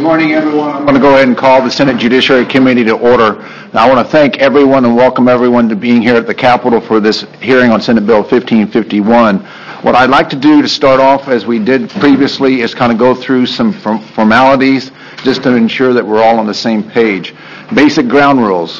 morning, everyone. I'm going to go ahead and call the Senate Judiciary Committee to order. Now, I want to thank everyone and welcome everyone to being here at the Capitol for this hearing on Senate Bill 1551. What I'd like to do to start off, as we did previously, is kind of go through some formalities just to ensure that we're all on the same page. Basic ground rules.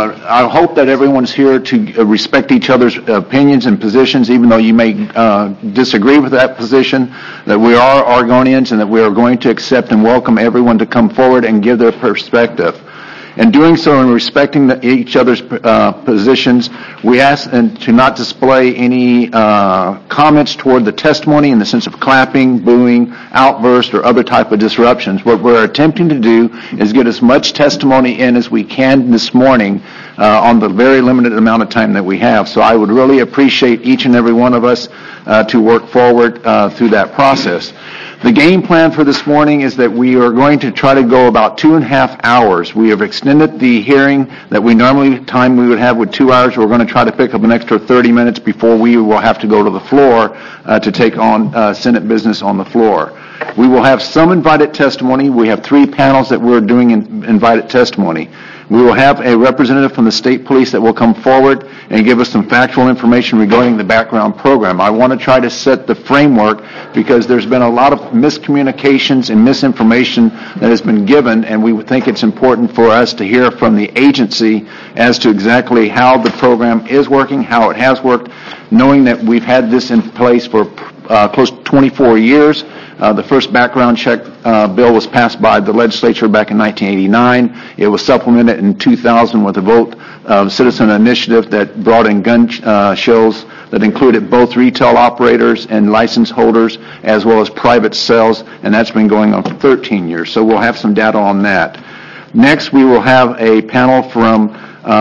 I hope that everyone's here to respect each other's opinions and positions, even though you may disagree with that position, that we are Oregonians and that we are going to accept and welcome everyone to come forward and give their perspective. In doing so and respecting each other's positions, we ask to not display any comments toward the testimony in the sense of clapping, booing, outburst, or other type of disruptions. What we're attempting to do is get as much testimony in as we can this morning on the very limited amount of time that we have. So I would really appreciate each and every one of us to work forward through that process. The game plan for this morning is that we are going to try to go about 2.5 hours. We have extended the hearing that we would have with 2 hours. We're going to try to pick up an extra 30 minutes before we will have to go to the floor to take on Senate business on the floor. We will have some invited testimony. We have 3 panels that we're doing invited testimony. We will have a representative from the state police that will come forward and give us some factual information regarding the background program. I want to try to set the framework because there's been a lot of miscommunications and misinformation that has been given, and we think it's important for us to hear from the agency as to exactly how the program is working, how it has worked, knowing that we've had this in place for close to 24 years. The first background check bill was passed by the legislature back in 1989. It was supplemented in 2000 with a vote of citizen initiative that brought in gun shows that included both retail operators and license holders as well as private sales, and that's been going on for 13 years. So we'll have some data on that. Next, we will have a panel from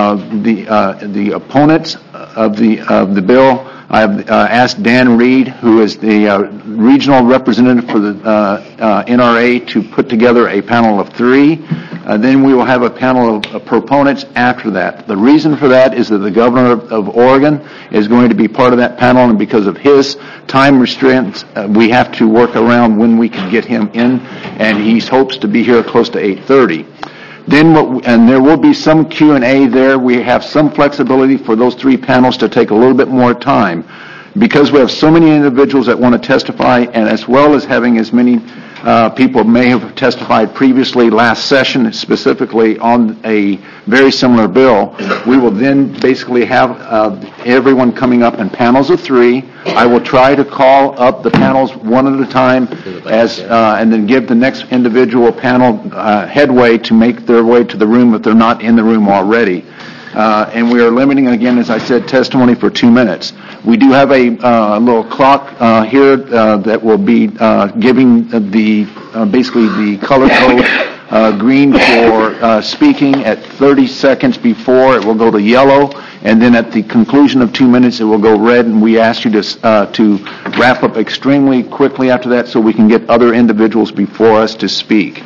the opponents of the bill. I have asked Dan Reed, who is the regional representative for the NRA, to put together a panel of 3. Then we will have a panel of proponents after that. The reason for that is that the governor of Oregon is going to be part of that panel, and because of his time restraints, we have to work around when we can get him in, and he hopes to be here close to 8:30. And there will be some Q&A there. We have some flexibility for those 3 panels to take a little bit more time. Because we have so many individuals that want to testify, and as well as having as many people may have testified previously last session, specifically on a very similar bill, we will then basically have everyone coming up in panels of 3. I will try to call up the panels one at a time and then give the next individual panel headway to make their way to the room if they're not in the room already. And we are limiting, again, as I said, testimony for 2 minutes. We do have a little clock here that will be giving basically the color code green for speaking at 30 seconds before. It will go to yellow, and then at the conclusion of 2 minutes, it will go red, and we ask you to wrap up extremely quickly after that so we can get other individuals before us to speak.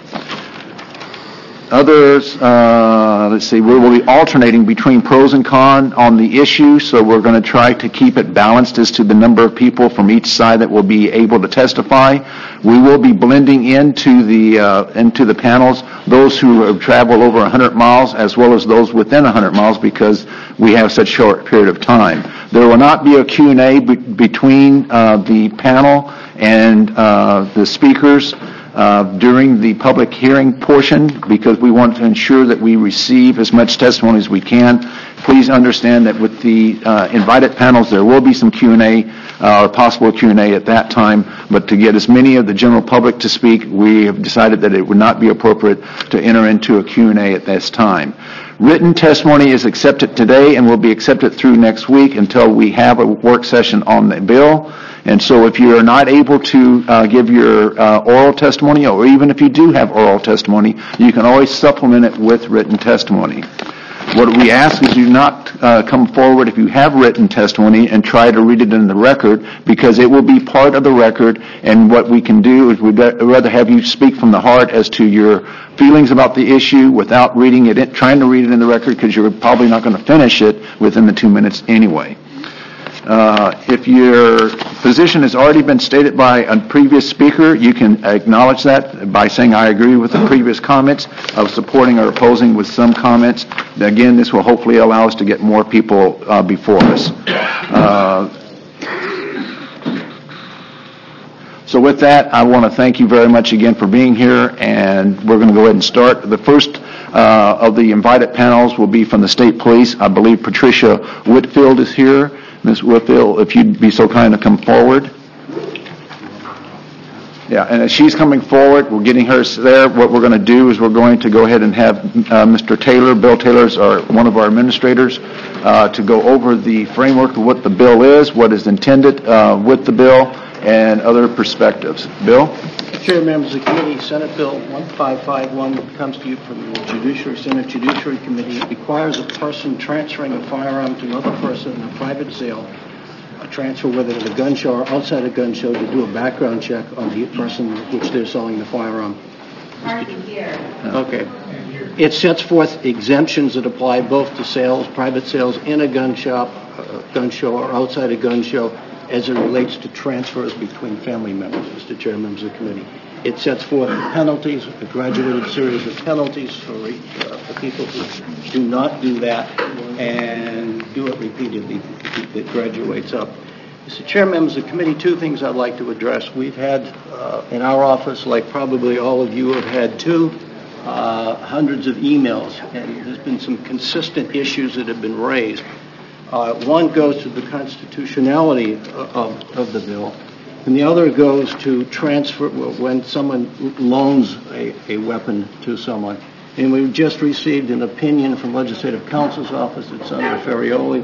Others, let's see, we will be alternating between pros and cons on the issue, so we're going to try to keep it balanced as to the number of people from each side that will be able to testify. We will be blending into the panels those who have traveled over 100 miles as well as those within 100 miles because we have such short period of time. There will not be a Q&A between the panel and the speakers during the public hearing portion because we want to ensure that we receive as much testimony as we can. Please understand that with the invited panels there will be some Q&A or possible Q&A at that time, but to get as many of the general public to speak, we have decided that it would not be appropriate to enter into a Q&A at this time. Written testimony is accepted today and will be accepted through next week until we have a work session on the bill. And so if you are not able to give your oral testimony, or even if you do have oral testimony, you can always supplement it with written testimony. What we ask is you not come forward if you have written testimony and try to read it in the record, because it will be part of the record, and what we can do is we'd rather have you speak from the heart as to your feelings about the issue without reading it, trying to read it in the record, because you're probably not going to finish it within the 2 minutes anyway. If you're position has already been stated by a previous speaker. You can acknowledge that by saying I agree with the previous comments of supporting or opposing with some comments. Again, this will hopefully allow us to get more people before us. So with that, I want to thank you very much again for being here, and we're going to go ahead and start. The first of the invited panels will be from the State Police. I believe Patricia Whitfield is here. Ms. Whitfield, if you'd be so kind to come forward. Yeah, and as she's coming forward, we're getting her there. What we're going to do is we're going to go ahead and have Mr. Taylor, Bill Taylor is one of our administrators, to go over the framework of what the bill is, what is intended with the bill, and other perspectives. Bill? Chair, members of the committee, Senate Bill 1551 comes to you from the Senate Judiciary Committee. It requires a person transferring a firearm to another person in a private sale, a transfer whether at a gun show or outside a gun show, to do a background check on the person which they're selling the firearm. Okay. It sets forth exemptions that apply both to sales, private sales in a gun shop, gun show, or outside a gun show, as it relates to transfers between family members, Mr. Chair, members of the committee. It sets forth the penalties, a graduated series of penalties for people who do not do that and do it repeatedly. It graduates up. Mr. Chair, members of the committee, two things I'd like to address. We've had in our office, like probably all of you have had too, hundreds of emails, and there's been some consistent issues that have been raised. One goes to the constitutionality of the bill, and the other goes to transfer when someone loans a weapon to someone. And we've just received an opinion from Legislative Counsel's office that Senator Ferrioli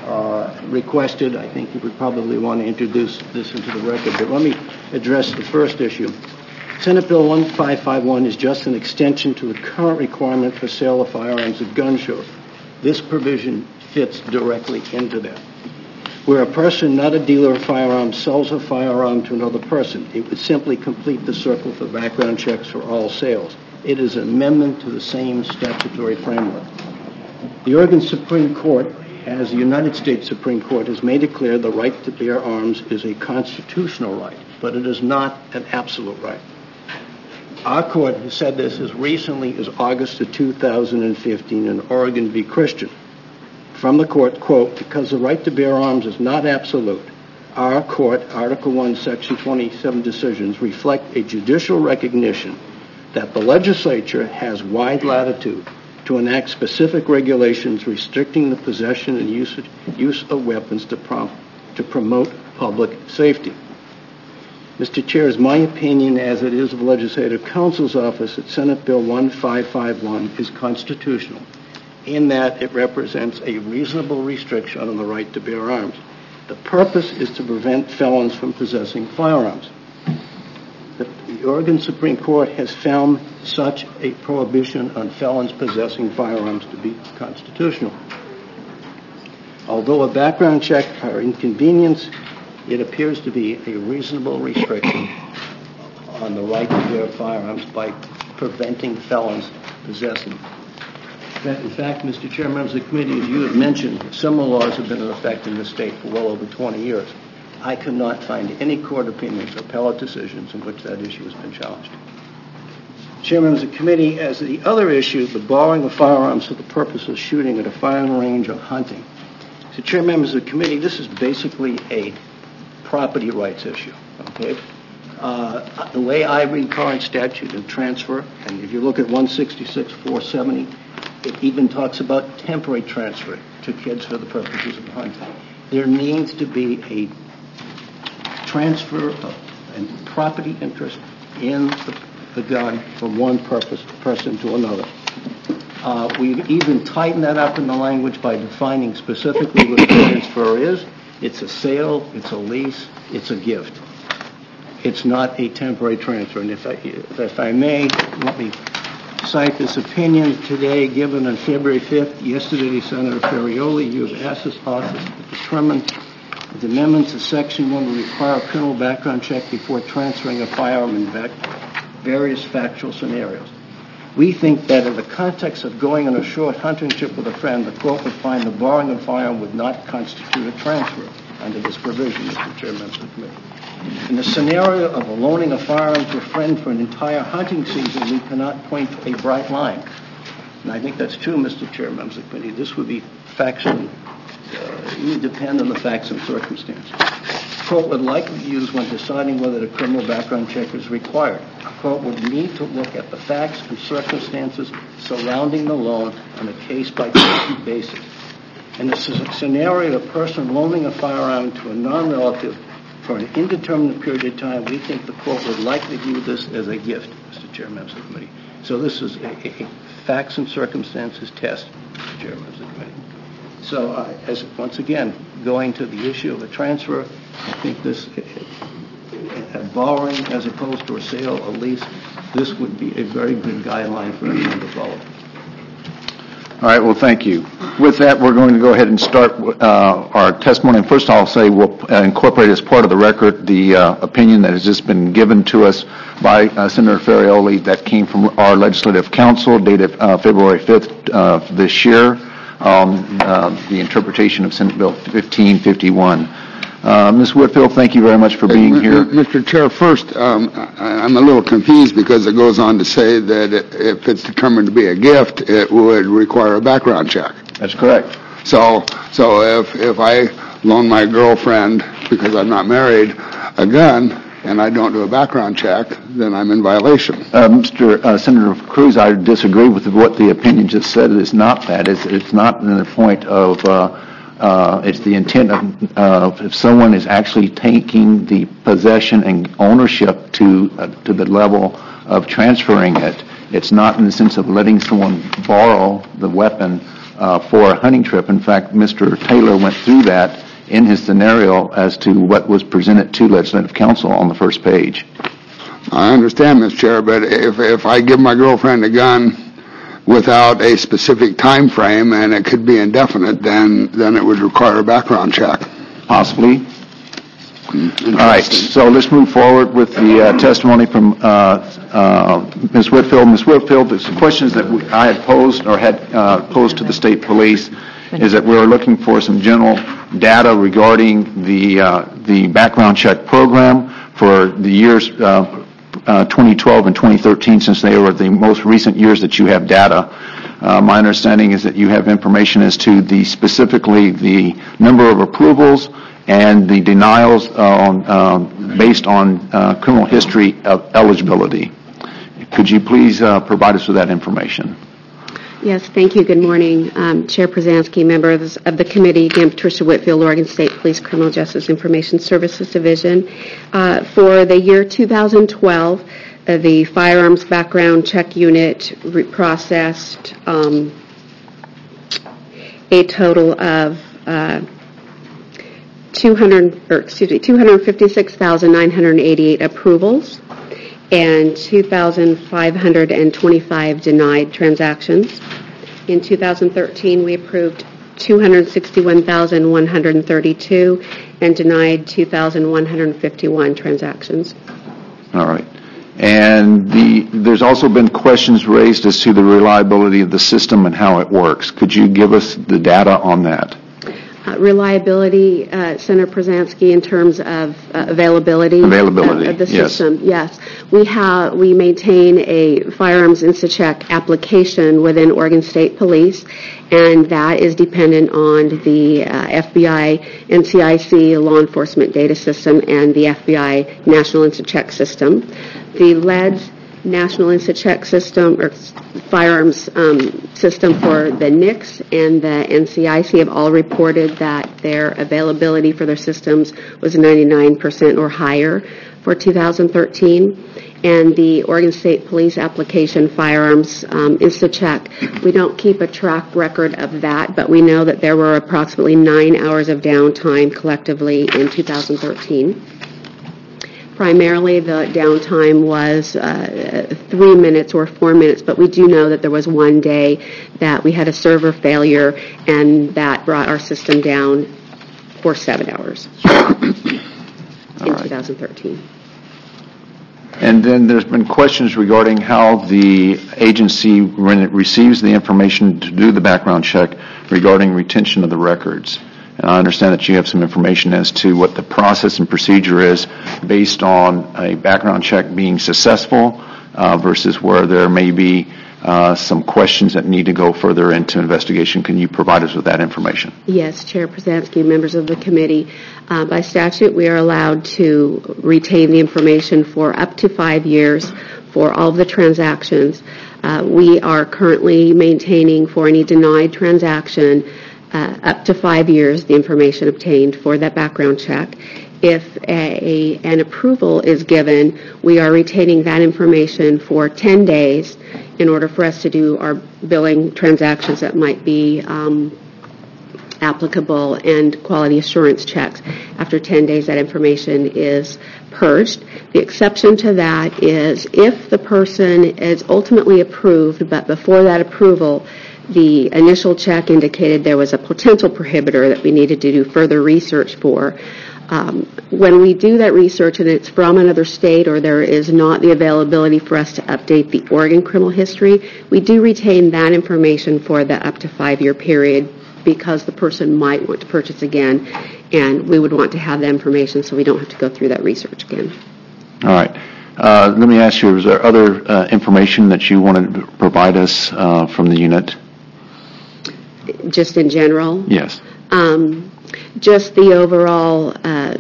requested. I think you would probably want to introduce this into the record, but let me address the first issue. Senate Bill 1551 is just an extension to the current requirement for sale of firearms at gun shows. This provision fits directly into that. Where a person, not a dealer of firearms, sells a firearm to another person, it would simply complete the circle for background checks for all sales. It is an amendment to the same statutory framework. The Oregon Supreme Court, as the United States Supreme Court, has made it clear the right to bear arms is a constitutional right, but it is not an absolute right. Our court has said this as recently as August of 2015 in Oregon v. Christian. From the court, quote, because the right to bear arms is not absolute, our court, Article 1, Section 27 decisions reflect a judicial recognition that the legislature has wide latitude to enact specific regulations restricting the possession and use of weapons to promote public safety. Mr. Chair, it's my opinion, as it is of the Legislative Counsel's office, that Senate Bill 1551 is constitutional, in that it represents a reasonable restriction on the right to bear arms. The purpose is to prevent felons from possessing firearms. The Oregon Supreme Court has found such a prohibition on felons possessing firearms to be constitutional. Although a background check are inconvenience, it appears to be a reasonable restriction on the right to bear firearms by preventing felons possessing. In fact, Mr. Chair, members of the committee, as you have mentioned, similar laws have been in effect in the state for well over 20 years. I could not find any court opinions or appellate decisions in which that issue has been challenged. Chair, members of the committee, as the other issue, the borrowing of firearms for the purpose of shooting at a firing range or hunting. So, Chair, members of the committee, this is basically a property rights issue. Okay. The way I read current statute and transfer, and if you look at 166-470, it even talks about temporary transfer to kids for the purposes of hunting. There needs to be a transfer of a property interest in the gun from one person to another. We've even tightened that up in the language by defining specifically what a transfer is. It's a sale, it's a lease, it's a gift. It's not a temporary transfer. And if I may, let me cite this opinion today given on February 5th. Yesterday, Senator Ferrioli, you have asked this office to determine the amendments to Section 1 will require a criminal background check before transferring a firearm in various factual scenarios. We think that in the context of going on a short hunting trip with a friend, the court would find the borrowing of a firearm would not constitute a transfer. under this provision, Mr. Chair, members of the committee. In the scenario of loaning a firearm to a friend for an entire hunting season, we cannot point to a bright line. And I think that's true, Mr. Chair, members of the committee. This would be factual. It would depend on the facts and circumstances. The court would likely use when deciding whether the criminal background check is required. The court would need to look at the facts and circumstances surrounding the loan on a case-by-case basis. In the scenario of a person loaning a firearm to a non-relative for an indeterminate period of time, we think the court would likely view this as a gift, Mr. Chair, members of the committee. So this is a facts and circumstances test, Mr. Chair, members of the committee. So once again, going to the issue of a transfer, I think this, a borrowing as opposed to a sale, a lease, this would be a very good guideline for everyone to follow. All right, well, thank you. With that, we're going to go ahead and start our testimony. First, I'll say we'll incorporate as part of the record the opinion that has just been given to us by Senator Ferrioli that came from our legislative council dated February 5th this year, the interpretation of Senate Bill 1551. Ms. Whitfield, thank you very much for being here. Mr. Chair, first, I'm a little confused because it goes on to say that if it's determined to be a gift, it would require a background check. That's correct. So if I loan my girlfriend, because I'm not married, a gun, and I don't do a background check, then I'm in violation. Senator Cruz, I disagree with what the opinion just said. It's not that. It's not in the point of... it's the intent of if someone is actually taking the possession and ownership to the level of transferring it. It's not in the sense of letting someone borrow the weapon for a hunting trip. In fact, Mr. Taylor went through that in his scenario as to what was presented to Legislative Council on the first page. I understand, Mr. Chair, but if I give my girlfriend a gun without a specific time frame and it could be indefinite, then it would require a background check. Possibly. All right, so let's move forward with the testimony from Ms. Whitfield. Ms. Whitfield, the questions that I had posed or had posed to the state police is that we were looking for some general data regarding the background check program for the years 2012 and 2013, since they were the most recent years that you have data. My understanding is that you have information as to specifically the number of approvals and the denials based on criminal history of eligibility. Could you please provide us with that information? Yes, thank you. Good morning. Chair Przansky, members of the committee, again, Patricia Whitfield, Oregon State Police Criminal Justice Information Services Division. For the year 2012, the Firearms Background Check Unit processed a total of 256,988 approvals and 2,525 denied transactions. In 2013, we approved 261,132 and denied 2,151 transactions. All right. And there's also been questions raised as to the reliability of the system and how it works. Could you give us the data on that? Reliability, Senator Przansky, in terms of availability of the system. Yes. We maintain a Firearms InstaCheck application within Oregon State Police, and that is dependent on the FBI NCIC law enforcement data system and the FBI National InstaCheck system. The LEDS National InstaCheck system or firearms system for the NICS and the NCIC have all reported that their availability for their systems was 99% or higher for 2013. And the Oregon State Police application Firearms InstaCheck, we don't keep a track record of that, but we know that there were approximately 9 hours of downtime collectively in 2013. Primarily, the downtime was 3 minutes or 4 minutes, but we do know that there was one day that we had a server failure, and that brought our system down for 7 hours in 2013. And then there's been questions regarding how the agency, when it receives the information to do the background check, regarding retention of the records. And I understand that you have some information as to what the process and procedure is based on a background check being successful versus where there may be some questions that need to go further into investigation. Can you provide us with that information? Yes, Chair Przansky, members of the committee. By statute, we are allowed to retain the information for up to 5 years for all of the transactions. We are currently maintaining for any denied transaction up to 5 years the information obtained for that background check. If an approval is given, we are retaining that information for 10 days in order for us to do our billing transactions that might be applicable and quality assurance checks. After 10 days, that information is purged. The exception to that is if the person is ultimately approved, but before that approval, the initial check indicated there was a potential prohibitor that we needed to do further research for. When we do that research and it's from another state or there is not the availability for us to update the Oregon criminal history, we do retain that information for the up to 5 year period because the person might want to purchase again, and we would want to have that information so we don't have to go through that research again. All right. Let me ask you, is there other information that you wanted to provide us from the unit? Just in general? Yes. Just the overall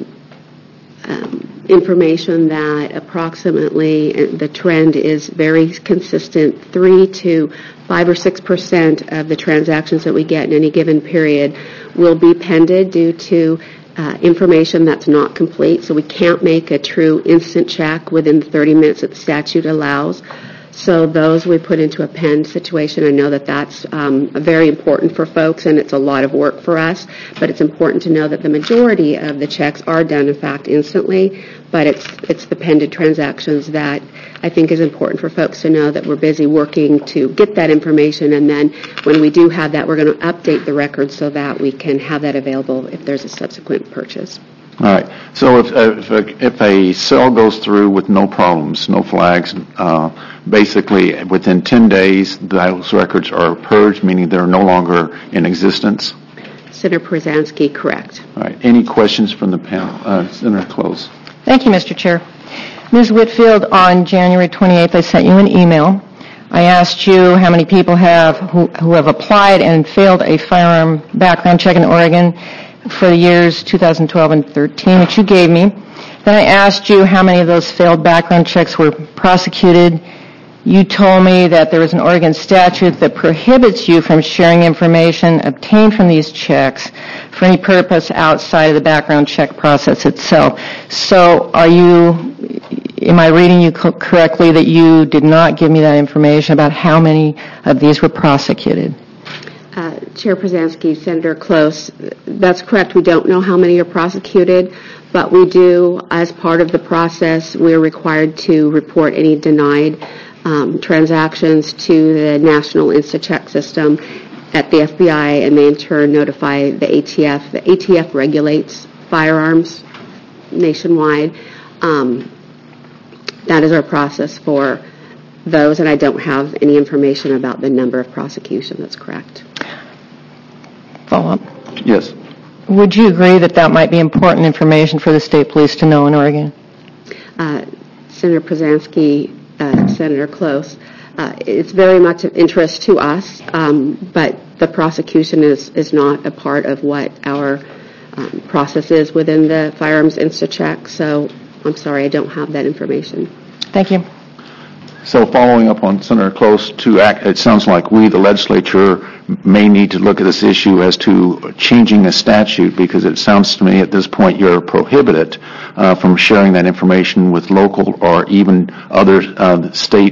information that approximately the trend is very consistent. 3 to 5 or 6% of the transactions that we get in any given period will be pended due to information that's not complete. So we can't make a true instant check within 30 minutes that the statute allows. So those we put into a pend situation. I know that that's very important for folks, and it's a lot of work for us. But it's important to know that the majority of the checks are done, in fact, instantly. But it's the pended transactions that I think is important for folks to know that we're busy working to get that information. And then when we do have that, we're going to update the record so that we can have that available if there's a subsequent purchase. All right. So if a sale goes through with no problems, no flags, basically within 10 days, those records are purged, meaning they're no longer in existence? Senator Przansky, correct. All right. Any questions from the panel? Senator Close. Thank you, Mr. Chair. Ms. Whitfield, on January 28th, I sent you an email. I asked you how many people who have applied and failed a firearm background check in Oregon for the years 2012 and 13, which you gave me. Then I asked you how many of those failed background checks were prosecuted. You told me that there was an Oregon statute that prohibits you from sharing information obtained from these checks for any purpose outside of the background check process itself. So am I reading you correctly that you did not give me that information about how many of these were prosecuted? Chair Przansky, Senator Close, that's correct. We don't know how many are prosecuted, but we do, as part of the process, we're required to report any denied transactions to the National InstaCheck system at the FBI, and they in turn notify the ATF. The ATF regulates firearms nationwide. That is our process for those, and I don't have any information about the number of prosecution. That's correct. Follow-up? Yes. Would you agree that that might be important information for the state police to know in Oregon? Senator Przansky, Senator Close, it's very much of interest to us, but the prosecution is not a part of what our process is within the Firearms InstaCheck, so I'm sorry, I don't have that information. Thank you. So following up on Senator Close, it sounds like we, the legislature, may need to look at this issue as to changing the statute, because it sounds to me at this point you're prohibited from sharing that information with local or even other state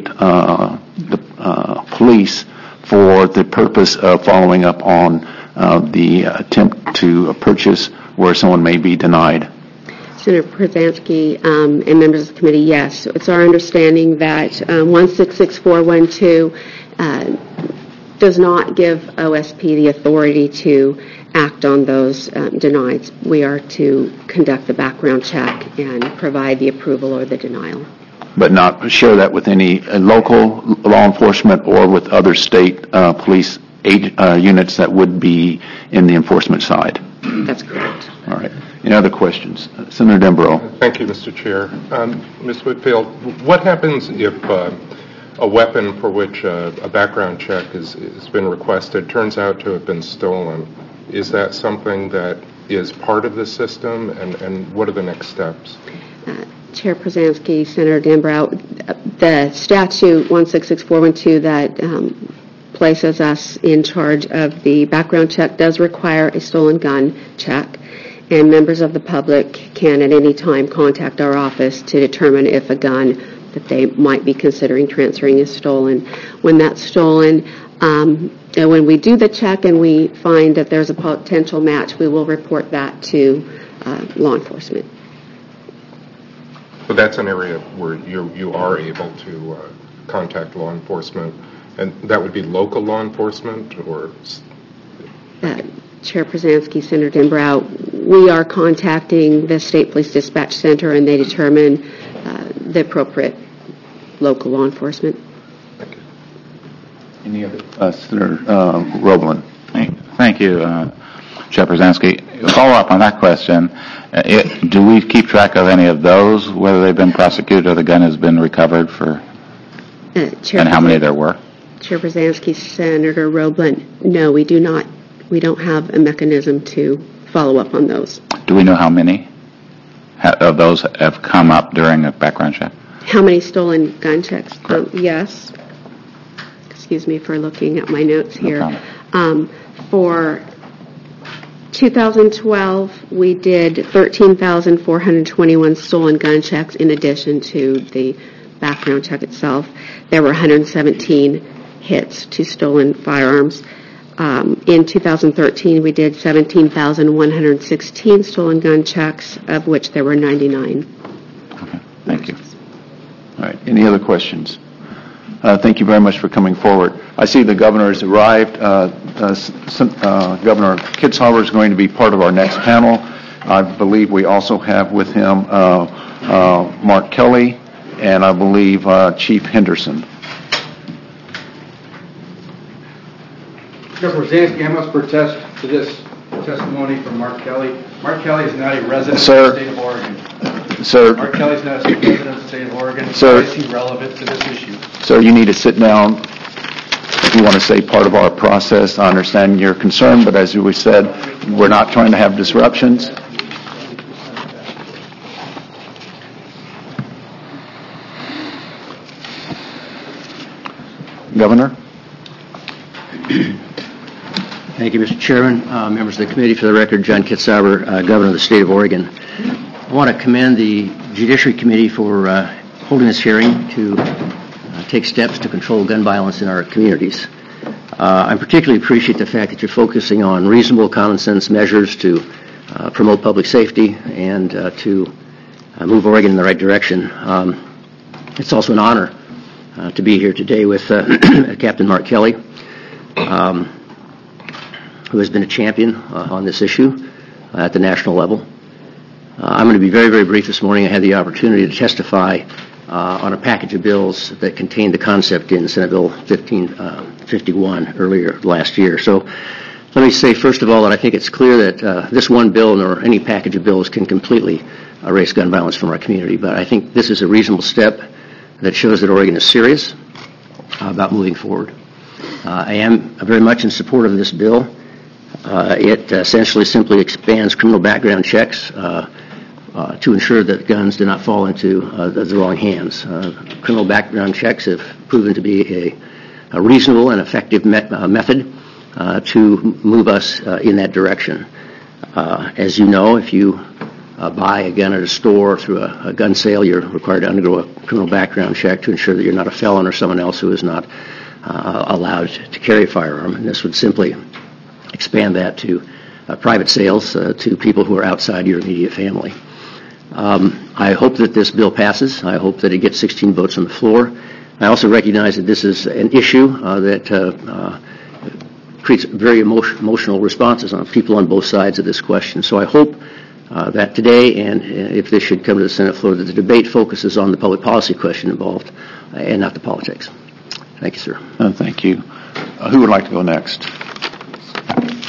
police for the purpose of following up on the attempt to purchase where someone may be denied. Senator Przansky and members of the committee, yes. It's our understanding that 166412 does not give OSP the authority to act on those denieds. We are to conduct the background check and provide the approval or the denial. But not share that with any local law enforcement or with other state police units that would be in the enforcement side. That's correct. All right. Any other questions? Senator Dembrow. Thank you, Mr. Chair. Ms. Whitfield, what happens if a weapon for which a background check has been requested turns out to have been stolen? Is that something that is part of the system, and what are the next steps? Chair Przanski, Senator Dembrow, the statute 166412 that places us in charge of the background check does require a stolen gun check, and members of the public can at any time contact our office to determine if a gun that they might be considering transferring is stolen. When that's stolen, and when we do the check and we find that there's a potential match, we will report that to law enforcement. So that's an area where you are able to contact law enforcement, and that would be local law enforcement, or? Chair Przanski, Senator Dembrow, we are contacting the State Police Dispatch Center, and they determine the appropriate local law enforcement. Thank you. Any other? Senator Roblin. Thank you, Chair Przanski. Follow up on that question. Do we keep track of any of those, whether they've been prosecuted or the gun has been recovered for, and how many there were? Chair Przanski, Senator Roblin, no, we do not. We don't have a mechanism to follow up on those. Do we know how many of those have come up during a background check? How many stolen gun checks? Yes. Excuse me for looking at my notes here. No for 2012, we did 13,421 stolen gun checks in addition to the background check itself. There were 117 hits to stolen firearms. In 2013, we did 17,116 stolen gun checks, of which there were 99. Okay. Thank you. All right. Any other questions? Thank you very much for coming forward. I see the governor has arrived. Governor Kitzhaber is going to be part of our next panel. I believe we also have with him Mark Kelly and I believe Chief Henderson. Governor Przanski, I must protest to this testimony from Mark Kelly. Mark Kelly is not a resident of the state of Oregon. Sir. Mark Kelly is not a resident of the state of Oregon. Sir. Why is he relevant to this issue? Sir, you need to sit down. If you want to say part of our process, I understand your concern, but as we said, we're not trying to have disruptions. Governor? Thank you, Mr. Chairman. Members of the committee, for the record, John Kitzhaber, Governor of the State of Oregon. I want to commend the Judiciary Committee for holding this hearing to take steps to control gun violence in our communities. I particularly appreciate the fact that you're focusing on reasonable common sense measures to promote public safety and to move Oregon in the right direction. It's also an honor to be here today with Captain Mark Kelly, who has been a champion on this issue at the national level. I'm going to be very, very brief this morning. I had the opportunity to testify on a package of bills that contained the concept in Senate Bill 1551 earlier last year. So let me say, first of all, that I think it's clear that this one bill or any package of bills can completely erase gun violence from our community. But I think this is a reasonable step that shows that Oregon is serious about moving forward. I am very much in support of this bill. It essentially simply expands criminal background checks to ensure that guns do not fall into the wrong hands. Criminal background checks have proven to be a reasonable and effective method to move us in that direction. As you know, if you buy a gun at a store through a gun sale, you're required to undergo a criminal background check to ensure that you're not a felon or someone else who is not allowed to carry a firearm. And this would simply expand that to private sales to people who are outside your immediate family. I hope that this bill passes. I hope that it gets 16 votes on the floor. I also recognize that this is an issue that creates very emotional responses on people on both sides of this question. So I hope that today, and if this should come to the Senate floor, that the debate focuses on the public policy question involved and not the politics. Thank you, sir. Thank you. Who would like to go next?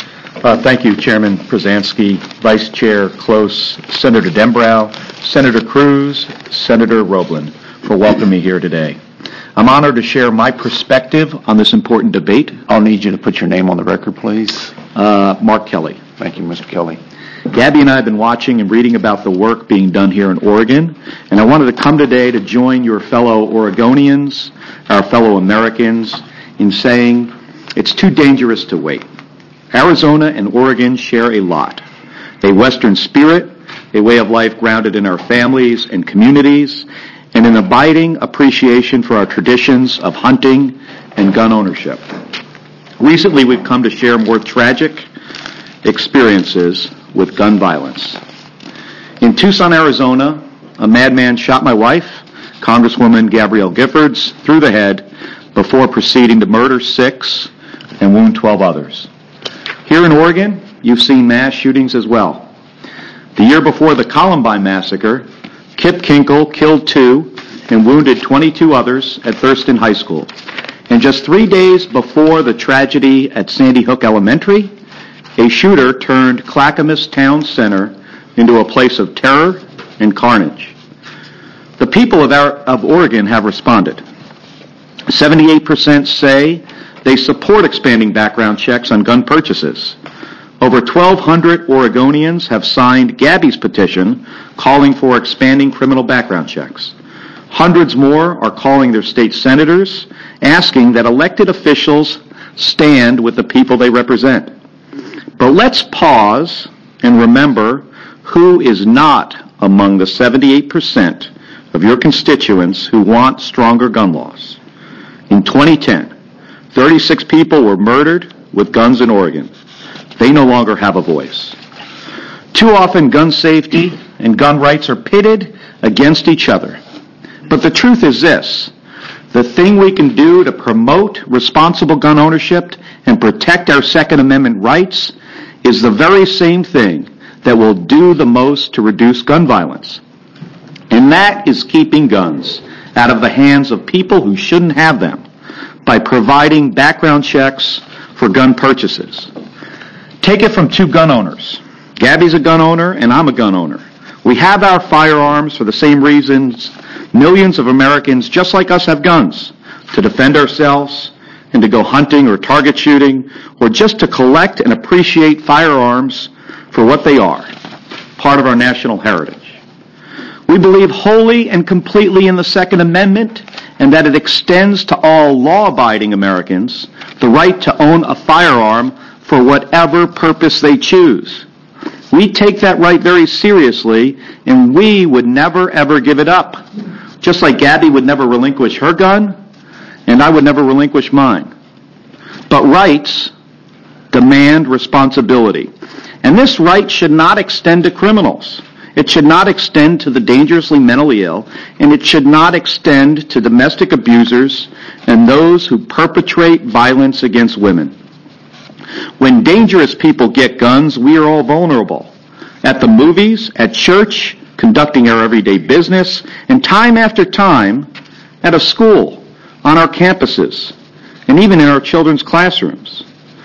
Thank you, Chairman Przansky, Vice Chair Close, Senator Dembrow, Senator Cruz, Senator Roblin, for welcoming me here today. I'm honored to share my perspective on this important debate. I'll need you to put your name on the record, please. Mark Kelly. Thank you, Mr. Kelly. Gabby and I have been watching and reading about the work being done here in Oregon, and I wanted to come today to join your fellow Oregonians, our fellow Americans, in saying it's too dangerous to wait. Arizona and Oregon share a lot. A Western spirit, a way of life grounded in our families and communities, and an abiding appreciation for our traditions of hunting and gun ownership. Recently, we've come to share more tragic experiences with gun violence. In Tucson, Arizona, a madman shot my wife, Congresswoman Gabrielle Giffords, through the head before proceeding to murder 6 and wound 12 others. Here in Oregon, you've seen mass shootings as well. The year before the Columbine massacre, Kip Kinkle killed 2 and wounded 22 others at Thurston High School. And just 3 days before the tragedy at Sandy Hook Elementary, a shooter turned Clackamas Town Center into a place of terror and carnage. The people of Oregon have responded. 78% say they support expanding background checks on gun purchases. Over 1,200 Oregonians have signed Gabby's petition calling for expanding criminal background checks. Hundreds more are calling their state senators, asking that elected officials stand with the people they represent. But let's pause and remember who is not among the 78% of your constituents who want stronger gun laws. In 2010, 36 people were murdered with guns in Oregon. They no longer have a voice. Too often, gun safety and gun rights are pitted against each other. But the truth is this: the thing we can do to promote responsible gun ownership and protect our Second Amendment rights is the very same thing that will do the most to reduce gun violence. And that is keeping guns out of the hands of people who shouldn't have them by providing background checks for gun purchases. Take it from 2 gun owners. Gabby's a gun owner and I'm a gun owner. We have our firearms for the same reasons millions of Americans just like us have guns: to defend ourselves and to go hunting or target shooting, or just to collect and appreciate firearms for what they are, part of our national heritage. We believe wholly and completely in the Second Amendment and that it extends to all law-abiding Americans the right to own a firearm for whatever purpose they choose. We take that right very seriously, and we would never, ever give it up. Just like Gabby would never relinquish her gun, and I would never relinquish mine. But rights demand responsibility. And this right should not extend to criminals. It should not extend to the dangerously mentally ill, and it should not extend to domestic abusers and those who perpetrate violence against women. When dangerous people get guns, we are all vulnerable. At the movies, at church, conducting our everyday business, and time after time, at a school, on our campuses, and even in our children's classrooms.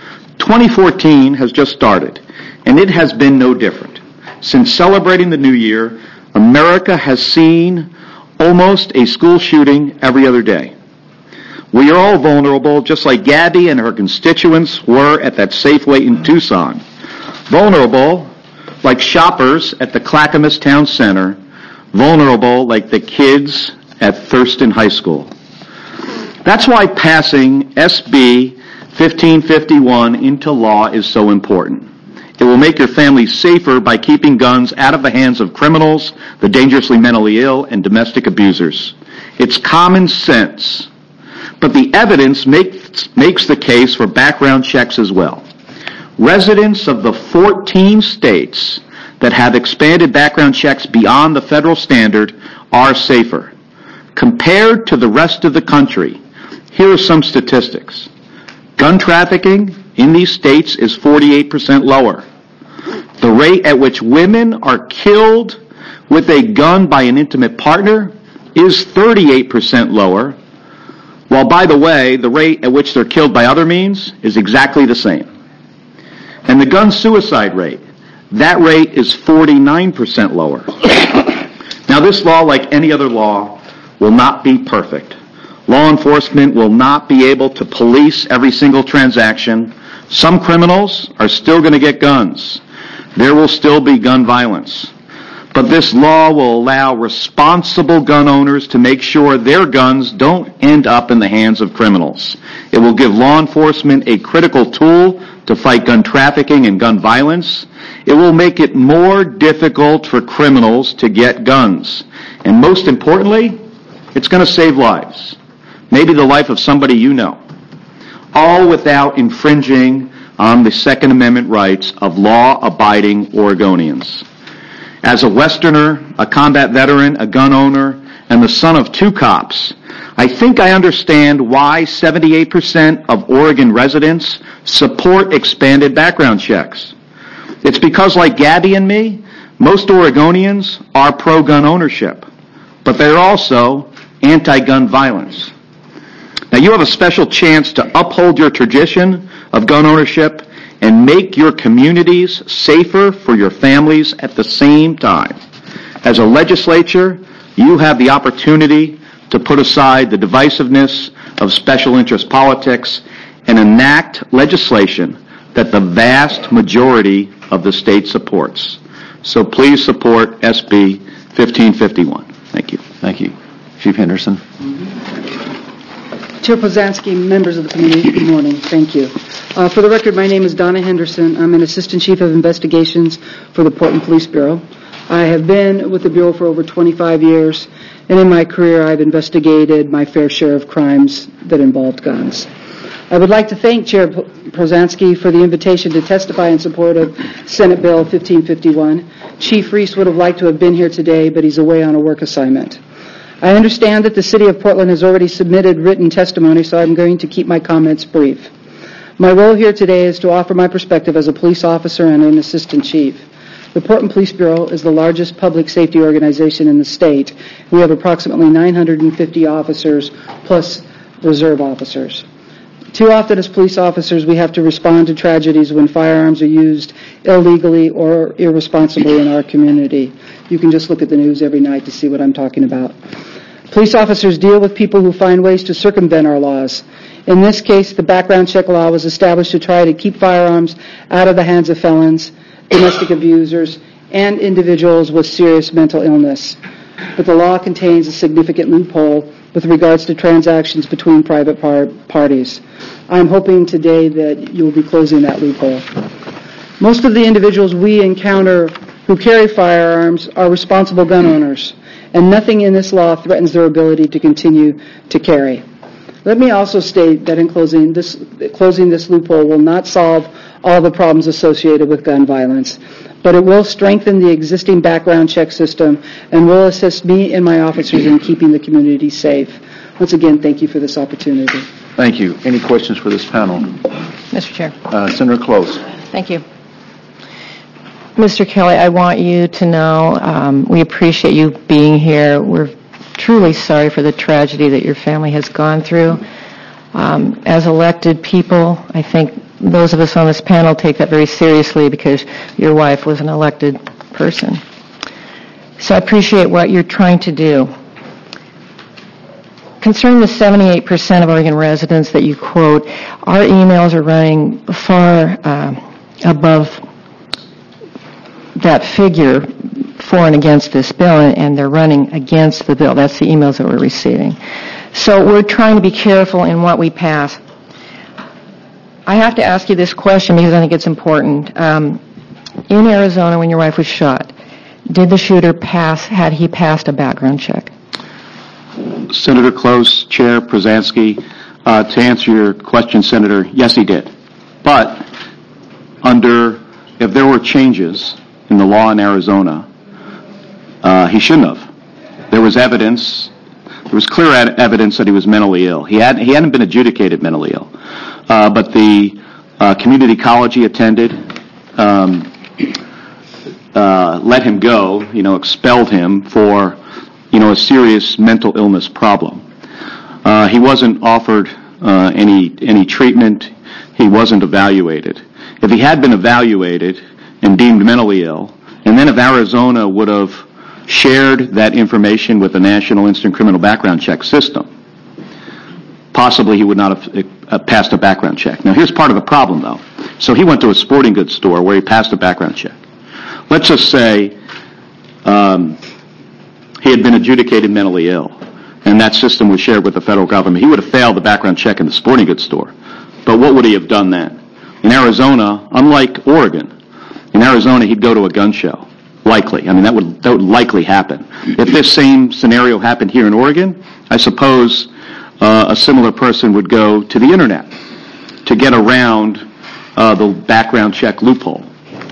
2014 has just started, and it has been no different. Since celebrating the new year, America has seen almost a school shooting every other day. We are all vulnerable, just like Gabby and her constituents were at that Safeway in Tucson. Vulnerable like shoppers at the Clackamas Town Center. Vulnerable like the kids at Thurston High School. That's why passing SB 1551 into law is so important. It will make your family safer by keeping guns out of the hands of criminals, the dangerously mentally ill, and domestic abusers. It's common sense. But the evidence makes the case for background checks as well. Residents of the 14 states that have expanded background checks beyond the federal standard are safer. Compared to the rest of the country, here are some statistics. Gun trafficking in these states is 48% lower. The rate at which women are killed with a gun by an intimate partner is 38% lower, while, by the way, the rate at which they're killed by other means is exactly the same. And the gun suicide rate, that rate is 49% lower. Now, this law, like any other law, will not be perfect. Law enforcement will not be able to police every single transaction. Some criminals are still going to get guns. There will still be gun violence. But this law will allow responsible gun owners to make sure their guns don't end up in the hands of criminals. It will give law enforcement a critical tool to fight gun trafficking and gun violence. It will make it more difficult for criminals to get guns. And most importantly, it's going to save lives. Maybe the life of somebody you know. All without infringing on the Second Amendment rights of law-abiding Oregonians. As a Westerner, a combat veteran, a gun owner, and the son of 2 cops, I think I understand why 78% of Oregon residents support expanded background checks. It's because, like Gabby and me, most Oregonians are pro-gun ownership, but they're also anti-gun violence. Now, you have a special chance to uphold your tradition of gun ownership and make your communities safer for your families at the same time. As a legislature, you have the opportunity to put aside the divisiveness of special interest politics and enact legislation that the vast majority of the state supports. So please support SB 1551. Thank you. Thank you. Chief Henderson. Chair Pozansky, members of the committee, good morning. Thank you. For the record, my name is Donna Henderson. I'm an Assistant Chief of Investigations for the Portland Police Bureau. I have been with the Bureau for over 25 years, and in my career I've investigated my fair share of crimes that involved guns. I would like to thank Chair Pozansky for the invitation to testify in support of Senate Bill 1551. Chief Reese would have liked to have been here today, but he's away on a work assignment. I understand that the City of Portland has already submitted written testimony, so I'm going to keep my comments brief. My role here today is to offer my perspective as a police officer and an assistant chief. The Portland Police Bureau is the largest public safety organization in the state. We have approximately 950 officers plus reserve officers. Too often as police officers, we have to respond to tragedies when firearms are used illegally or irresponsibly in our community. You can just look at the news every night to see what I'm talking about. Police officers deal with people who find ways to circumvent our laws. In this case, the background check law was established to try to keep firearms out of the hands of felons, domestic abusers, and individuals with serious mental illness. But the law contains a significant loophole with regards to transactions between private parties. I'm hoping today that you will be closing that loophole. Most of the individuals we encounter who carry firearms are responsible gun owners, and nothing in this law threatens their ability to continue to carry. Let me also state that in closing this loophole will not solve all the problems associated with gun violence, but it will strengthen the existing background check system and will assist me and my officers in keeping the community safe. Once again, thank you for this opportunity. Thank you. Any questions for this panel? Mr. Chair. Senator Close. Thank you. Mr. Kelly, I want you to know we appreciate you being here. We're truly sorry for the tragedy that your family has gone through. As elected people, I think those of us on this panel take that very seriously because your wife was an elected person. So I appreciate what you're trying to do. Concerning the 78% of Oregon residents that you quote, our emails are running far above that figure for and against this bill, and they're running against the bill. That's the emails that we're receiving. So we're trying to be careful in what we pass. I have to ask you this question because I think it's important. In Arizona, when your wife was shot, did the shooter had he passed a background check? Senator Close, Chair Przansky, to answer your question, Senator, yes, he did. But if there were changes in the law in Arizona, he shouldn't have. There was evidence. There was clear evidence that he was mentally ill. He hadn't been adjudicated mentally ill, but the community college he attended let him go. Expelled him for a serious mental illness problem. He wasn't offered any treatment. He wasn't evaluated. if he had been evaluated and deemed mentally ill, and then if Arizona would have shared that information with the National Instant Criminal Background Check system, possibly he would not have passed a background check. Now, here's part of the problem, though. So he went to a sporting goods store where he passed a background check. Let's just say he had been adjudicated mentally ill, and that system was shared with the federal government. He would have failed the background check in the sporting goods store. But what would he have done then? In Arizona, unlike Oregon, in Arizona he'd go to a gun show. Likely. I mean, that would likely happen. If this same scenario happened here in Oregon, I suppose a similar person would go to the Internet to get around the background check loophole.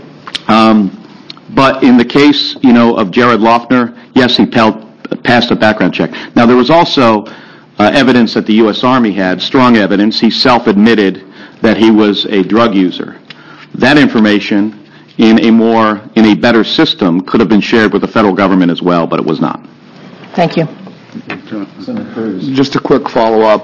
But in the case, of Jared Loughner, yes, he passed a background check. Now, there was also evidence that the U.S. Army had, strong evidence. He self-admitted that he was a drug user. That information in a better system could have been shared with the federal government as well, but it was not. Thank you. Just a quick follow-up.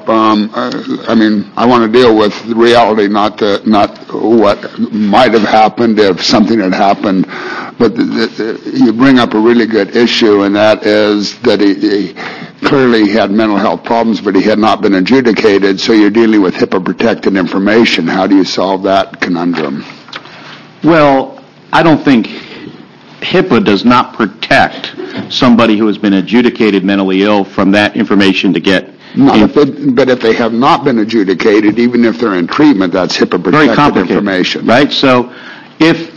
I want to deal with the reality, not what might have happened if something had happened. But you bring up a really good issue, and that is that he clearly had mental health problems, but he had not been adjudicated, so you're dealing with HIPAA-protected information. How do you solve that conundrum? Well, I don't think HIPAA does not protect somebody who has been adjudicated mentally ill from that information to get... But if they have not been adjudicated, even if they're in treatment, that's HIPAA-protected information. Right? So if,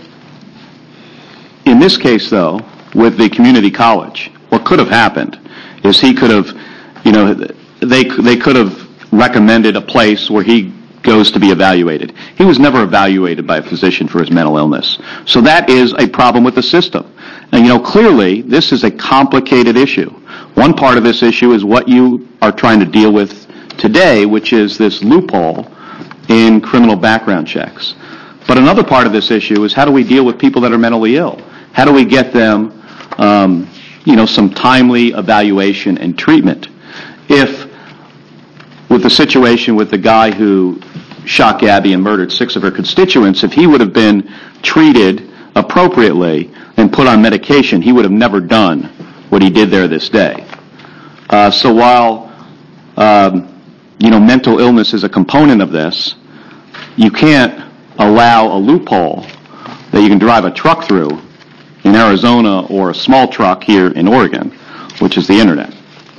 in this case, though, with the community college, what could have happened is he could have, they could have recommended a place where he goes to be evaluated. He was never evaluated by a physician for his mental illness. So that is a problem with the system. And, clearly, this is a complicated issue. One part of this issue is what you are trying to deal with today, which is this loophole in criminal background checks. But another part of this issue is how do we deal with people that are mentally ill? How do we get them, some timely evaluation and treatment? If, with the situation with the guy who shot Gabby and murdered 6 of her constituents, if he would have been treated appropriately and put on medication, he would have never done what he did there this day. So while, mental illness is a component of this, you can't allow a loophole that you can drive a truck through in Arizona or a small truck here in Oregon, which is the Internet.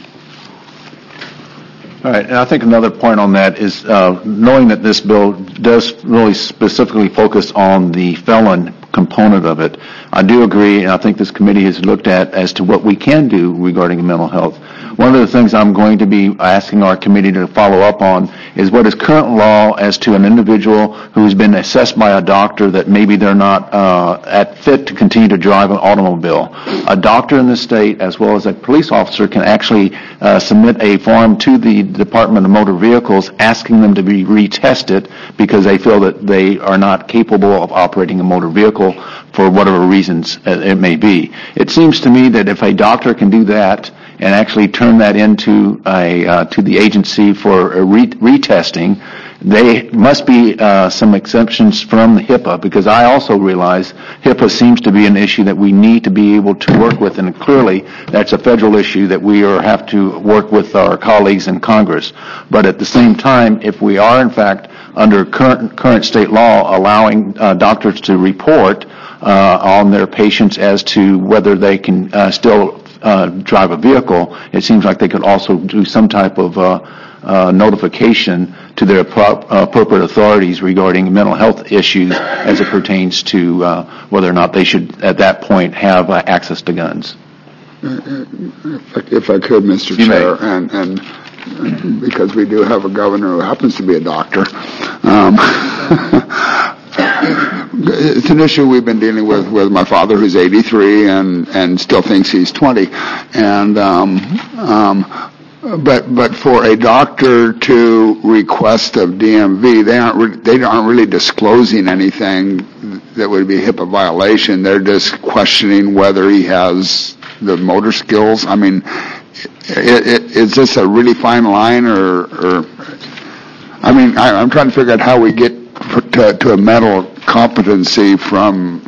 All right, and I think another point on that is knowing that this bill does really specifically focus on the felon component of it. I do agree, and I think this committee has looked at as to what we can do regarding mental health. One of the things I'm going to be asking our committee to follow up on is what is current law as to an individual who's been assessed by a doctor that maybe they're not fit to continue to drive an automobile. A doctor in the state, as well as a police officer, can actually submit a form to the Department of Motor Vehicles asking them to be retested because they feel that they are not capable of operating a motor vehicle for whatever reasons it may be. It seems to me that if a doctor can do that and actually turn that into to the agency for retesting, there must be some exceptions from the HIPAA, because I also realize HIPAA seems to be an issue that we need to be able to work with, and clearly that's a federal issue that we have to work with our colleagues in Congress. But at the same time, if we are in fact under current state law allowing doctors to report on their patients as to whether they can still drive a vehicle, it seems like they could also do some type of notification to their appropriate authorities regarding mental health issues as it pertains to whether or not they should at that point have access to guns. If I could, Mr. Chair, and because we do have a governor who happens to be a doctor, it's an issue we've been dealing with my father, who's 83 and still thinks he's 20, and but for a doctor to request of DMV, they aren't really disclosing anything that would be a HIPAA violation. They're just questioning whether he has the motor skills. I mean, is this a really fine line, or I mean, I'm trying to figure out how we get to a mental competency from...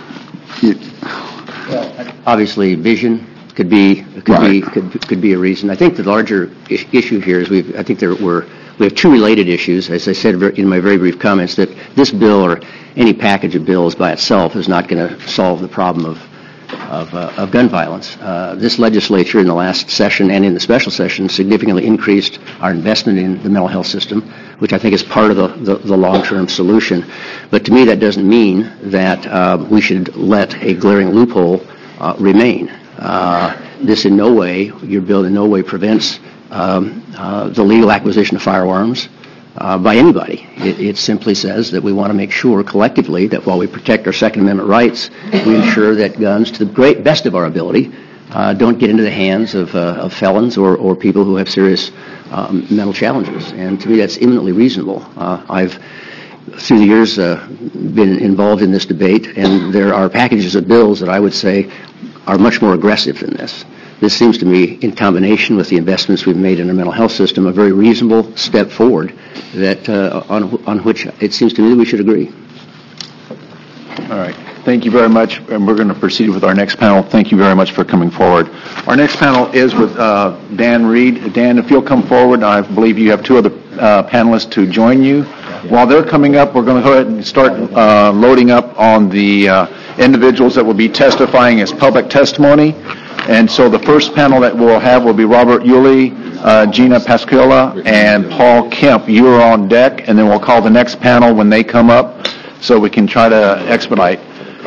Obviously, vision could be a reason. I think the larger issue here is we have two related issues. As I said in my very brief comments, that this bill or any package of bills by itself is not going to solve the problem of gun violence. This legislature in the last session and in the special session significantly increased our investment in the mental health system, which I think is part of the long-term solution. But to me, that doesn't mean that we should let a glaring loophole remain. This in no way, your bill in no way prevents the legal acquisition of firearms by anybody. It simply says that we want to make sure collectively that while we protect our Second Amendment rights, we ensure that guns, to the best of our ability, don't get into the hands of felons or people who have serious mental challenges. And to me, that's eminently reasonable. I've, through the years, been involved in this debate, and there are packages of bills that I would say are much more aggressive than this. This seems to me, in combination with the investments we've made in our mental health system, a very reasonable step forward that on which it seems to me that we should agree. All right. Thank you very much, and we're going to proceed with our next panel. Thank you very much for coming forward. Our next panel is with Dan Reed. Dan, if you'll come forward, I believe you have two other panelists to join you. While they're coming up, we're going to go ahead and start loading up on the individuals that will be testifying as public testimony. And so the first panel that we'll have will be Robert Yulee, Gina Pasquilla, and Paul Kemp. You are on deck, and then we'll call the next panel when they come up so we can try to expedite.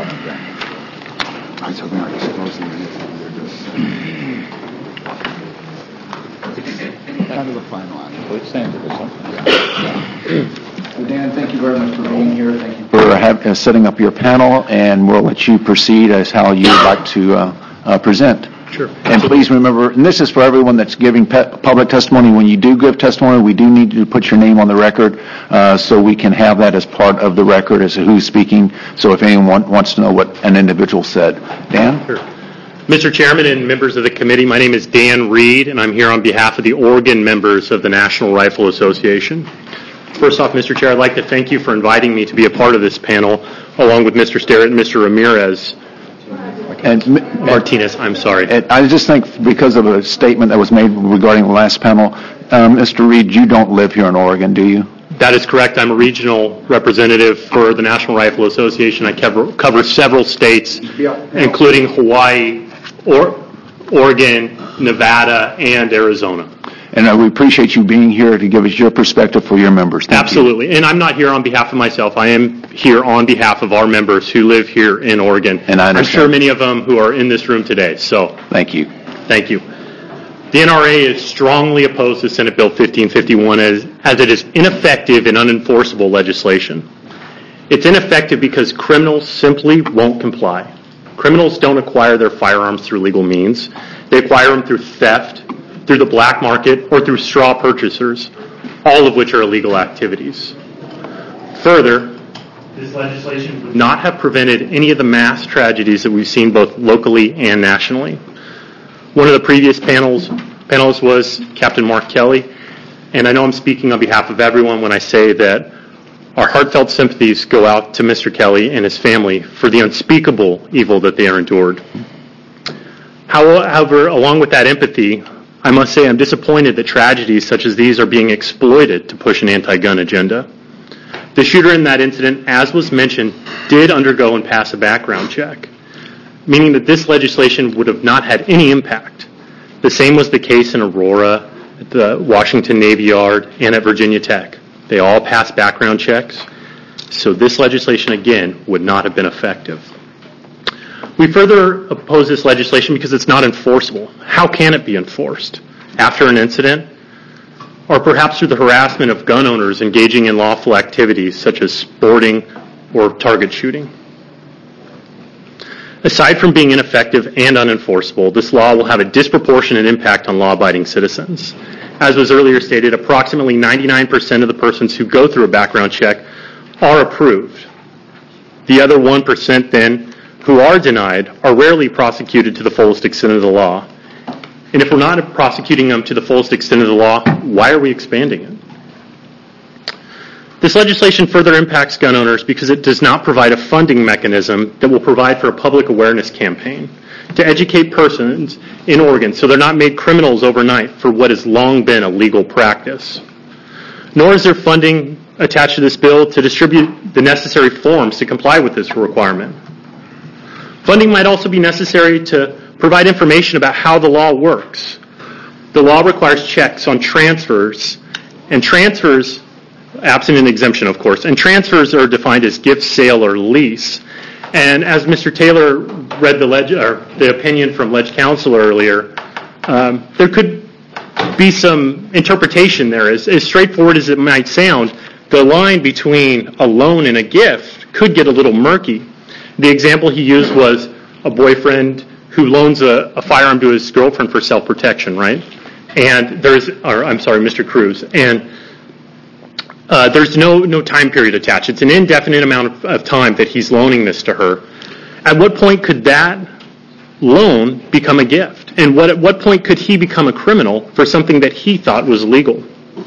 Dan, thank you very much for being here. Thank you for setting up your panel, and we'll let you proceed as how you'd like to present. Sure. And please remember, and this is for everyone that's giving public testimony, when you do give testimony, we do need to put your name on the record so we can have that as part of the record as to who's speaking, so if anyone wants to know what an individual said. Dan? Sure. Mr. Chairman and members of the committee, my name is Dan Reed, and I'm here on behalf of the Oregon members of the National Rifle Association. First off, Mr. Chair, I'd like to thank you for inviting me to be a part of this panel, along with Mr. Sterrett and Mr. Ramirez. Martinez, I'm sorry. I just think because of a statement that was made regarding the last panel, Mr. Reed, you don't live here in Oregon, do you? That is correct. I'm a regional representative for the National Rifle Association. I cover several states, including Hawaii, Oregon, Nevada, and Arizona. And we appreciate you being here to give us your perspective for your members. Absolutely. And I'm not here on behalf of myself. I am here on behalf of our members who live here in Oregon. And I understand. I'm sure many of them who are in this room today. So thank you. Thank you. The NRA is strongly opposed to Senate Bill 1551 as it is ineffective and unenforceable legislation. It's ineffective because criminals simply won't comply. Criminals don't acquire their firearms through legal means. They acquire them through theft, through the black market, or through straw purchasers, all of which are illegal activities. Further, this legislation would not have prevented any of the mass tragedies that we've seen both locally and nationally. One of the previous panelists was Captain Mark Kelly, and I know I'm speaking on behalf of everyone when I say that our heartfelt sympathies go out to Mr. Kelly and his family for the unspeakable evil that they are endured. However, along with that empathy, I must say I'm disappointed that tragedies such as these are being exploited to push an anti-gun agenda. The shooter in that incident, as was mentioned, did undergo and pass a background check, meaning that this legislation would have not had any impact. The same was the case in Aurora, at the Washington Navy Yard, and at Virginia Tech. They all passed background checks, so this legislation, again, would not have been effective. We further oppose this legislation because it's not enforceable. How can it be enforced? After an incident? Or perhaps through the harassment of gun owners engaging in lawful activities such as sporting or target shooting? Aside from being ineffective and unenforceable, this law will have a disproportionate impact on law-abiding citizens. As was earlier stated, approximately 99% of the persons who go through a background check are approved. The other 1% then, who are denied, are rarely prosecuted to the fullest extent of the law. And if we're not prosecuting them to the fullest extent of the law, why are we expanding it? This legislation further impacts gun owners because it does not provide a funding mechanism that will provide for a public awareness campaign to educate persons in Oregon so they're not made criminals overnight for what has long been a legal practice. Nor is there funding attached to this bill to distribute the necessary forms to comply with this requirement. Funding might also be necessary to provide information about how the law works. The law requires checks on transfers, and transfers, absent an exemption of course, and transfers are defined as gift, sale, or lease. And as Mr. Taylor read the opinion from Ledge Counsel earlier, there could be some interpretation there. As straightforward as it might sound, the line between a loan and a gift could get a little murky. The example he used was a boyfriend who loans a firearm to his girlfriend for self-protection, right? And Mr. Cruz. And there's no time period attached. It's an indefinite amount of time that he's loaning this to her. At what point could that loan become a gift? And at what point could he become a criminal for something that he thought was legal?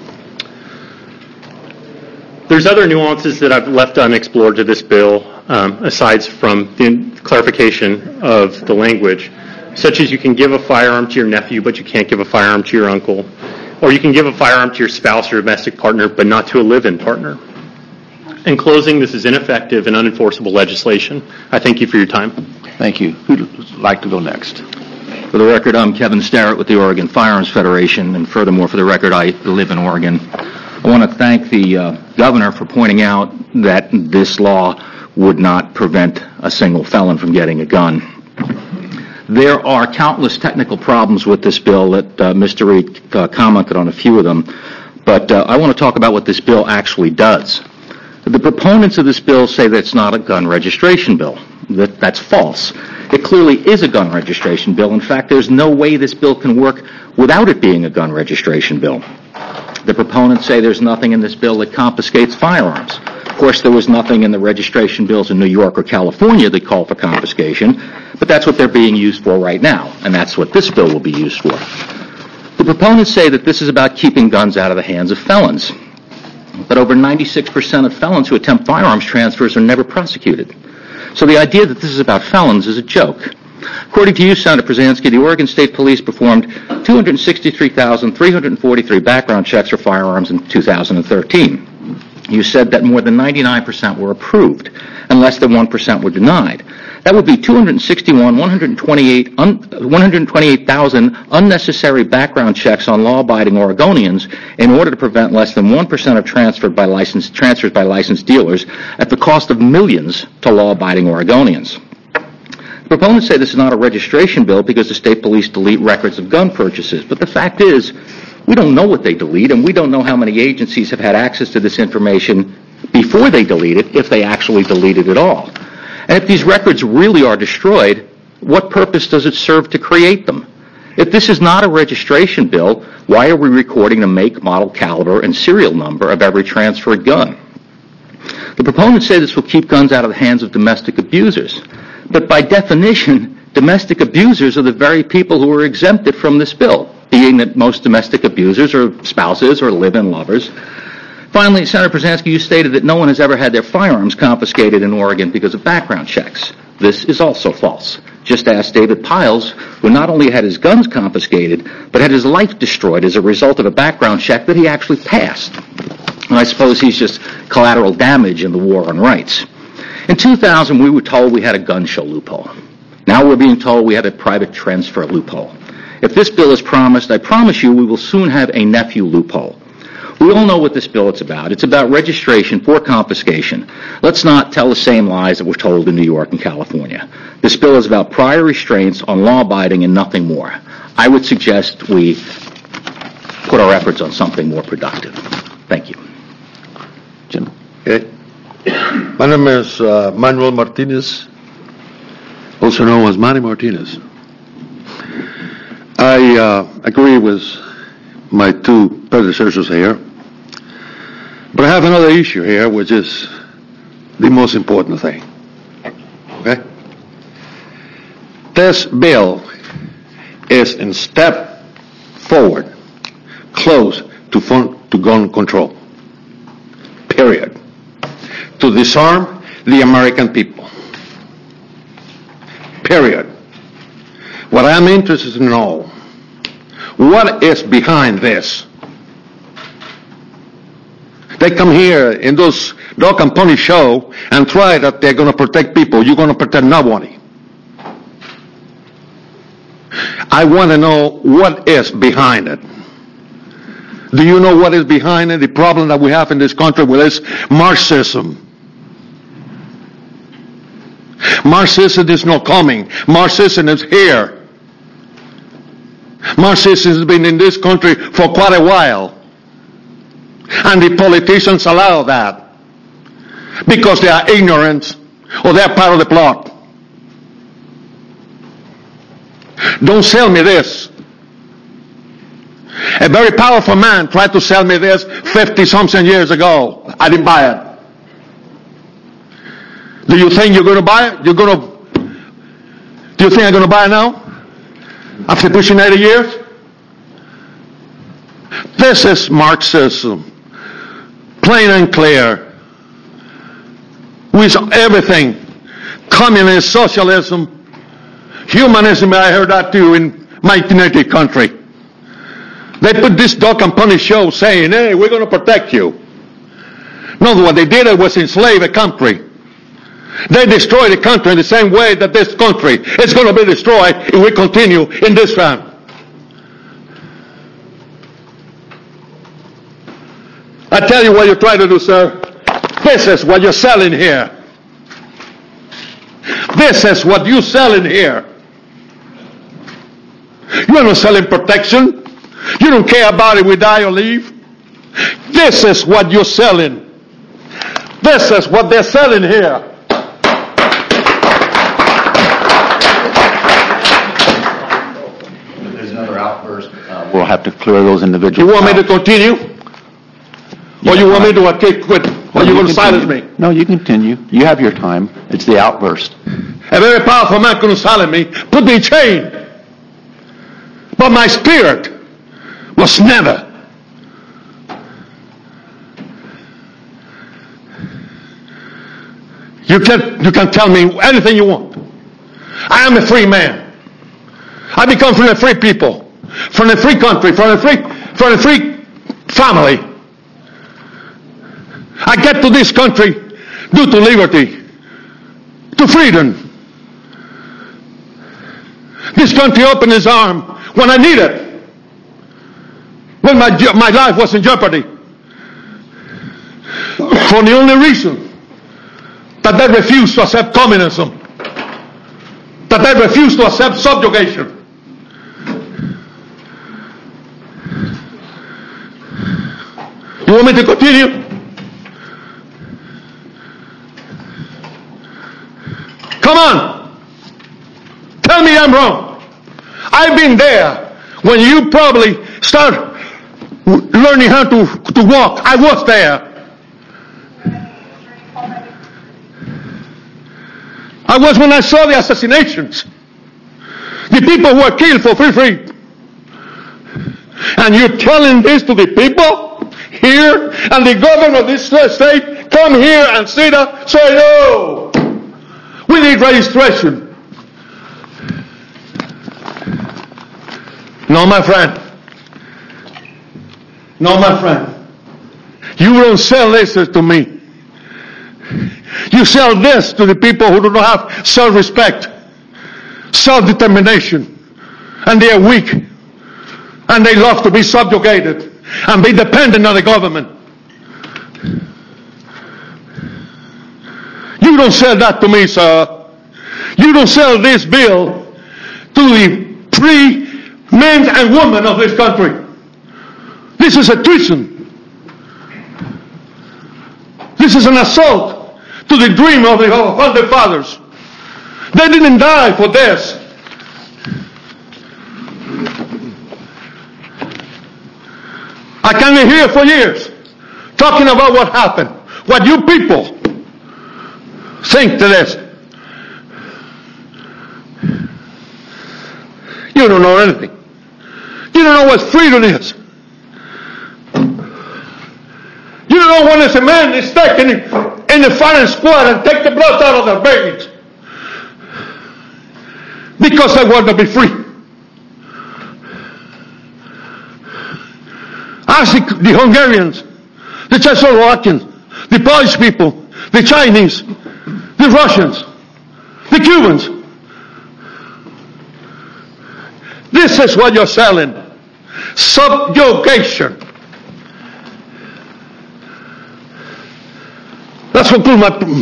There's other nuances that I've left unexplored to this bill, aside from the clarification of the language, such as you can give a firearm to your nephew, but you can't give a firearm to your uncle. Or you can give a firearm to your spouse or domestic partner, but not to a live-in partner. In closing, this is ineffective and unenforceable legislation. I thank you for your time. Thank you. Who'd like to go next? For the record, I'm Kevin Starrett with the Oregon Firearms Federation, and furthermore, for the record, I live in Oregon. I want to thank the governor for pointing out that this law would not prevent a single felon from getting a gun. There are countless technical problems with this bill that Mr. Reed commented on a few of them, but I want to talk about what this bill actually does. The proponents of this bill say that it's not a gun registration bill. That's false. It clearly is a gun registration bill. In fact, there's no way this bill can work without it being a gun registration bill. The proponents say there's nothing in this bill that confiscates firearms. Of course, there was nothing in the registration bills in New York or California that call for confiscation, but that's what they're being used for right now, and that's what this bill will be used for. The proponents say that this is about keeping guns out of the hands of felons, but over 96% of felons who attempt firearms transfers are never prosecuted. So the idea that this is about felons is a joke. According to you, Senator Przansky, the Oregon State Police performed 263,343 background checks for firearms in 2013. You said that more than 99% were approved and less than 1% were denied. That would be 128,000 unnecessary background checks on law-abiding Oregonians in order to prevent less than 1% of transfers by licensed dealers at the cost of millions to law-abiding Oregonians. Proponents say this is not a registration bill because the state police delete records of gun purchases. But the fact is, we don't know what they delete, and we don't know how many agencies have had access to this information before they delete it, if they actually delete it at all. And if these records really are destroyed, what purpose does it serve to create them? If this is not a registration bill, why are we recording the make, model, caliber, and serial number of every transferred gun? The proponents say this will keep guns out of the hands of domestic abusers. But by definition, domestic abusers are the very people who are exempted from this bill, being that most domestic abusers are spouses or live-in lovers. Finally, Senator Przansky, you stated that no one has ever had their firearms confiscated in Oregon because of background checks. This is also false. Just ask David Piles, who not only had his guns confiscated, but had his life destroyed as a result of a background check that he actually passed. And I suppose he's just collateral damage in the war on rights. In 2000, we were told we had a gun show loophole. Now we're being told we have a private transfer loophole. If this bill is promised, I promise you we will soon have a nephew loophole. We all know what this bill is about. It's about registration for confiscation. Let's not tell the same lies that were told in New York and California. This bill is about prior restraints on law-abiding and nothing more. I would suggest we put our efforts on something more productive. Thank you. Jim. Okay. My name is Manuel Martinez, also known as Manny Martinez. I agree with my two predecessors here, but I have another issue here, which is the most important thing. Okay? This bill is a step forward, close to gun control. Period. to disarm the American people. Period. What I'm interested to know, what is behind this? They come here in those dog and pony show and try that they're going to protect people. You're going to protect nobody. I want to know what is behind it. Do you know what is behind it? The problem that we have in this country with this Marxism. Marxism is not coming. Marxism is here. Marxism has been in this country for quite a while. And the politicians allow that because they are ignorant or they are part of the plot. Don't sell me this. A very powerful man tried to sell me this 50-something years ago. I didn't buy it. Do you think you're going to buy it? Do you think I'm going to buy it now? After pushing 80 years? This is Marxism. Plain and clear. With everything. Communist, socialism, humanism, I heard that too in my native country. They put this dog and pony show saying, hey, we're going to protect you. No, what they did was enslave a country. They destroyed the country in the same way that this country is going to be destroyed if we continue in this round. I tell you what you're trying to do, sir. This is what you're selling here. This is what you're selling here. You're not selling protection. You don't care about if we die or leave. This is what you're selling. This is what they're selling here. There's another outburst. We'll have to clear those individuals. You want me to continue? Or you want me to quit? Or you going to silence me? No, you continue. You have your time. It's the outburst. A very powerful man couldn't silence me. Put me in chain. But my spirit was never. You can tell me anything you want. I am a free man. I become from a free people, from a free country, from a free family. I get to this country due to liberty, to freedom. This country opened its arm when I need it. When my life was in jeopardy. For the only reason that they refused to accept communism. That they refused to accept subjugation. You want me to continue? Come on. Tell me I'm wrong. I've been there when you probably start learning how to walk. I was there. I was when I saw the assassinations. The people who were killed for free. And you're telling this to the people here, and the government of this state come here and sit up, say no. We need registration. No, my friend. No, my friend. You don't sell this to me. You sell this to the people who do not have self-respect, self-determination, and they are weak, and they love to be subjugated and be dependent on the government. You don't sell that to me, sir. You don't sell this bill to the free men and women of this country. This is a treason. This is an assault to the dream of the founding fathers. They didn't die for this. I can be here for years talking about what happened, what you people think to this. You don't know anything. You don't know what freedom is. You don't know when a man is taken in the firing squad and take the blood out of their veins because they want to be free. Ask the Hungarians, the Czechoslovakians, the Polish people, the Chinese, the Russians, the Cubans. This is what you're selling. Subjugation. Let's conclude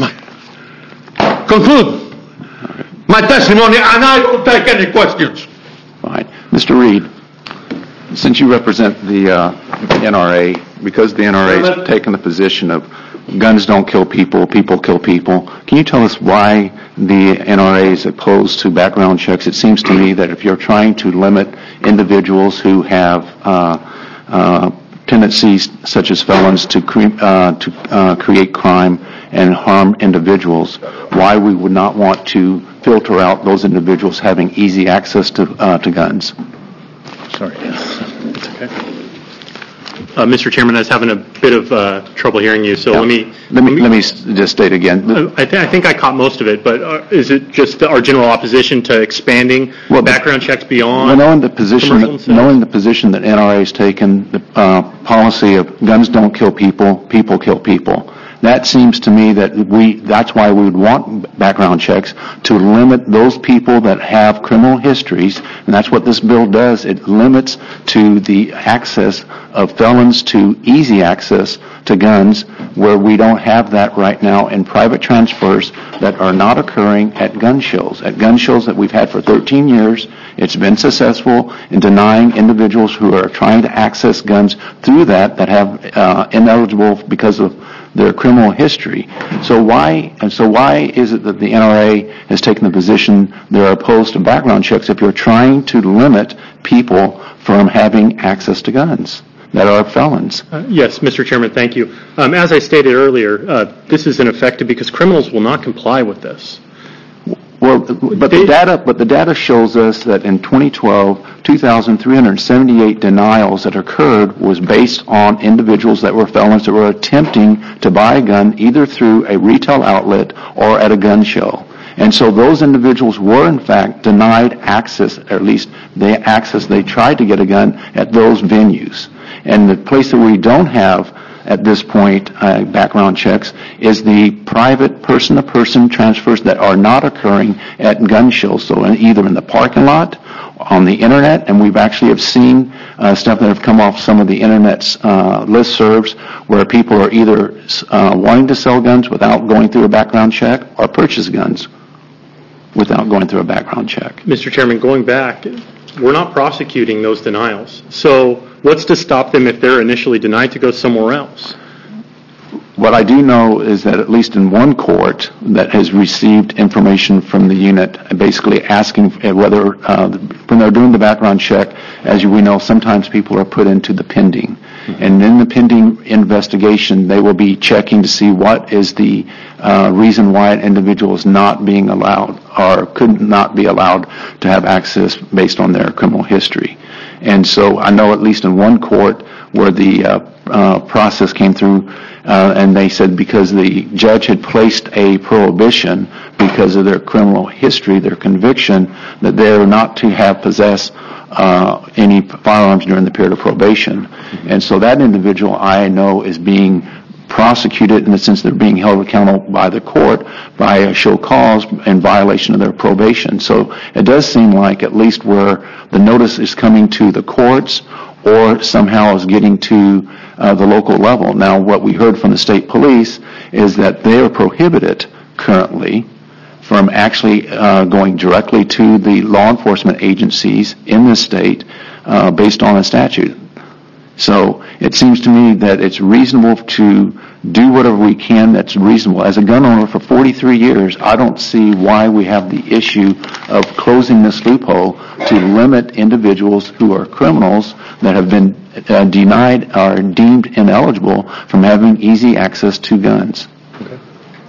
my testimony, and I don't take any questions. Fine. Mr. Reed, since you represent the NRA, because the NRA has taken the position of guns don't kill people, people kill people, can you tell us why the NRA is opposed to background checks? It seems to me that if you're trying to limit individuals who have tendencies such as felons to create crime and harm individuals, why we would not want to filter out those individuals having easy access to guns. Sorry. It's okay. Mr. Chairman, I was having a bit of trouble hearing you, so let me just state again. I think I caught most of it, but is it just our general opposition to expanding background checks beyond? Well, knowing the position that NRA has taken, the policy of guns don't kill people, people kill people. That seems to me that that's why we would want background checks, to limit those people that have criminal histories, and that's what this bill does. It limits to the access of felons to easy access to guns, where we don't have that right now in private transfers that are not occurring at gun shows. At gun shows that we've had for 13 years, it's been successful in denying individuals who are trying to access guns through that have ineligible because of their criminal history. So why is it that the NRA has taken the position they're opposed to background checks if you're trying to limit people from having access to guns that are felons? Yes, Mr. Chairman, thank you. As I stated earlier, this is ineffective because criminals will not comply with this. Well, but the data shows us that in 2012, 2,378 denials that occurred was based on individuals that were felons that were attempting to buy a gun either through a retail outlet or at a gun show. And so those individuals were in fact denied access, or at least they tried to get a gun at those venues. And the place that we don't have at this point background checks is the private person-to-person transfers that are not occurring at gun shows. So either in the parking lot, on the internet, and we've actually have seen stuff that have come off some of the internet's listservs where people are either wanting to sell guns without going through a background check or purchase guns without going through a background check. Mr. Chairman, going back, we're not prosecuting those denials. So what's to stop them if they're initially denied to go somewhere else? What I do know is that at least in one court that has received information from the unit basically asking whether, when they're doing the background check, as we know, sometimes people are put into the pending. And in the pending investigation, they will be checking to see what is the reason why an individual is not being allowed or could not be allowed to have access based on their criminal history. And so I know at least in one court where the process came through and they said because the judge had placed a prohibition because of their criminal history, their conviction, that they are not to have possessed any firearms during the period of probation. And so that individual, I know, is being prosecuted in the sense they're being held accountable by the court by a show cause in violation of their probation. So it does seem like at least where the notice is coming to the courts or somehow is getting to the local level. Now, what we heard from the state police is that they are prohibited currently from actually going directly to the law enforcement agencies in the state based on a statute. So it seems to me that it's reasonable to do whatever we can that's reasonable. As a gun owner for 43 years, I don't see why we have the issue of closing this loophole to limit individuals who are criminals that have been denied or deemed ineligible from having easy access to guns. Okay.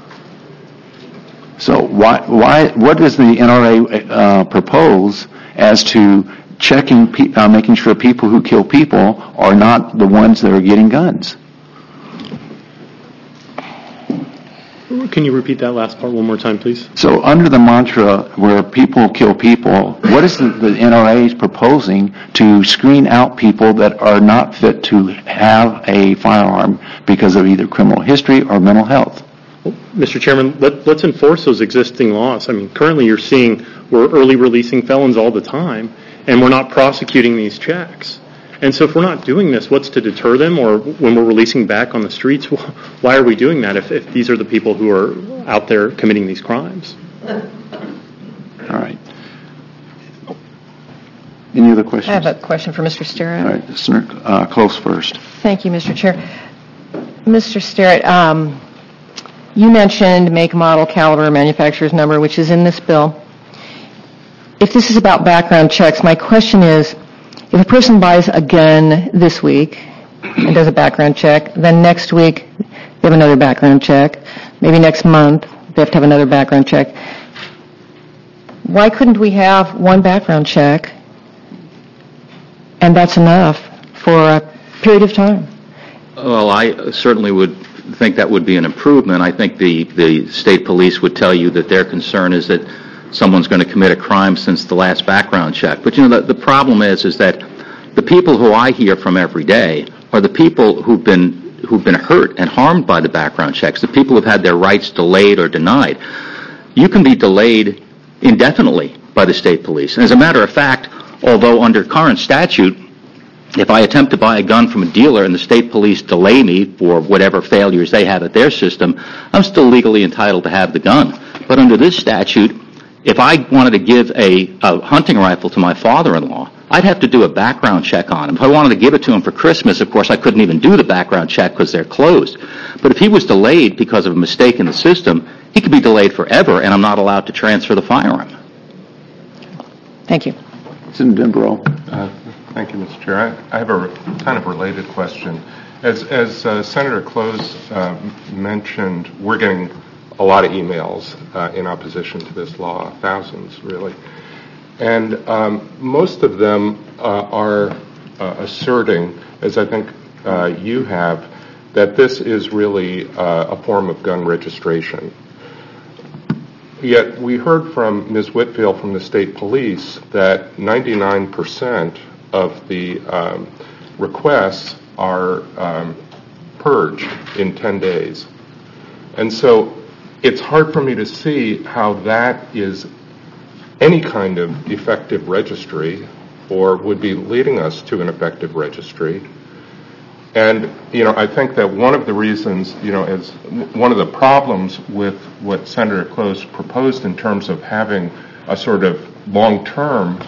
So what does the NRA propose as to checking, making sure people who kill people are not the ones that are getting guns? Can you repeat that last part one more time, please? So under the mantra where people kill people, what is the NRA proposing to screen out people that are not fit to have a firearm because of either criminal history or mental health? Well, Mr. Chairman, let's enforce those existing laws. I mean, currently you're seeing we're early releasing felons all the time, and we're not prosecuting these checks. And so if we're not doing this, what's to deter them? Or when we're releasing back on the streets, why are we doing that if these are the people who are out there committing these crimes? All right. Any other questions? I have a question for Mr. Sterrett. All right, Senator Close first. Thank you, Mr. Chair. Mr. Sterrett, you mentioned make, model, caliber, manufacturer's number, which is in this bill. If this is about background checks, my question is, if a person buys a gun this week and does a background check, then next week they have another background check, maybe next month they have to have another background check, why couldn't we have one background check and that's enough for a period of time? Well, I certainly would think that would be an improvement. I think the state police would tell you that their concern is that someone's going to commit a crime since the last background check. But, the problem is that the people who I hear from every day are the people who've been hurt and harmed by the background checks, the people who've had their rights delayed or denied. You can be delayed indefinitely by the state police. And as a matter of fact, although under current statute, if I attempt to buy a gun from a dealer and the state police delay me for whatever failures they have at their system, I'm still legally entitled to have the gun. But under this statute, if I wanted to give a hunting rifle to my father-in-law, I'd have to do a background check on him. If I wanted to give it to him for Christmas, of course, I couldn't even do the background check because they're closed. But if he was delayed because of a mistake in the system, he could be delayed forever, and I'm not allowed to transfer the firearm. Thank you. Senator Dembrow. Thank you, Mr. Chair. I have a kind of related question. As Senator Close mentioned, we're getting a lot of emails in opposition to this law, thousands really. And most of them are asserting, as I think you have, that this is really a form of gun registration. Yet we heard from Ms. Whitfield from the state police that 99% of the requests are purged in 10 days. And so it's hard for me to see how that is any kind of effective registry or would be leading us to an effective registry. And, I think that one of the reasons, is one of the problems with what Senator Close proposed in terms of having a sort of long-term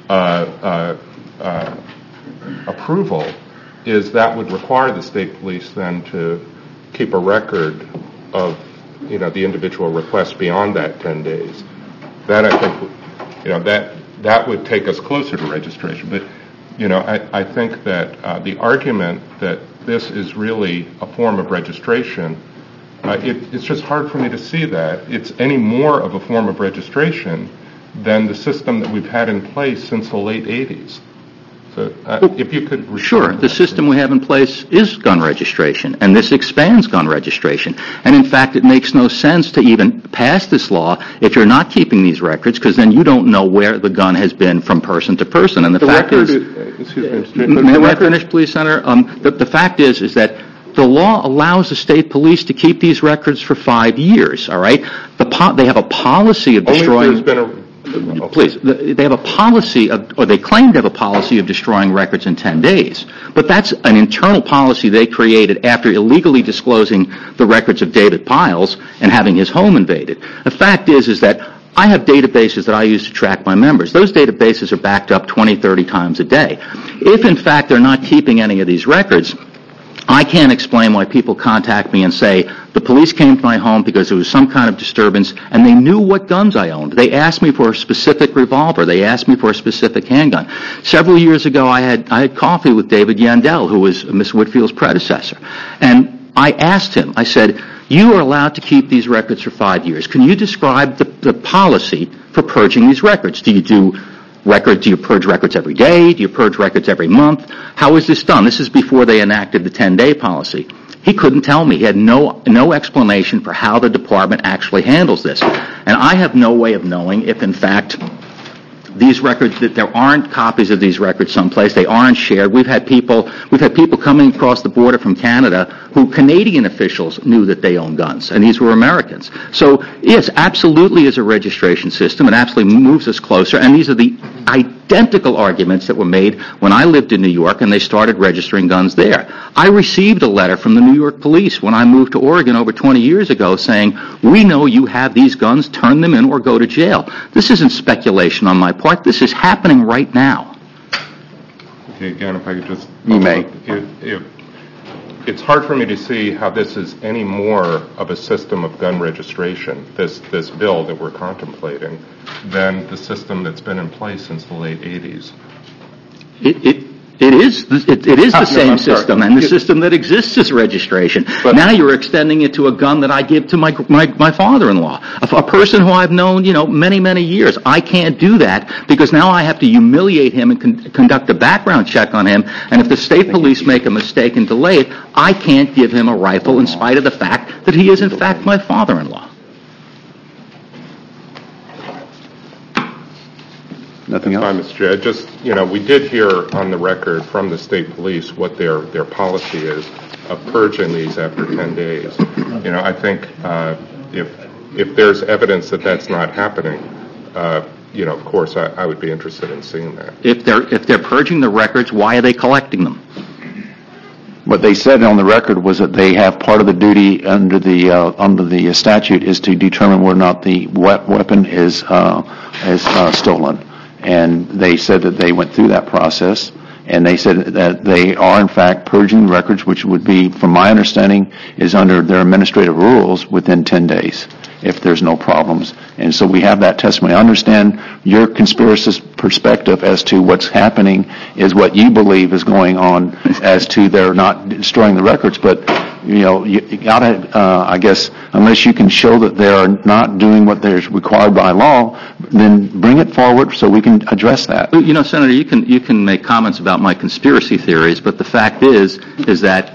approval is that would require the state police then to keep a record of the individual requests beyond that 10 days. That I think, that would take us closer to registration. But, I think that the argument that this is really a form of registration, it's just hard for me to see that it's any more of a form of registration than the system that we've had in place since the late 80s. So if you could... Sure. The system we have in place is gun registration, and this expands gun registration. And in fact, it makes no sense to even pass this law if you're not keeping these records, because then you don't know where the gun has been from person to person. And the fact is... May I finish, please, Senator? The fact is that the law allows the state police to keep these records for 5 years, all right? They have a policy of destroying... Only if there's been a... Please, they have a policy or they claim to have a policy of destroying records in 10 days. But that's an internal policy they created after illegally disclosing the records of David Piles and having his home invaded. The fact is that I have databases that I use to track my members. Those databases are backed up 20, 30 times a day. If, in fact, they're not keeping any of these records, I can't explain why people contact me and say, the police came to my home because there was some kind of disturbance and they knew what guns I owned. They asked me for a specific revolver. They asked me for a specific handgun. Several years ago, I had coffee with David Yandel, who was Ms. Whitfield's predecessor. And I asked him, I said, you are allowed to keep these records for 5 years. Can you describe the policy for purging these records? Do you purge records every day? Do you purge records every month? How is this done? This is before they enacted the 10-day policy. He couldn't tell me. He had no explanation for how the department actually handles this. And I have no way of knowing if, in fact, these records, that there aren't copies of these records someplace, they aren't shared. We've had people coming across the border from Canada who Canadian officials knew that they own guns, and these were Americans. So, yes, absolutely is a registration system. It absolutely moves us closer, and these are the identical arguments that were made when I lived in New York and they started registering guns there. I received a letter from the New York police when I moved to Oregon over 20 years ago saying, we know you have these guns, turn them in or go to jail. This isn't speculation on my part. This is happening right now. Okay, again, if I could just... You may. It's hard for me to see how this is any more of a system of gun registration, this bill that we're contemplating, than the system that's been in place since the late 80s. It is the same system, and the system that exists is registration. But now you're extending it to a gun that I give to my father-in-law, a person who I've known, many, many years. I can't do that because now I have to humiliate him and conduct a background check on him, and if the state police make a mistake and delay it, I can't give him a rifle in spite of the fact that he is, in fact, my father-in-law. Nothing else? Hi, Mr. Chair. Just, we did hear on the record from the state police what their policy is of purging these after 10 days. I think if there's evidence that that's not happening, of course, I would be interested in seeing that. If they're purging the records, why are they collecting them? What they said on the record was that they have part of the duty under the statute is to determine whether or not the weapon is stolen. And they said that they went through that process, and they said that they are, in fact, purging records, which would be, from my understanding, is under their administrative rules within 10 days, if there's no problems. And so we have that testimony. I understand your conspiracist perspective as to what's happening is what you believe is going on as to they're not destroying the records, but you gotta, I guess, unless you can show that they are not doing what is required by law, then bring it forward so we can address that. Senator, you can make comments about my conspiracy theories, but the fact is that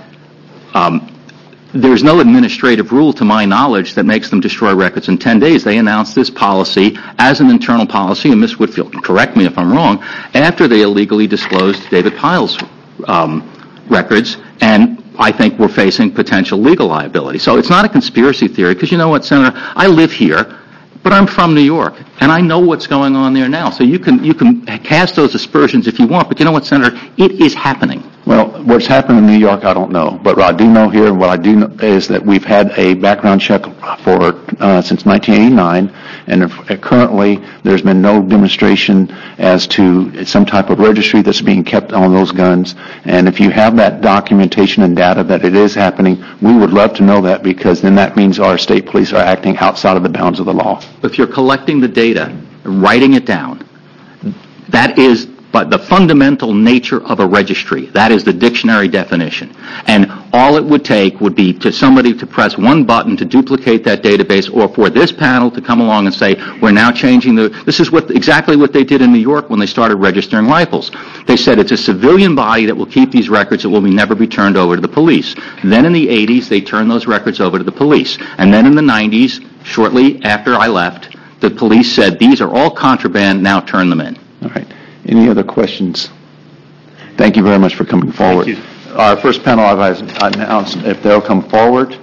there's no administrative rule, to my knowledge, that makes them destroy records in 10 days. They announced this policy as an internal policy, and Ms. Whitfield can correct me if I'm wrong, after they illegally disclosed David Pyle's records, and I think we're facing potential legal liability. So it's not a conspiracy theory, because you know what, Senator, I live here, but I'm from New York, and I know what's going on there now. So you can cast those aspersions if you want, but you know what, Senator, it is happening. Well, what's happened in New York, I don't know. But what I do know here, and what I do know is that we've had a background check for since 1989, and currently there's been no demonstration as to some type of registry that's being kept on those guns. And if you have that documentation and data that it is happening, we would love to know that, because then that means our state police are acting outside of the bounds of the law. If you're collecting the data and writing it down, that is but the fundamental nature of a registry. That is the dictionary definition. And all it would take would be to somebody to press one button to duplicate that database, or for this panel to come along and say, we're now changing this is exactly what they did in New York when they started registering rifles. They said it's a civilian body that will keep these records that will never be turned over to the police. Then in the 80s, they turned those records over to the police. And then in the 90s, shortly after I left, the police said, these are all contraband, now turn them in. All right. Any other questions? Thank you very much for coming forward. Thank you. Our first panel, I've announced if they'll come forward.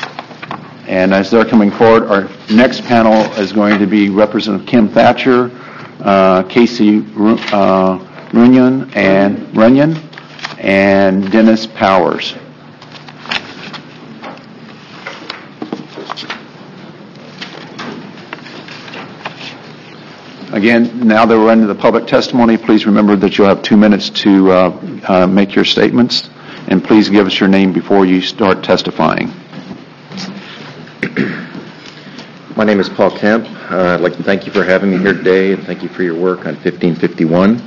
And as they're coming forward, our next panel is going to be Representative Kim Thatcher, Casey Runyon, and Dennis Powers. Again, now that we're into the public testimony, please remember that you'll have 2 minutes to make your statements, and please give us your name before you start testifying. My name is Paul Kemp. I'd like to thank you for having me here today, and thank you for your work on 1551.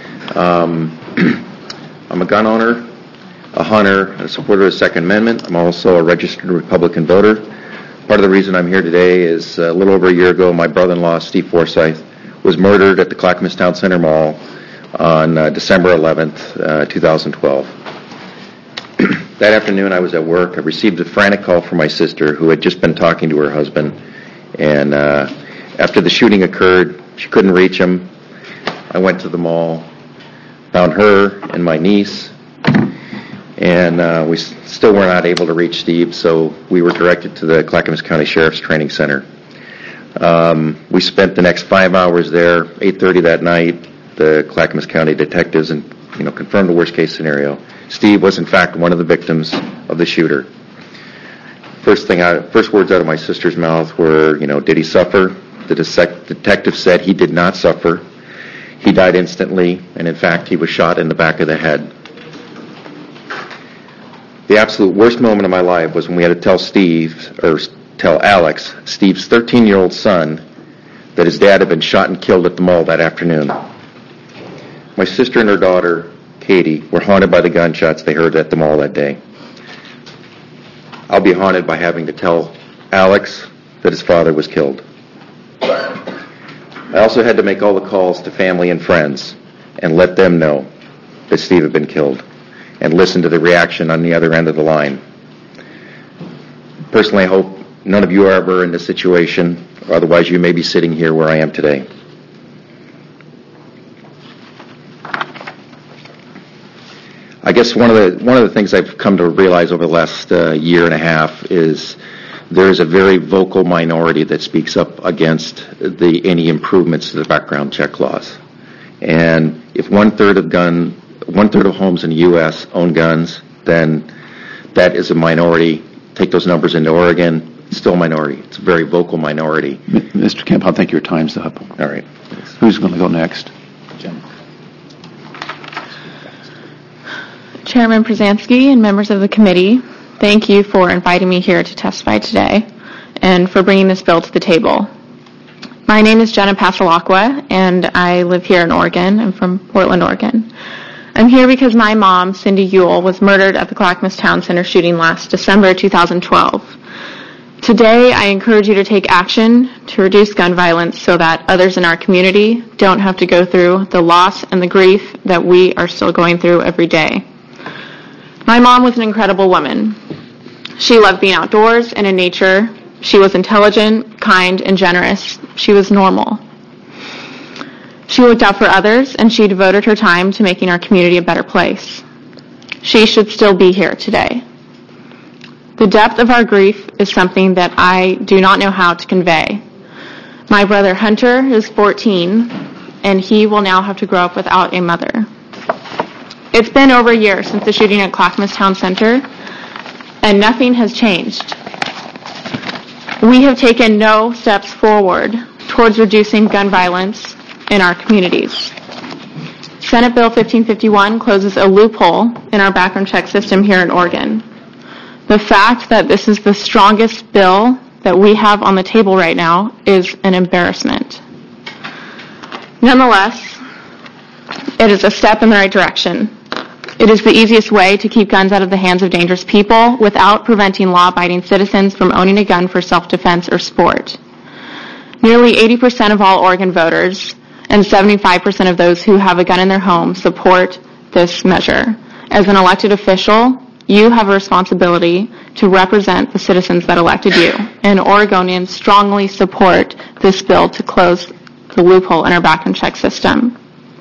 I'm a gun owner, a hunter, and a supporter of the Second Amendment. I'm also a registered Republican voter. Part of the reason I'm here today is a little over a year ago, my brother-in-law, Steve Forsyth, was murdered at the Clackamas Town Center Mall on December 11th, 2012. That afternoon, I was at work. I received a frantic call from my sister, who had just been talking to her husband. And after the shooting occurred, she couldn't reach him. I went to the mall, found her and my niece, and we still were not able to reach Steve, so we were directed to the Clackamas County Sheriff's Training Center. We spent the next 5 hours there. 8:30 that night, the Clackamas County detectives confirmed the worst-case scenario. Steve was, in fact, one of the victims of the shooter. First words out of my sister's mouth were, did he suffer? The detective said he did not suffer. He died instantly, and in fact, he was shot in the back of the head. The absolute worst moment of my life was when we had to tell Alex, Steve's 13-year-old son, that his dad had been shot and killed at the mall that afternoon. My sister and her daughter, Katie, were haunted by the gunshots they heard at the mall that day. I'll be haunted by having to tell Alex that his father was killed. I also had to make all the calls to family and friends and let them know that Steve had been killed and listen to the reaction on the other end of the line. Personally, I hope none of you are ever in this situation, or otherwise you may be sitting here where I am today. I guess one of the things I've come to realize over the last year and a half is there is a very vocal minority that speaks up against any improvements to the background check laws. And if one third of homes in the U.S. own guns, then that is a minority. Take those numbers into Oregon, it's still a minority. It's a very vocal minority. Mr. Kemp, I think your time's up. All right. Who's going to go next? Jen. Chairman Przansky and members of the committee, thank you for inviting me here to testify today and for bringing this bill to the table. My name is Jenna Pasalakwa, and I live here in Oregon. I'm from Portland, Oregon. I'm here because my mom, Cindy Ewell, was murdered at the Clackamas Town Center shooting last December 2012. Today, I encourage you to take action to reduce gun violence so that others in our community don't have to go through the loss and the grief that we are still going through every day. My mom was an incredible woman. She loved being outdoors and in nature. She was intelligent, kind, and generous. She was normal. She looked out for others, and she devoted her time to making our community a better place. She should still be here today. The depth of our grief is something that I do not know how to convey. My brother Hunter is 14, and he will now have to grow up without a mother. It's been over a year since the shooting at Clackamas Town Center, and nothing has changed. We have taken no steps forward towards reducing gun violence in our communities. Senate Bill 1551 closes a loophole in our background check system here in Oregon. The fact that this is the strongest bill that we have on the table right now is an embarrassment. Nonetheless, it is a step in the right direction. It is the easiest way to keep guns out of the hands of dangerous people without preventing law-abiding citizens from owning a gun for self-defense or sport. Nearly 80% of all Oregon voters and 75% of those who have a gun in their home support this measure. As an elected official, you have a responsibility to represent the citizens that elected you, and Oregonians strongly support this bill to close the loophole in our background check system.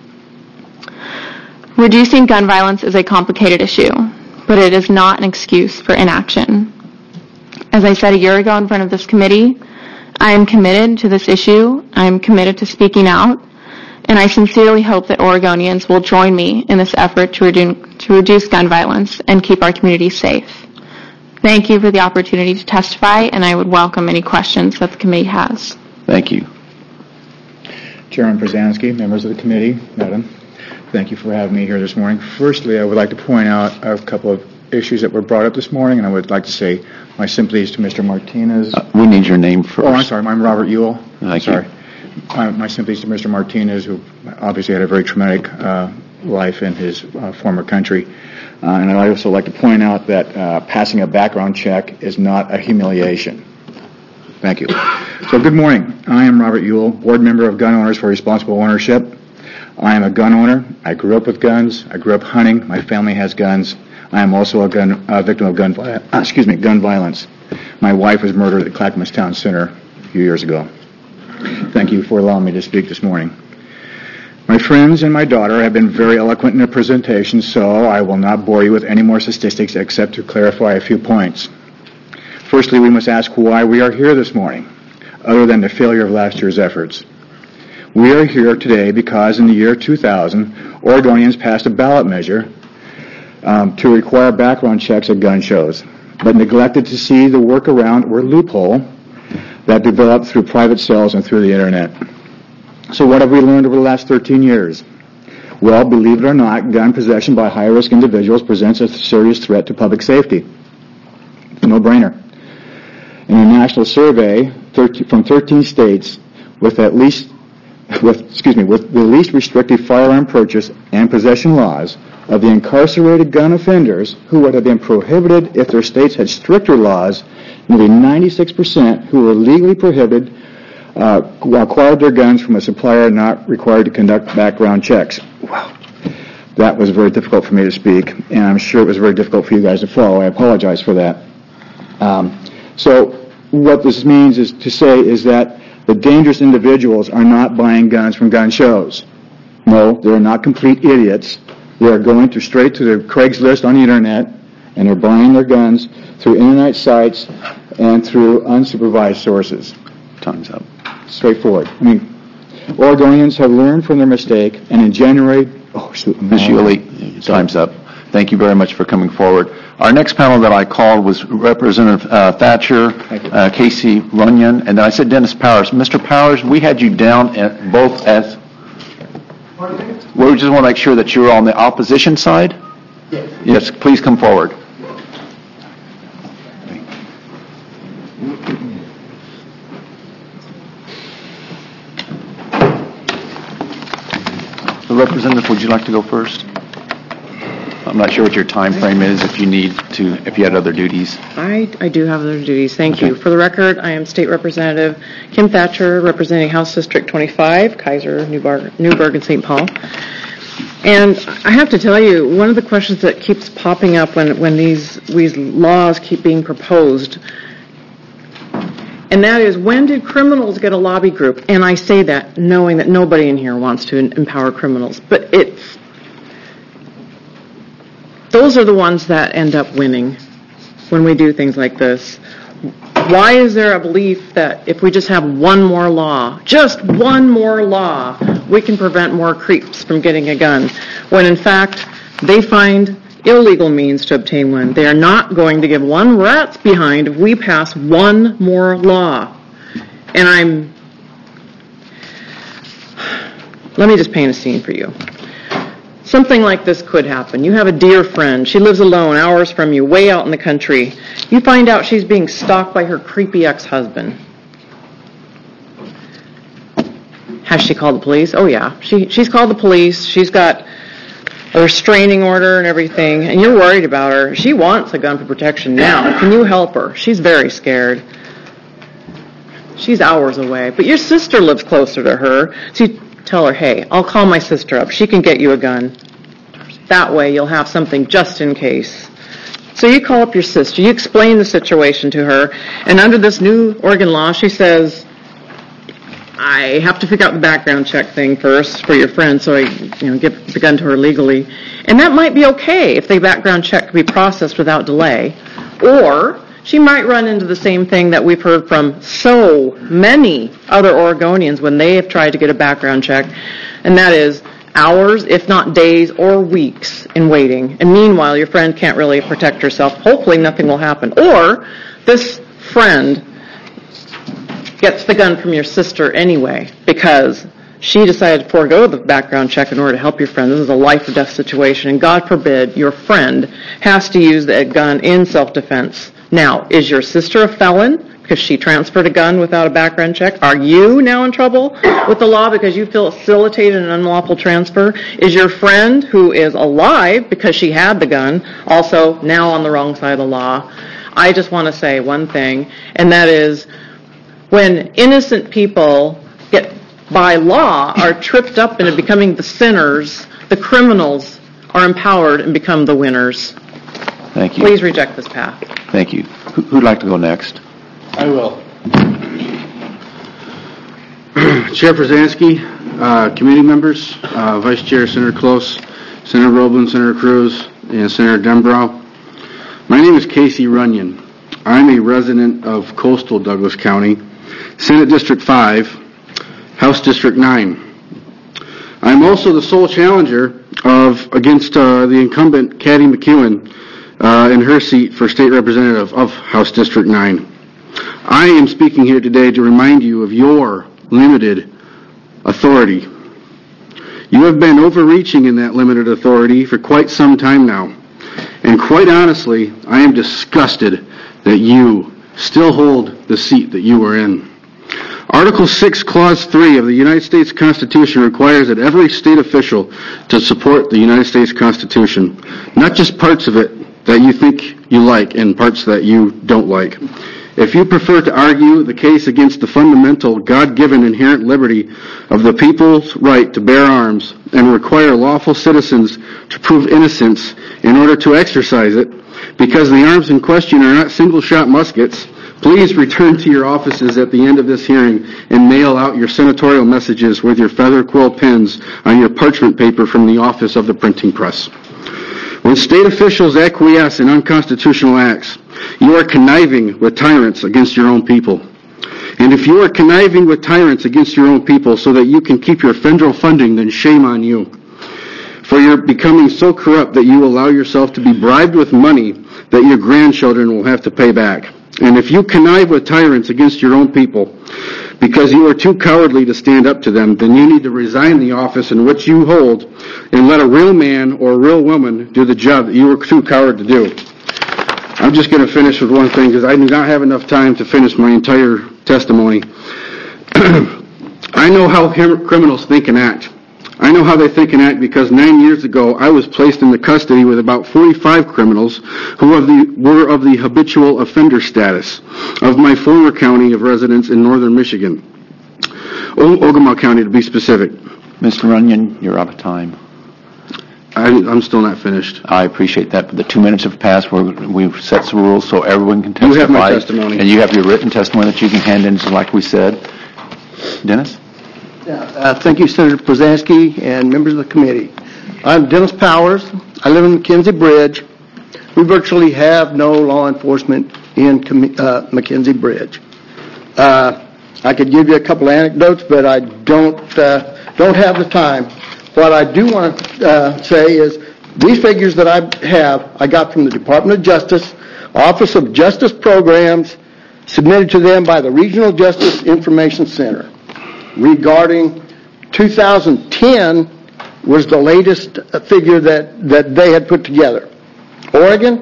Reducing gun violence is a complicated issue, but it is not an excuse for inaction. As I said a year ago in front of this committee, I am committed to this issue. I am committed to speaking out, and I sincerely hope that Oregonians will join me in this effort to reduce gun violence and keep our communities safe. Thank you for the opportunity to testify, and I would welcome any questions that the committee has. Thank you. Chairman Przansky, members of the committee, Madam, thank you for having me here this morning. Firstly, I would like to point out a couple of issues that were brought up this morning, and I would like to say my sympathies to Mr. Martinez. We need your name first. Oh, I'm sorry. I'm Robert Ewell. Thank you. My sympathies to Mr. Martinez, who obviously had a very traumatic life in his former country. And I'd also like to point out that passing a background check is not a humiliation. Thank you. So good morning. I am Robert Ewell, board member of Gun Owners for Responsible Ownership. I am a gun owner. I grew up with guns. I grew up hunting. My family has guns. I am also a victim of gun violence. My wife was murdered at Clackamas Town Center a few years ago. Thank you for allowing me to speak this morning. My friends and my daughter have been very eloquent in their presentation, so I will not bore you with any more statistics except to clarify a few points. Firstly, we must ask why we are here this morning, other than the failure of last year's efforts. We are here today because in the year 2000, Oregonians passed a ballot measure to require background checks at gun shows, but neglected to see the workaround or loophole that developed through private sales and through the internet. So what have we learned over the last 13 years? Well, believe it or not, gun possession by high-risk individuals presents a serious threat to public safety. It's a no-brainer. In a national survey from 13 states with the least restrictive firearm purchase and possession laws, of the incarcerated gun offenders who would have been prohibited if their states had stricter laws, nearly 96% who were legally prohibited acquired their guns from a supplier not required to conduct background checks. Wow. That was very difficult for me to speak, and I'm sure it was very difficult for you guys to follow. I apologize for that. So what this means is that the dangerous individuals are not buying guns from gun shows. No, they're not complete idiots. They are going straight to the Craigslist on the internet, and they're buying their guns through internet sites and through unsupervised sources. Time's up. Straightforward. I mean, Oregonians have learned from their mistake, and in January... Ms. Yuli, time's up. Thank you very much for coming forward. Our next panel that I called was Representative Thatcher, Casey Runyon, and then I said Dennis Powers. Mr. Powers, we had you down both as... We just want to make sure that you're on the opposition side. Yes. Yes, please come forward. The representative, would you like to go first? I'm not sure what your time frame is if you had other duties. I do have other duties. Thank you. For the record, I am State Representative Kim Thatcher, representing House District 25, Kaiser, Newburgh, and St. Paul. And I have to tell you, one of the questions that keeps popping up when these laws keep being proposed, and that is, when did criminals get a lobby group? And I say that knowing that nobody in here wants to empower criminals, but those are the ones that end up winning when we do things like this. Why is there a belief that if we just have one more law, just one more law, we can prevent more creeps from getting a gun, when in fact they find illegal means to obtain one? They are not going to give one rat's behind if we pass one more law. And let me just paint a scene for you. Something like this could happen. You have a dear friend. She lives alone, hours from you, way out in the country. You find out she's being stalked by her creepy ex-husband. Has she called the police? Oh, yeah. She's called the police. She's got a restraining order and everything, and you're worried about her. She wants a gun for protection now. Can you help her? She's very scared. She's hours away. But your sister lives closer to her, so you tell her, hey, I'll call my sister up. She can get you a gun. That way you'll have something just in case. So you call up your sister. You explain the situation to her. And under this new Oregon law, she says, I have to figure out the background check thing first for your friend, so I give the gun to her legally. And that might be okay if the background check can be processed without delay. Or she might run into the same thing that we've heard from so many other Oregonians when they have tried to get a background check, and that is hours, if not days or weeks in waiting. And meanwhile, your friend can't really protect herself. Hopefully nothing will happen. Or this friend gets the gun from your sister anyway because she decided to forego the background check in order to help your friend. This is a life or death situation, and God forbid your friend has to use that gun in self-defense. Now, is your sister a felon because she transferred a gun without a background check? Are you now in trouble with the law because you facilitated an unlawful transfer? Is your friend, who is alive because she had the gun, also now on the wrong side of the law? I just want to say one thing, and that is when innocent people by law are tripped up into becoming the sinners, the criminals are empowered and become the winners. Thank you. Please reject this path. Thank you. Who'd like to go next? I will. Chair Przansky, committee members, Vice Chair Senator Close, Senator Roblin, Senator Cruz, and Senator Denbrow. My name is Casey Runyon. I'm a resident of coastal Douglas County, Senate District 5, House District 9. I'm also the sole challenger against the incumbent Kathy McEwen in her seat for State Representative of House District 9. I am speaking here today to remind you of your limited authority. You have been overreaching in that limited authority for quite some time now. And quite honestly, I am disgusted that you still hold the seat that you are in. Article 6, Clause 3 of the United States Constitution requires that every state official to support the United States Constitution, not just parts of it that you think you like and parts that you don't like. If you prefer to argue the case against the fundamental, God-given inherent liberty of the people's right to bear arms and require lawful citizens to prove innocence in order to exercise it, because the arms in question are not single-shot muskets, please return to your offices at the end of this hearing and mail out your senatorial messages with your feather quill pens on your parchment paper from the office of the printing press. When state officials acquiesce in unconstitutional acts, you are conniving with tyrants against your own people. And if you are conniving with tyrants against your own people so that you can keep your federal funding, then shame on you. For you're becoming so corrupt that you allow yourself to be bribed with money that your grandchildren will have to pay back. And if you connive with tyrants against your own people because you are too cowardly to stand up to them, then you need to resign the office in which you hold and let a real man or a real woman do the job that you were too coward to do. I'm just going to finish with one thing because I do not have enough time to finish my entire testimony. I know how criminals think and act. I know how they think and act because 9 years ago I was placed in the custody with about 45 criminals who were of the habitual offender status of my former county of residence in northern Michigan, Ogemaw County to be specific. Mr. Runyon, you're out of time. I'm still not finished. I appreciate that, but the 2 minutes have passed. We've set some rules so everyone can testify. You have my testimony. And you have your written testimony that you can hand in, just like we said. Dennis? Thank you, Senator Przansky and members of the committee. I'm Dennis Powers. I live in McKenzie Bridge. We virtually have no law enforcement in McKenzie Bridge. I could give you a couple anecdotes, but I don't have the time. What I do want to say is these figures that I have, I got from the Department of Justice, Office of Justice Programs, submitted to them by the Regional Justice Information Center. Regarding 2010 was the latest figure that they had put together. Oregon,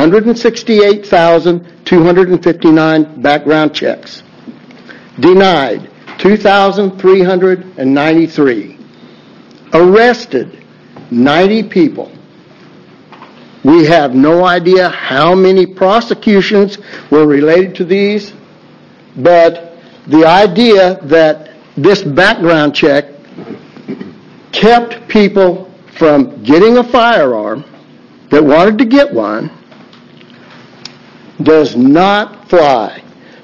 168,259 background checks. Denied, 2,393. Arrested, 90 people. We have no idea how many prosecutions were related to these, but the idea that this background check kept people from getting a firearm that wanted to get one does not fly.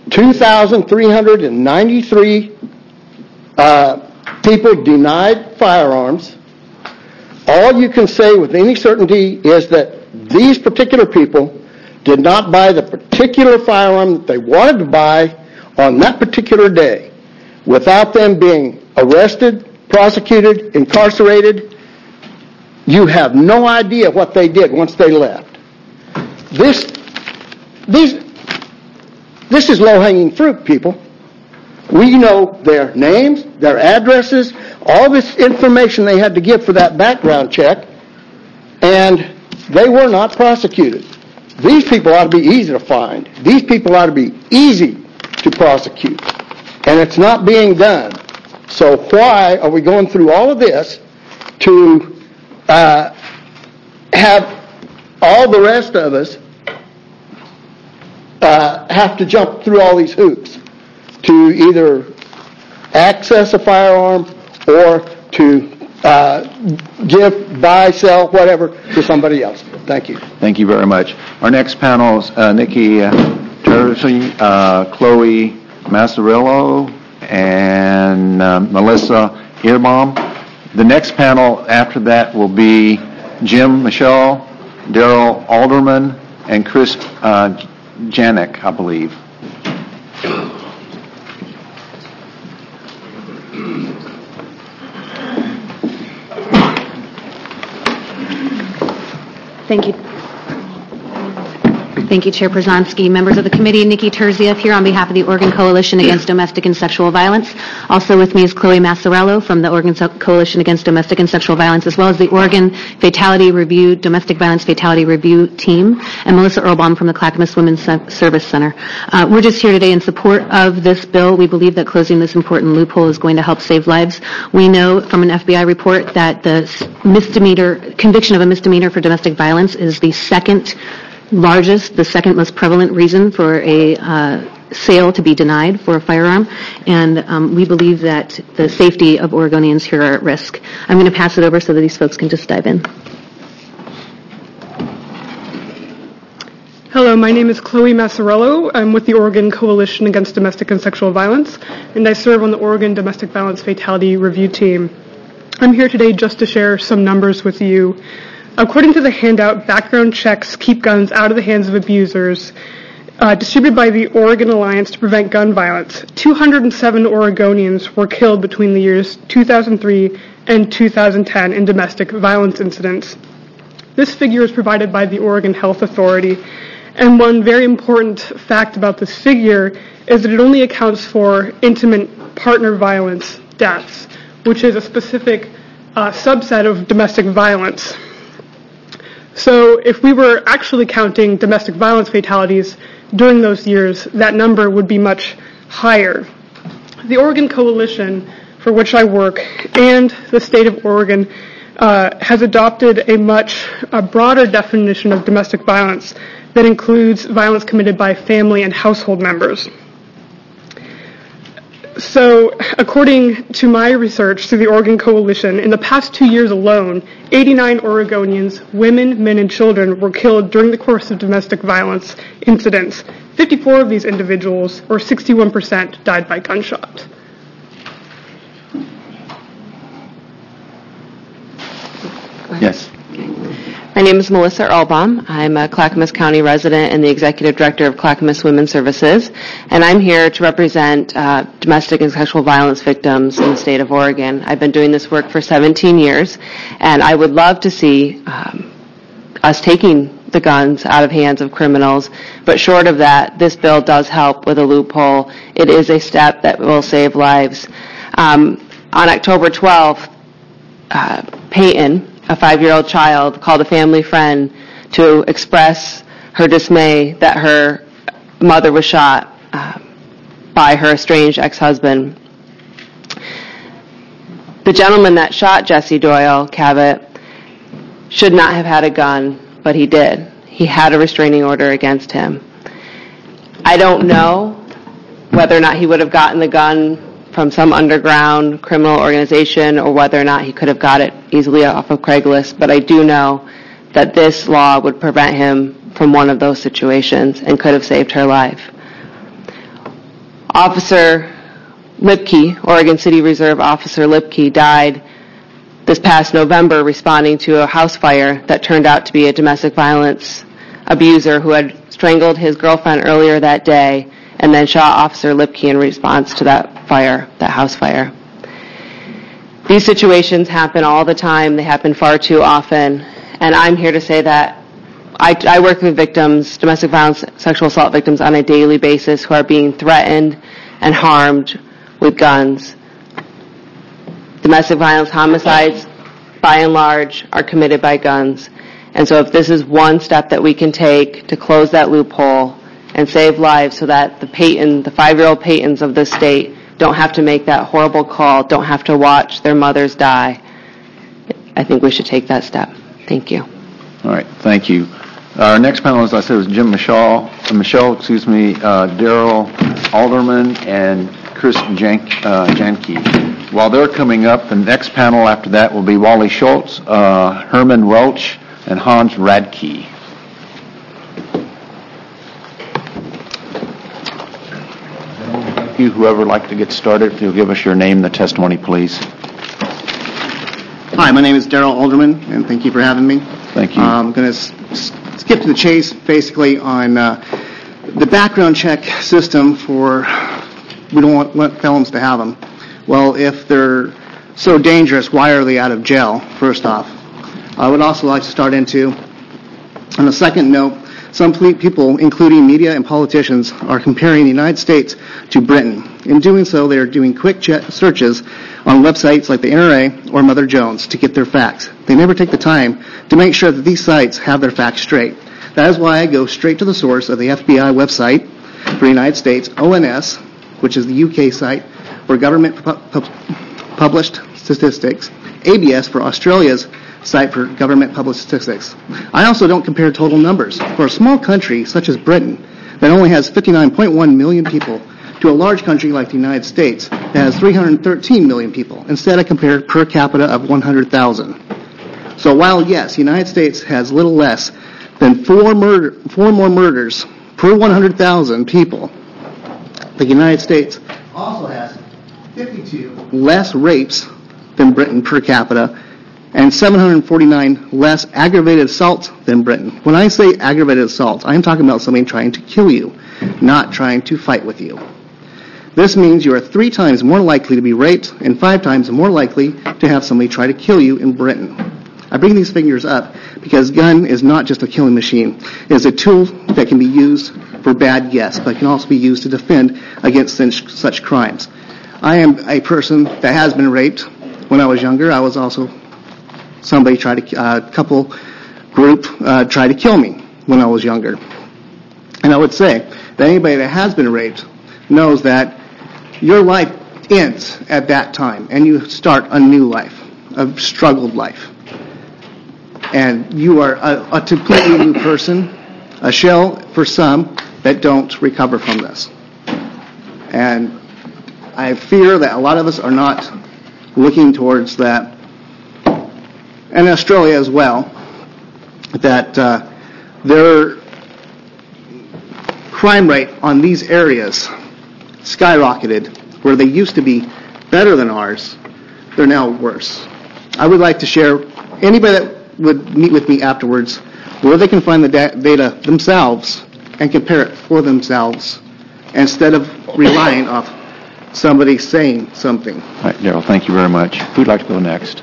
2,393 people denied firearms. All you can say with any certainty is that these particular people did not buy the particular firearm that they wanted to buy on that particular day without them being arrested, prosecuted, incarcerated. You have no idea what they did once they left. This is low-hanging fruit, people. We know their names, their addresses, all this information they had to give for that background check, and they were not prosecuted. These people ought to be easy to find. These people ought to be easy to prosecute, and it's not being done. So why are we going through all of this to have all the rest of us have to jump through all these hoops to either access a firearm or to give, buy, sell, whatever to somebody else? Thank you. Thank you very much. Our next panel is Nikki Terzi, Chloe Mazzarello, and Melissa Earbaum. The next panel after that will be Jim Michelle, Daryl Alderman, and Chris Janik, I believe. Thank you. Thank you, Chair Przanski. Members of the committee, Nikki Terzieff here on behalf of the Oregon Coalition Against Domestic and Sexual Violence. Also with me is Chloe Mazzarello from the Oregon Coalition Against Domestic and Sexual Violence, as well as the Oregon Domestic Violence Fatality Review Team, and Melissa Earlbaum from the Clackamas Women's Service Center. We're just here today in support of this bill. We believe that closing this important loophole is going to help save lives. We know from an FBI report that the conviction of a misdemeanor for domestic violence is the second most prevalent reason for a sale to be denied for a firearm, and we believe that the safety of Oregonians here are at risk. I'm going to pass it over so that these folks can just dive in. Hello, my name is Chloe Mazzarello. I'm with the Oregon Coalition Against Domestic and Sexual Violence, and I serve on the Oregon Domestic Violence Fatality Review Team. I'm here today just to share some numbers with you. According to the handout, background checks keep guns out of the hands of abusers. Distributed by the Oregon Alliance to Prevent Gun Violence, 207 Oregonians were killed between the years 2003 and 2010 in domestic violence incidents. This figure is provided by the Oregon Health Authority, and one very important fact about this figure is that it only accounts for intimate partner violence deaths, which is a specific subset of domestic violence. So if we were actually counting domestic violence fatalities during those years, that number would be much higher. The Oregon Coalition, for which I work, and the state of Oregon has adopted a much broader definition of domestic violence that includes violence committed by family and household members. So, according to my research through the Oregon Coalition, in the past 2 years alone, 89 Oregonians, women, men, and children, were killed during the course of domestic violence incidents. 54 of these individuals, or 61%, died by gunshot. Yes. My name is Melissa Earlbaum. I'm a Clackamas County resident and the Executive Director of Clackamas Women's Services, and I'm here to represent domestic and sexual violence victims in the state of Oregon. I've been doing this work for 17 years, and I would love to see us taking the guns out of hands of criminals, but short of that, this bill does help with a loophole. It is a step that will save lives. On October 12th, Peyton, a 5-year-old child, called a family friend to express her dismay that her mother was shot by her estranged ex-husband. The gentleman that shot Jesse Doyle Cabot should not have had a gun, but he did. He had a restraining order against him. I don't know whether or not he would have gotten the gun from some underground criminal organization or whether or not he could have got it easily off of Craigslist, but I do know that this law would prevent him from one of those situations and could have saved her life. Officer Lipke, Oregon City Reserve Officer Lipke, died this past November responding to a house fire that turned out to be a domestic violence abuser who had strangled his girlfriend earlier that day and then shot Officer Lipke in response to that house fire. These situations happen all the time. They happen far too often. And I'm here to say that I work with victims, domestic violence, sexual assault victims on a daily basis who are being threatened and harmed with guns. Domestic violence homicides, by and large, are committed by guns. And so if this is one step that we can take to close that loophole and save lives so that the 5-year-old Peytons of this state don't have to make that horrible call, don't have to watch their mothers die, I think we should take that step. Thank you. All right, thank you. Our next panelist, I said, was Jim Daryl Alderman, and Chris Janke. While they're coming up, the next panel after that will be Wally Schultz, Herman Welch, and Hans Radke. Whoever would like to get started, if you'll give us your name and the testimony, please. Hi, my name is Darrell Alderman, and thank you for having me. Thank you. I'm going to skip to the chase, basically, on the background check system for, we don't want felons to have them. Well, if they're so dangerous, why are they out of jail, first off? I would also like to start into, on a second note, some people, including media and politicians, are comparing the United States to Britain. In doing so, they are doing quick searches on websites like the NRA or Mother Jones to get their facts. They never take the time to make sure that these sites have their facts straight. That is why I go straight to the source of the FBI website for the United States, ONS, which is the UK site for government published statistics, ABS for Australia's site for government published statistics. I also don't compare total numbers. For a small country such as Britain that only has 59.1 million people to a large country like the United States that has 313 million people. Instead, I compare per capita of 100,000. So while, yes, the United States has little less than four more murders per 100,000 people, the United States also has 52 less rapes than Britain per capita, and 749 less aggravated assaults than Britain. When I say aggravated assault, I'm talking about somebody trying to kill you, not trying to fight with you. This means you are 3 times more likely to be raped and 5 times more likely to have somebody try to kill you in Britain. I bring these figures up because gun is not just a killing machine. It is a tool that can be used for bad, yes, but can also be used to defend against such crimes. I am a person that has been raped. When I was younger, I was also somebody tried to, tried to kill me when I was younger. And I would say that anybody that has been raped knows that your life ends at that time and you start a new life, a struggled life. And you are a completely new person, a shell for some that don't recover from this. And I fear that a lot of us are not looking towards that. And Australia as well, that their crime rate on these areas skyrocketed. Where they used to be better than ours, they're now worse. I would like to share, anybody that would meet with me afterwards, where they can find the data themselves and compare it for themselves instead of relying off somebody saying something. All right, Darrell, thank you very much. Who'd like to go next?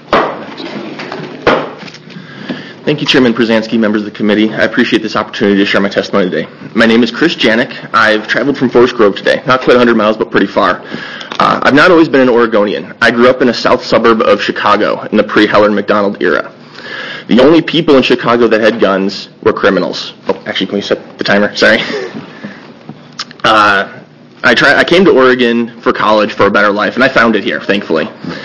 Thank you, Chairman Przansky, members of the committee. I appreciate this opportunity to share my testimony today. My name is Chris Janik. I've traveled from Forest Grove today. Not quite 100 miles, but pretty far. I've not always been an Oregonian. I grew up in a south suburb of Chicago in the pre-Heller McDonald era. The only people in Chicago that had guns were criminals. Oh, actually, can we set the timer? Sorry. I came to Oregon for college for a better life, and I found it here, thankfully.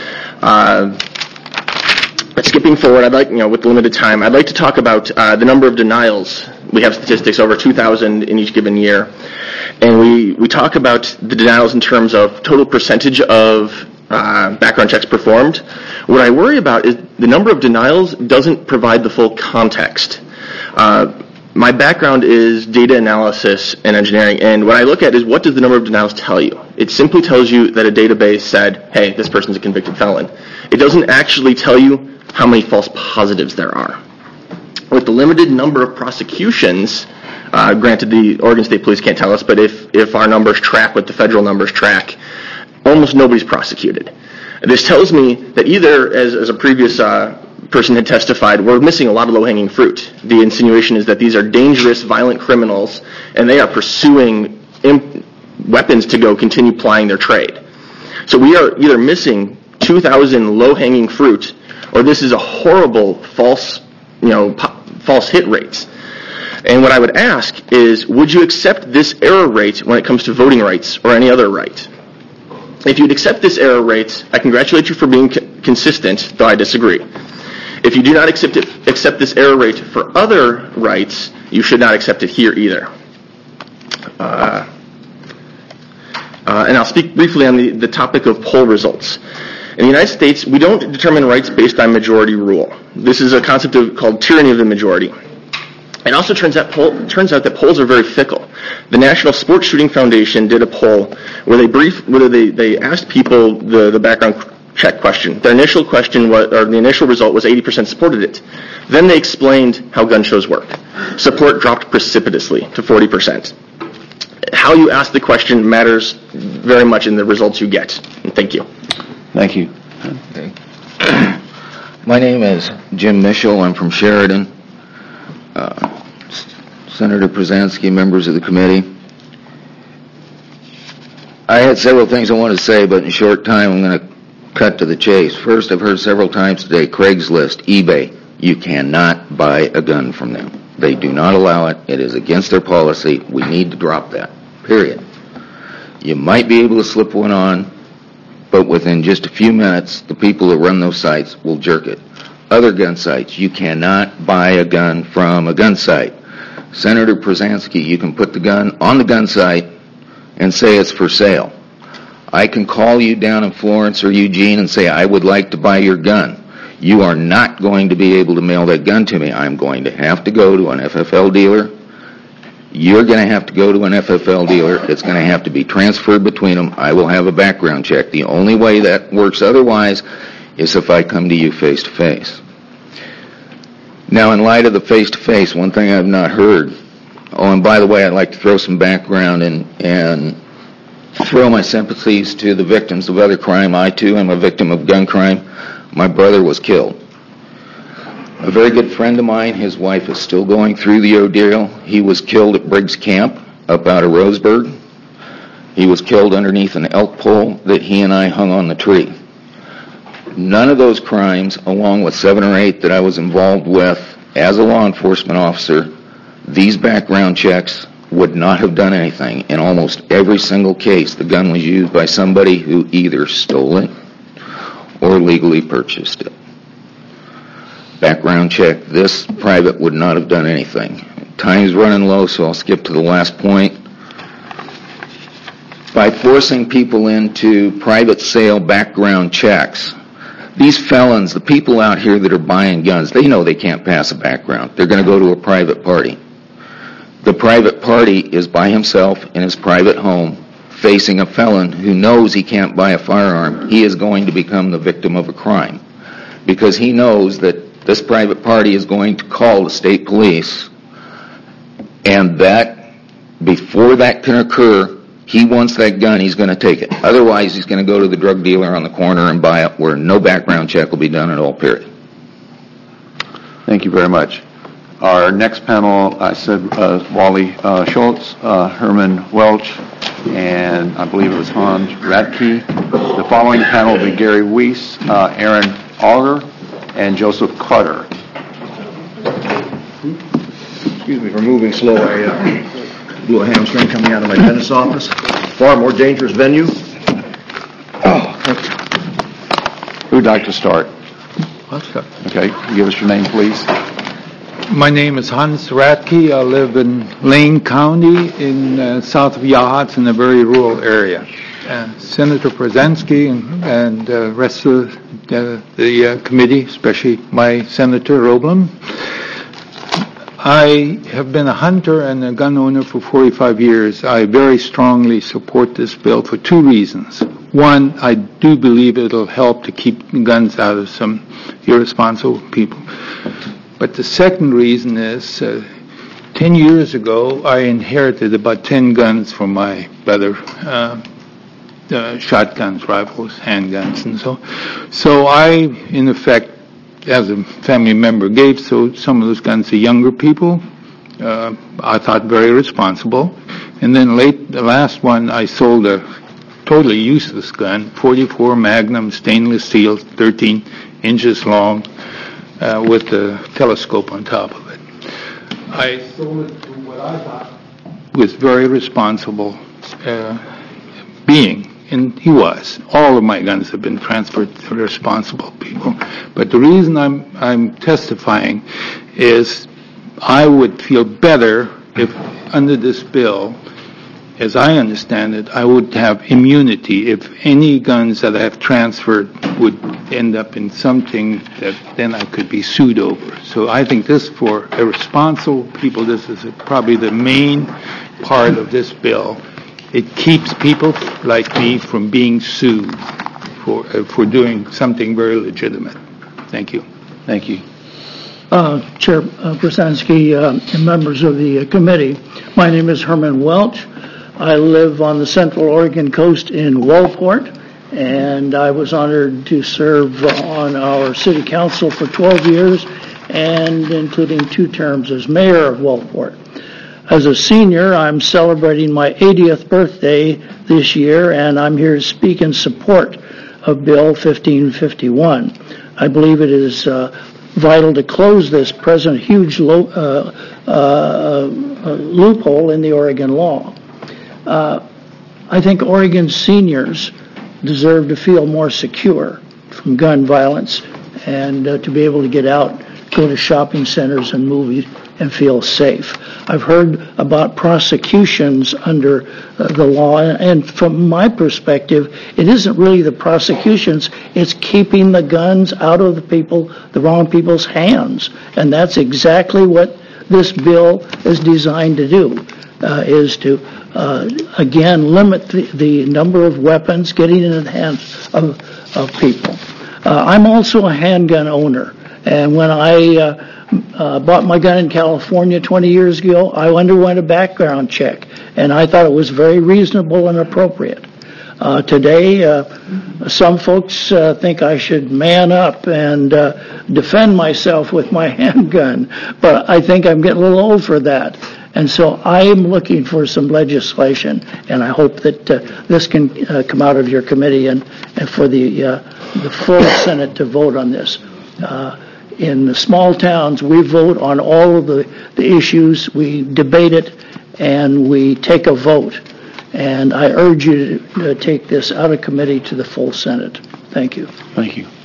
Skipping forward, I'd like, with limited time, I'd like to talk about the number of denials. We have statistics over 2,000 in each given year, and we talk about the denials in terms of total percentage of background checks performed. What I worry about is the number of denials doesn't provide the full context. My background is data analysis and engineering, and what I look at is what does the number of denials tell you? It simply tells you that a database said, hey, this person's a convicted felon. It doesn't actually tell you how many false positives there are. With the limited number of prosecutions, granted the Oregon State Police can't tell us, but if our numbers track what the federal numbers track, almost nobody's prosecuted. This tells me that either, as a previous person had testified, we're missing a lot of low-hanging fruit. The insinuation is that these are dangerous, violent criminals, and they are pursuing weapons to go continue plying their trade. So we are either missing 2,000 low-hanging fruit, or this is a horrible false hit rates. And what I would ask is, would you accept this error rate when it comes to voting rights or any other right? If you'd accept this error rate, I congratulate you for being consistent, though I disagree. If you do not accept this error rate for other rights, you should not accept it here either. And I'll speak briefly on the topic of poll results. In the United States, we don't determine rights based on majority rule. This is a concept called tyranny of the majority. It also turns out that polls are very fickle. The National Sports Shooting Foundation did a poll where they asked people the background check question. The initial result was 80% supported it. Then they explained how gun shows work. Support dropped precipitously to 40%. How you ask the question matters very much in the results you get. And thank you. Thank you. Okay. My name is Jim Mischel. I'm from Sheridan. Senator Przansky, members of the committee. I had several things I wanted to say, but in a short time I'm going to cut to the chase. First, I've heard several times today, Craigslist, eBay, you cannot buy a gun from them. They do not allow it. It is against their policy. We need to drop that, period. You might be able to slip one on, but within just a few minutes, the people that run those sites will jerk it. Other gun sites, you cannot buy a gun from a gun site. Senator Przansky, you can put the gun on the gun site and say it's for sale. I can call you down in Florence or Eugene and say, I would like to buy your gun. You are not going to be able to mail that gun to me. I'm going to have to go to an FFL dealer. You're going to have to go to an FFL dealer. It's going to have to be transferred between them. I will have a background check. The only way that works otherwise is if I come to you face to face. Now, in light of the face-to-face, one thing I've not heard, and by the way, I'd like to throw some background and throw my sympathies to the victims of other crime. I, too, am a victim of gun crime. My brother was killed. A very good friend of mine, his wife is still going through the ordeal. He was killed at Briggs Camp up out of Roseburg. He was killed underneath an elk pole that he and I hung on the tree. None of those crimes, along with 7 or 8 that I was involved with as a law enforcement officer, these background checks would not have done anything. In almost every single case, the gun was used by somebody who either stole it or legally purchased it. Background check, this private would not have done anything. Time's running low, so I'll skip to the last point. By forcing people into private sale background checks, these felons, the people out here that are buying guns, they know they can't pass a background. They're going to go to a private party. The private party is by himself in his private home facing a felon who knows he can't buy a firearm. He is going to become the victim of a crime because he knows that this private party is going to call the state police, and that before that can occur, he wants that gun, he's going to take it. Otherwise, he's going to go to the drug dealer on the corner and buy it where no background check will be done at all, period. Thank you very much. Our next panel, I said Wally Schultz, Herman Welch, and I believe it was Hans Radke. The following panel will be Gary Weiss, Aaron Auger, and Joseph Carter. Excuse me for moving slow. I blew a hamstring coming out of my dentist's office. Far more dangerous venue. Oh, who'd like to start? I'll start. Okay, give us your name, please. My name is Hans Radke. I live in Lane County in south of Yachats in a very rural area. Senator Przansky and the rest of the committee, especially my Senator Roblin. I have been a hunter and a gun owner for 45 years. I very strongly support this bill for 2 reasons. One, I do believe it'll help to keep guns out of some irresponsible people. But the second reason is 10 years ago, I inherited about 10 guns from my brother, shotguns, rifles, handguns, and so. So I, in effect, as a family member, gave some of those guns to younger people. I thought very responsible. And then the last one, I sold a totally useless gun, 44 Magnum stainless steel, 13 inches long, with a telescope on top of it. I sold it to what I thought was very responsible being. And he was. All of my guns have been transferred to responsible people. But the reason I'm testifying is I would feel better if, under this bill, as I understand it, I would have immunity if any guns that I have transferred would end up in something that then I could be sued over. So I think this, for irresponsible people, this is probably the main part of this bill. It keeps people like me from being sued for doing something very legitimate. Thank you. Thank you. Chair Brzezinski and members of the committee, my name is Herman Welch. I live on the Central Oregon coast in Walport, and I was honored to serve on our city council for 12 years, and including 2 terms as mayor of Walport. As a senior, I'm celebrating my 80th birthday this year, and I'm here to speak in support of Bill 1551. I believe it is vital to close this present huge loophole in the Oregon law. I think Oregon seniors deserve to feel more secure from gun violence and to be able to get out, go to shopping centers and movies and feel safe. I've heard about prosecutions under the law, and from my perspective, it isn't really the prosecutions, it's keeping the guns out of the wrong people's hands. And that's exactly what this bill is designed to do, is to again, limit the number of weapons getting into the hands of people. I'm also a handgun owner, and when I bought my gun in California 20 years ago, I underwent a background check, and I thought it was very reasonable and appropriate. Today, some folks think I should man up and defend myself with my handgun, but I think I'm getting a little old for that. And so I am looking for some legislation, and I hope that this can come out of your committee and for the full Senate to vote on this. In the small towns, we vote on all of the issues, we debate it, and we take a vote. And I urge you to take this out of committee to the full Senate. Thank you. Thank you.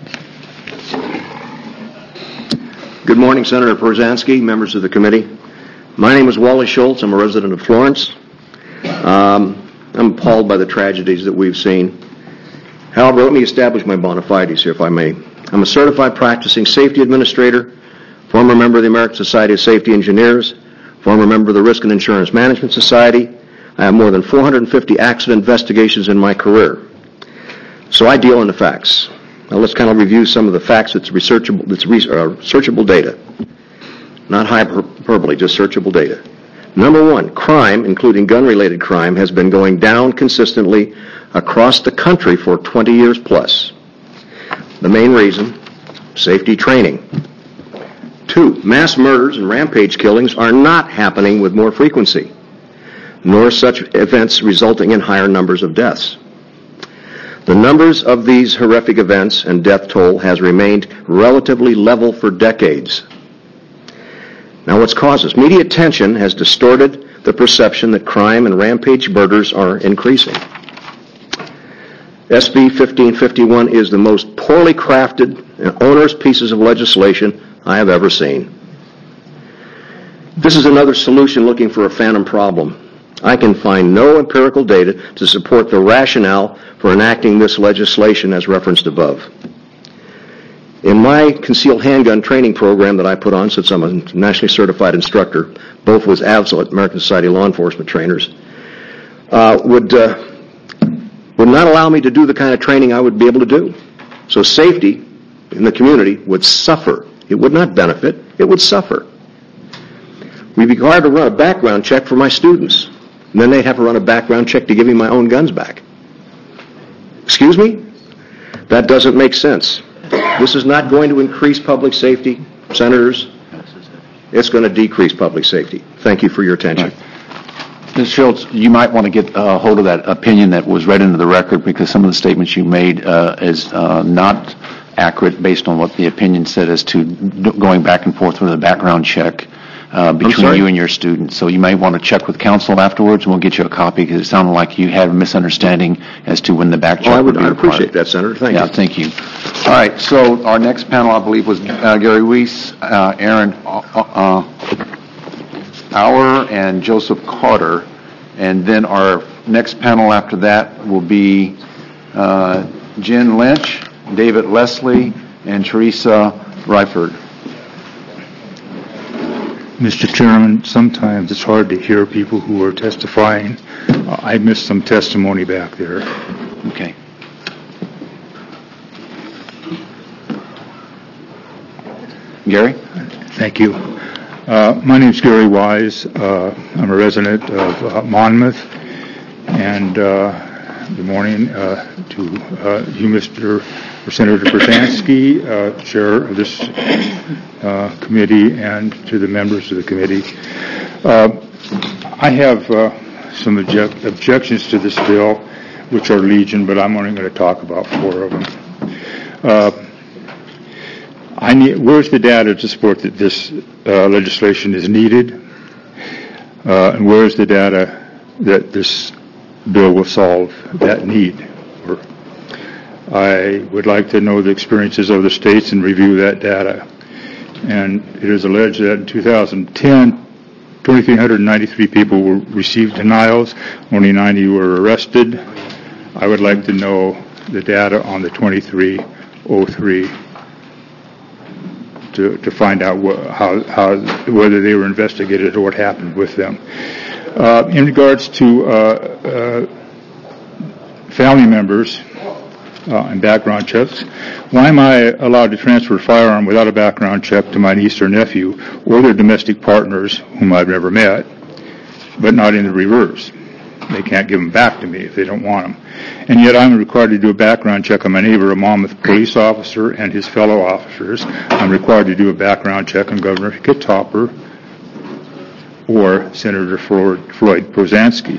Good morning, Senator Brzezinski, members of the committee. My name is Wally Schultz. I'm a resident of Florence. I'm appalled by the tragedies that we've seen. However, let me establish my bona fides here, if I may. I'm a certified practicing safety administrator, former member of the American Society of Safety Engineers, former member of the Risk and Insurance Management Society. I have more than 450 accident investigations in my career. So I deal in the facts. Now let's kind of review some of the facts that's searchable data. Not hyperbole, just searchable data. Number 1, crime, including gun-related crime, has been going down consistently across the country for 20 years plus. The main reason, safety training. 2, mass murders and rampage killings are not happening with more frequency, nor such events resulting in higher numbers of deaths. The numbers of these horrific events and death toll has remained relatively level for decades. Now what's caused this? Media attention has distorted the perception that crime and rampage murders are increasing. SB 1551 is the most poorly crafted and onerous pieces of legislation I have ever seen. This is another solution looking for a phantom problem. I can find no empirical data to support the rationale for enacting this legislation as referenced above. In my concealed handgun training program that I put on, since I'm a nationally certified instructor, both with AVSLA, American Society of Law Enforcement Trainers, would not allow me to do the kind of training I would be able to do. So safety in the community would suffer. It would not benefit, it would suffer. We'd be required to run a background check for my students, and then they'd have to run a background check to give me my own guns back. Excuse me? That doesn't make sense. This is not going to increase public safety, senators. It's going to decrease public safety. Thank you for your attention. Ms. Schultz, you might want to get a hold of that opinion that was read into the record, because some of the statements you made is not accurate based on what the opinion said as to going back and forth with a background check between you and your students. So you may want to check with counsel afterwards, and we'll get you a copy, because it sounded like you had a misunderstanding as to when the back check would be required. I appreciate that, Senator. Thank you. Thank you. All right, so our next panel, I believe, was Gary Weiss, Aaron Auer, and Joseph Carter. And then our next panel after that will be Jen Lynch, David Leslie, and Teresa Reiford. Mr. Chairman, sometimes it's hard to hear people who are testifying. I missed some testimony back there. Okay. Gary? Thank you. My name is Gary Wise. I'm a resident of Monmouth. And good morning to you, Mr. Senator Brzezinski, Chair of this committee, and to the members of the committee. I have some objections to this bill, which are legion, but I'm only going to talk about 4 of them. Where's the data to support that this legislation is needed? And where's the data that this bill will solve that need? I would like to know the experiences of the states and review that data. And it is alleged that in 2010, 2,393 people received denials, only 90 were arrested. I would like to know the data on the 2303 to find out whether they were investigated or what happened with them. In regards to family members and background checks, why am I allowed to transfer a firearm without a background check to my niece or nephew or their domestic partners whom I've never met, but not in the reverse? They can't give them back to me if they don't want them. And yet I'm required to do a background check on my neighbor, a Monmouth police officer, and his fellow officers. I'm required to do a background check on Governor Kittopper or Senator Floyd Brzezinski.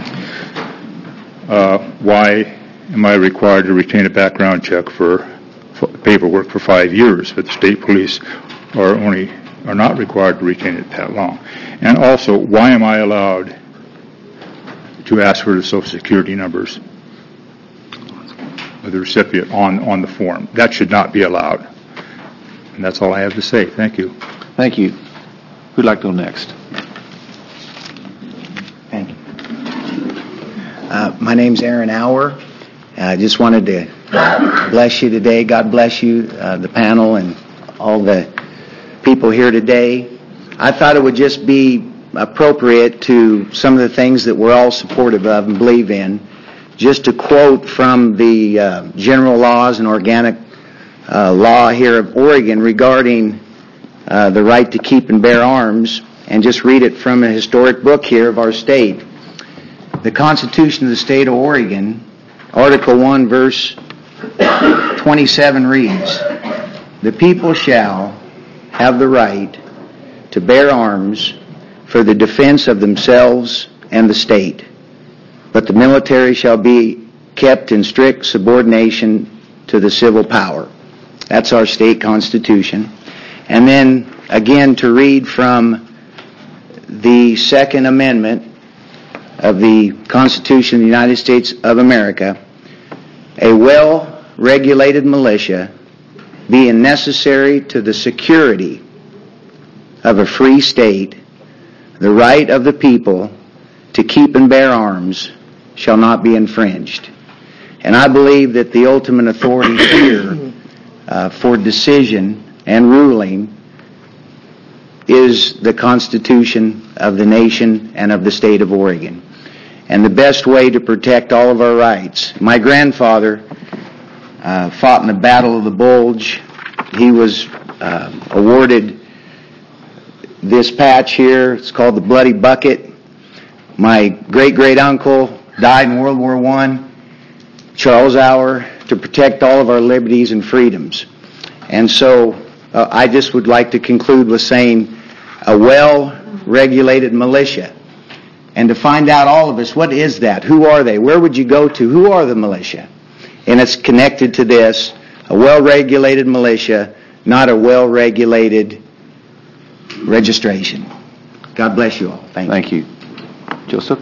Why am I required to retain a background check for paperwork for 5 years, but the state police are not required to retain it that long? And also, why am I allowed to ask for the Social Security numbers of the recipient on the form? That should not be allowed. And that's all I have to say. Thank you. Thank you. Who'd like to go next? Thank you. My name's Aaron Auer. I just wanted to bless you today. God bless you, the panel, and all the people here today. I thought it would just be appropriate to some of the things that we're all supportive of and believe in, just to quote from the general laws and organic law here of Oregon regarding the right to keep and bear arms, and just read it from a historic book here of our state. The Constitution of the State of Oregon, Article 1, verse 27 reads, "The people shall have the right to bear arms for the defense of themselves and the state, but the military shall be kept in strict subordination to the civil power." That's our state constitution. And then again to read from the Second Amendment of the Constitution of the United States of America, "A well-regulated militia being necessary to the security of a free state, the right of the people to keep and bear arms shall not be infringed." And I believe that the ultimate authority here for decision and ruling is the Constitution of the nation and of the state of Oregon. And the best way to protect all of our rights. My grandfather fought in the Battle of the Bulge. He was awarded this patch here. It's called the Bloody Bucket. My great-great-uncle died in World War I, Charles Auer, to protect all of our liberties and freedoms. And so I just would like to conclude with saying a well-regulated militia. And to find out all of us, what is that? Who are they? Where would you go to? Who are the militia? And it's connected to this, a well-regulated militia, not a well-regulated registration. God bless you all. Thank you. Joseph?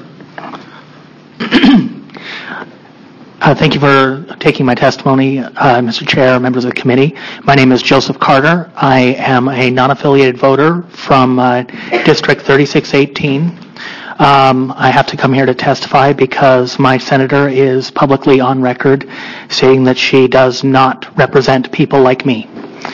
Thank you for taking my testimony, Mr. Chair, members of the committee. My name is Joseph Carter. I am a non-affiliated voter from District 3618. I have to come here to testify because my senator is publicly on record saying that she does not represent people like me.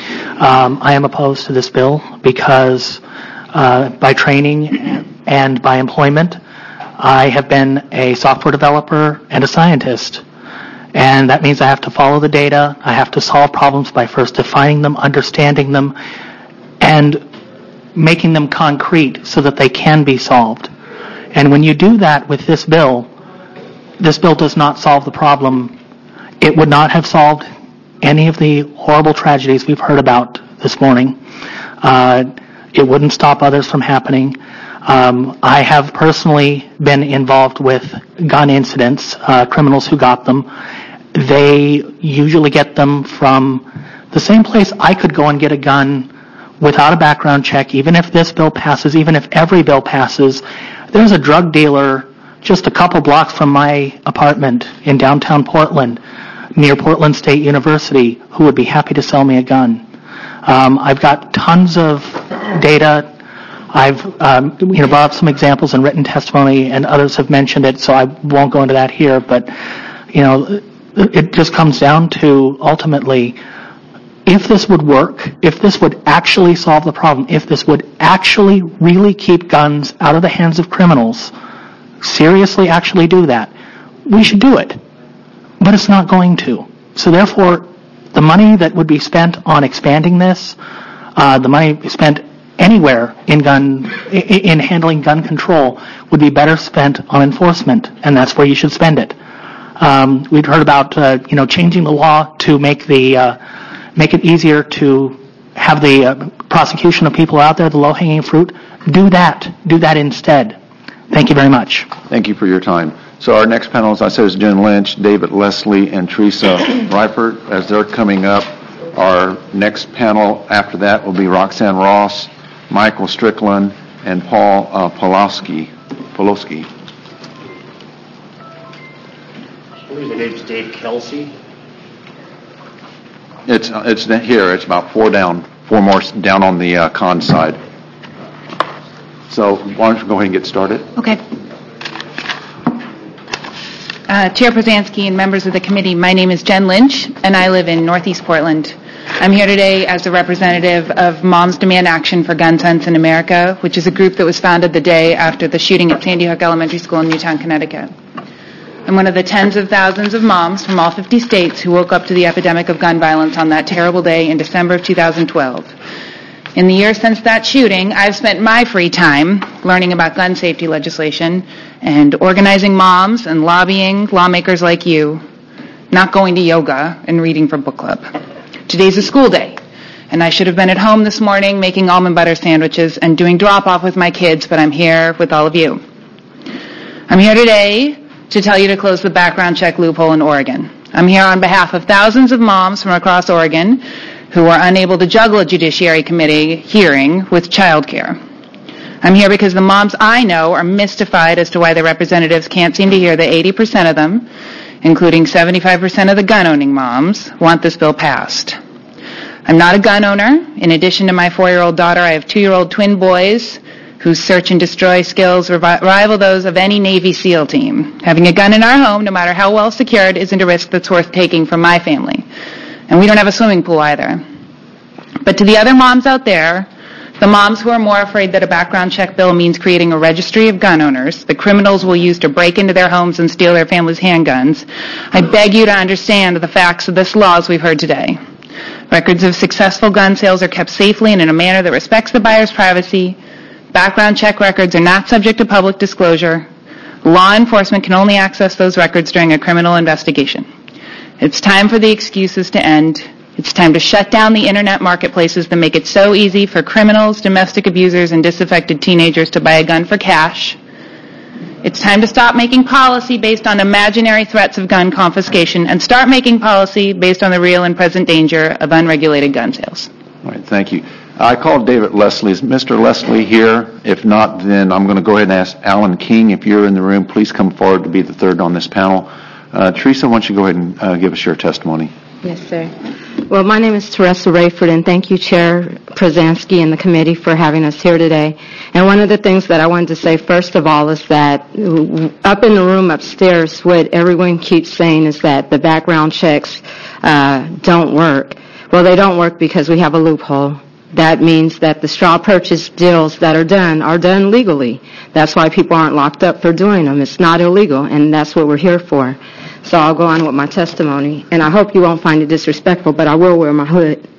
I am opposed to this bill because by training and by employment, I have been a software developer and a scientist. And that means I have to follow the data. I have to solve problems by first defining them, understanding them, and making them concrete so that they can be solved. And when you do that with this bill does not solve the problem. It would not have solved any of the horrible tragedies we've heard about this morning. It wouldn't stop others from happening. I have personally been involved with gun incidents, criminals who got them. They usually get them from the same place I could go and get a gun without a background check, even if this bill passes, even if every bill passes. There's a drug dealer just a couple blocks from my apartment in downtown Portland, near Portland State University, who would be happy to sell me a gun. I've got tons of data. I've brought up some examples in written testimony, and others have mentioned it, so I won't go into that here. But it just comes down to ultimately, if this would work, if this would actually solve the problem, if this would actually really keep guns out of the hands of criminals, seriously actually do that, we should do it. But it's not going to. So therefore, the money that would be spent on expanding this, the money spent anywhere in handling gun control, would be better spent on enforcement, and that's where you should spend it. We'd heard about changing the law to make it easier to have the prosecution of people out there, the low-hanging fruit. Do that instead. Thank you very much. Thank you for your time. So our next panel, as I said, is Jen Lynch, David Leslie, and Teresa Reifert. As they're coming up, our next panel after that will be Roxanne Ross, Michael Strickland, and Paul Pawlowski. I believe the name's Dave Kelsey. It's here. It's about four more down on the con side. So why don't you go ahead and get started? Okay. Chair Przansky and members of the committee, my name is Jen Lynch, and I live in Northeast Portland. I'm here today as a representative of Moms Demand Action for Gun Sense in America, which is a group that was founded the day after the shooting at Sandy Hook Elementary School in Newtown, Connecticut. I'm one of the tens of thousands of moms from all 50 states who woke up to the epidemic of gun violence on that terrible day in December of 2012. In the years since that shooting, I've spent my free time learning about gun safety legislation and organizing moms and lobbying lawmakers like you, not going to yoga and reading for book club. Today's a school day, and I should have been at home this morning making almond butter sandwiches and doing drop-off with my kids, but I'm here with all of you. I'm here today to tell you to close the background check loophole in Oregon. I'm here on behalf of thousands of moms from across Oregon who are unable to juggle a Judiciary Committee hearing with childcare. I'm here because the moms I know are mystified as to why the representatives can't seem to hear that 80% of them, including 75% of the gun-owning moms, want this bill passed. I'm not a gun owner. In addition to my 4-year-old daughter, I have 2-year-old twin boys whose search and destroy skills rival those of any Navy SEAL team. Having a gun in our home, no matter how well secured, isn't a risk that's worth taking for my family. And we don't have a swimming pool either. But to the other moms out there, the moms who are more afraid that a background check bill means creating a registry of gun owners that criminals will use to break into their homes and steal their families' handguns, I beg you to understand the facts of this law as we've heard today. Records of successful gun sales are kept safely and in a manner that respects the buyer's privacy. Background check records are not subject to public disclosure. Law enforcement can only access those records during a criminal investigation. It's time for the excuses to end. It's time to shut down the internet marketplaces that make it so easy for criminals, domestic abusers, and disaffected teenagers to buy a gun for cash. It's time to stop making policy based on imaginary threats of gun confiscation and start making policy based on the real and present danger of unregulated gun sales. All right, thank you. I called David Leslie. Is Mr. Leslie here? If not, then I'm going to go ahead and ask Alan King. If you're in the room, please come forward to be the third on this panel. Teresa, why don't you go ahead and give us your testimony? Yes, sir. Well, my name is Teresa Rayford, and thank you, Chair Przansky and the committee for having us here today. And one of the things that I wanted to say first of all is that up in the room upstairs, what everyone keeps saying is that the background checks don't work. Well, they don't work because we have a loophole. That means that the straw purchase deals that are done legally. That's why people aren't locked up for doing them. It's not illegal, and that's what we're here for. So I'll go on with my testimony, and I hope you won't find it disrespectful, but I will wear my hood.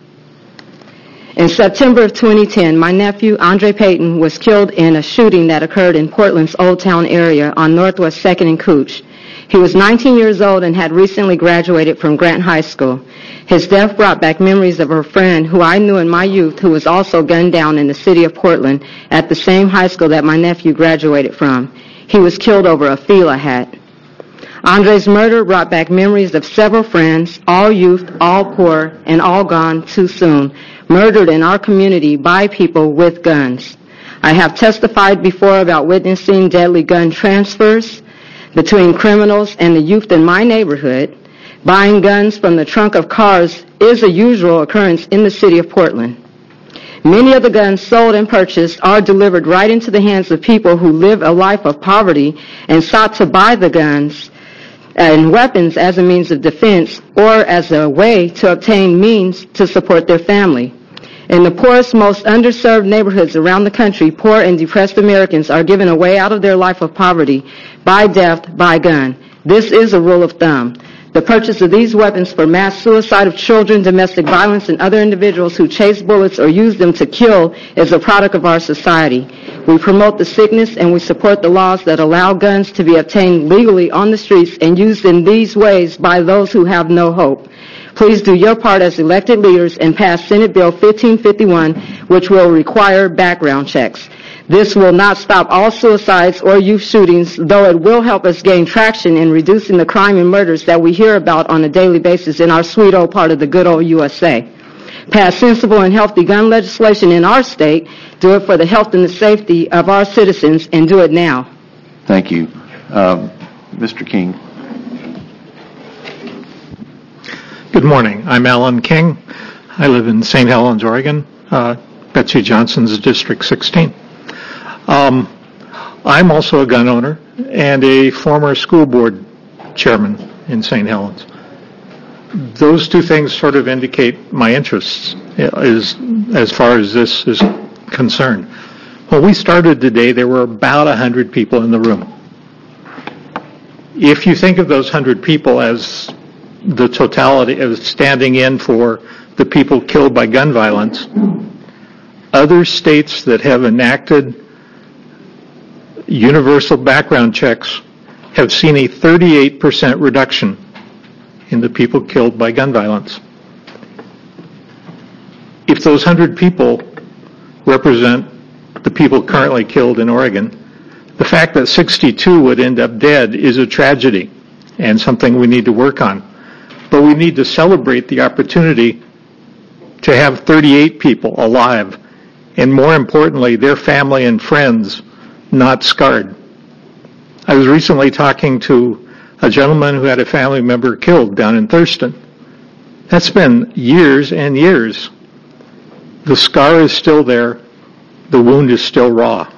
In September of 2010, my nephew, Andre Payton, was killed in a shooting that occurred in Portland's Old Town area on Northwest 2nd and Cooch. He was 19 years old and had recently graduated from Grant High School. His death brought back memories of a friend who I knew in my youth who was also gunned down in the city of Portland at the same high school that my nephew graduated from. He was killed over a Fila hat. Andre's murder brought back memories of several friends, all youth, all poor, and all gone too soon, murdered in our community by people with guns. I have testified before about witnessing deadly gun transfers between criminals and the youth in my neighborhood. Buying guns from the trunk of cars is a usual occurrence in the city of Portland. Many of the guns sold and purchased are delivered right into the hands of people who live a life of poverty and sought to buy the guns and weapons as a means of defense or as a way to obtain means to support their family. In the poorest, most underserved neighborhoods around the country, poor and depressed Americans are given a way out of their life of poverty by death, by gun. This is a rule of thumb. The purchase of these weapons for mass suicide of children, domestic violence, and other individuals who chase bullets or use them to kill is a product of our society. We promote the sickness and we support the laws that allow guns to be obtained legally on the streets and used in these ways by those who have no hope. Please do your part as elected leaders and pass Senate Bill 1551, which will require background checks. This will not stop all suicides or youth shootings, though it will help us gain traction in reducing the crime and murders that we hear about on a daily basis in our sweet old part of the good old USA. Pass sensible and healthy gun legislation in our state. Do it for the health and the safety of our citizens, and do it now. Thank you. Mr. King. Good morning. I'm Alan King. I live in St. Helens, Oregon, Betsy Johnson's District 16. I'm also a gun owner and a former school board chairman in St. Helens. Those two things sort of indicate my interests as far as this is concerned. When we started today, there were about 100 people in the room. If you think of those 100 people as the totality of standing in for the people killed by gun violence, other states that have enacted universal background checks have seen a 38% reduction in the people killed by gun violence. If those 100 people represent the people currently killed in Oregon, the fact that 62 would end up dead is a tragedy and something we need to work on. But we need to celebrate the opportunity to have 38 people alive, and more importantly, their family and friends not scarred. I was recently talking to a gentleman who had a family member killed down in Thurston. That's been years and years. The scar is still there. The wound is still raw.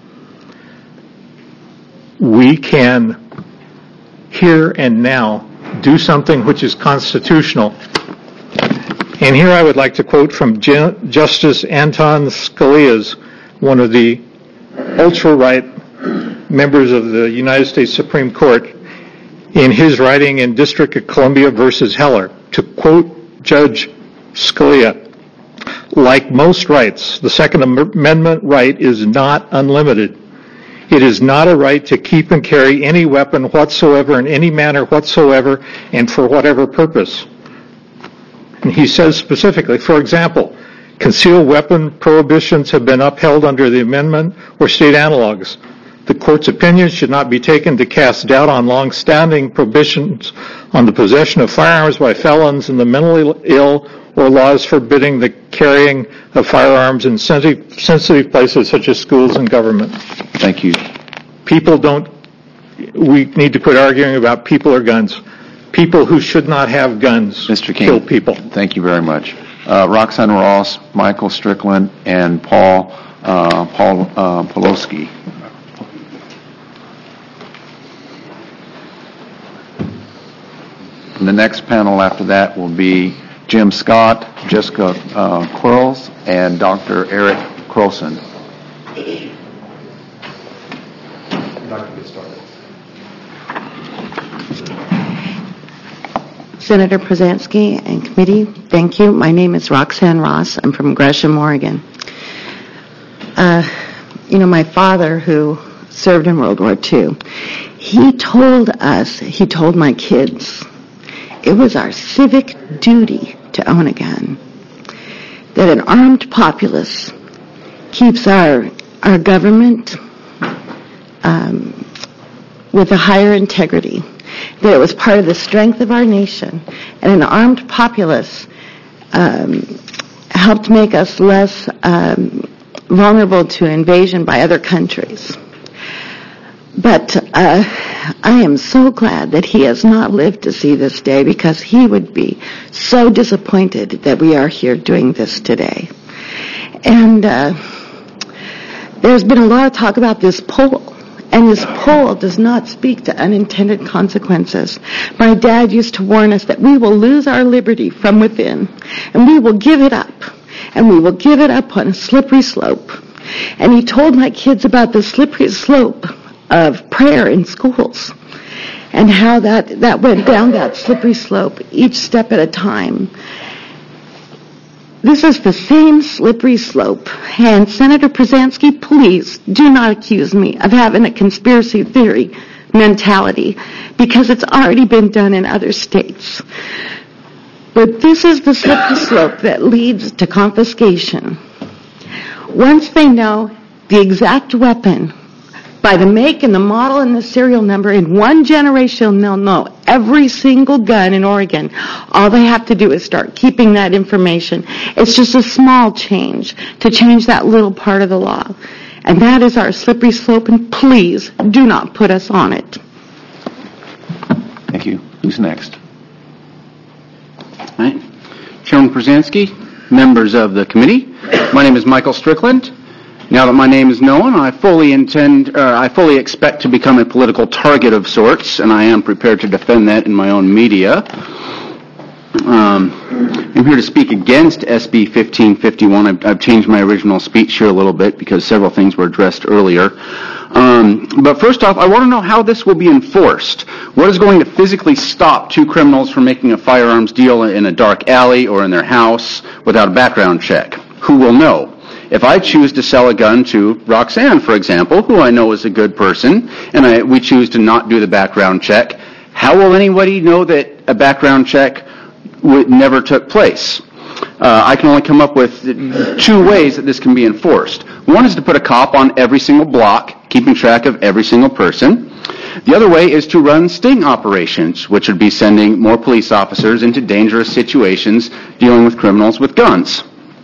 We can, here and now, do something which is constitutional. And here I would like to quote from Justice Anton Scalia's, one of the ultra-right members of the United States Supreme Court, in his writing in District of Columbia versus Heller. To quote Judge Scalia, like most rights, the Second Amendment right is not unlimited. It is not a right to keep and carry any weapon whatsoever in any manner whatsoever and for whatever purpose. And he says specifically, for example, concealed weapon prohibitions have been upheld under the amendment or state analogs. The court's opinion should not be taken to cast doubt on long-standing prohibitions on the possession of firearms by felons and the mentally ill or laws forbidding the carrying of firearms in sensitive places such as schools and government. Thank you. We need to quit arguing about people or guns. people who should not have guns Mr. King, kill people. Thank you very much. Roxanne Ross, Michael Strickland, and Paul Pawlowski. And the next panel after that will be Jim Scott, Jessica Quarles, and Dr. Eric Crowson. Senator Przansky and committee, thank you. My name is Roxanne Ross. I'm from Gresham, Oregon. My father, who served in World War II, he told my kids, it was our civic duty to own a gun, that an armed populace keeps our government with a higher integrity, that it was part of the strength of our nation, and an armed populace helped make us less vulnerable to invasion by other countries. But I am so glad that he has not lived to see this day, because he would be so disappointed that we are here doing this today. And there's been a lot of talk about this poll. And this poll does not speak to unintended consequences. My dad used to warn us that we will lose our liberty from within, and we will give it up. And we will give it up on a slippery slope. And he told my kids about the slippery slope of prayer in schools, and how that went down that slippery slope each step at a time. This is the same slippery slope. And Senator Przansky, please do not accuse me of having a conspiracy theory mentality, because it's already been done in other states. But this is the slippery slope that leads to confiscation. Once they know the exact weapon, by the make and the model and the serial number, in one generation they'll know every single gun in Oregon. All they have to do is start keeping that information. It's just a small change to change that little part of the law. And that is our slippery slope, and please do not put us on it. Thank you. Who's next? All right. Chairman Przansky, members of the committee, my name is Michael Strickland. Now that my name is known, I fully expect to become a political target of sorts, and I am prepared to defend that in my own media. I'm here to speak against SB 1551. I've changed my original speech here a little bit because several things were addressed earlier. But first off, I want to know how this will be enforced. What is going to physically stop two criminals from making a firearms deal in a dark alley or in their house without a background check? Who will know? If I choose to sell a gun to Roxanne, for example, who I know is a good person, and we choose to not do the background check, how will anybody know that a background check never took place? I can only come up with two ways that this can be enforced. One is to put a cop on every single block, keeping track of every single person. The other way is to run sting operations, which would be sending more police officers into dangerous situations dealing with criminals with guns.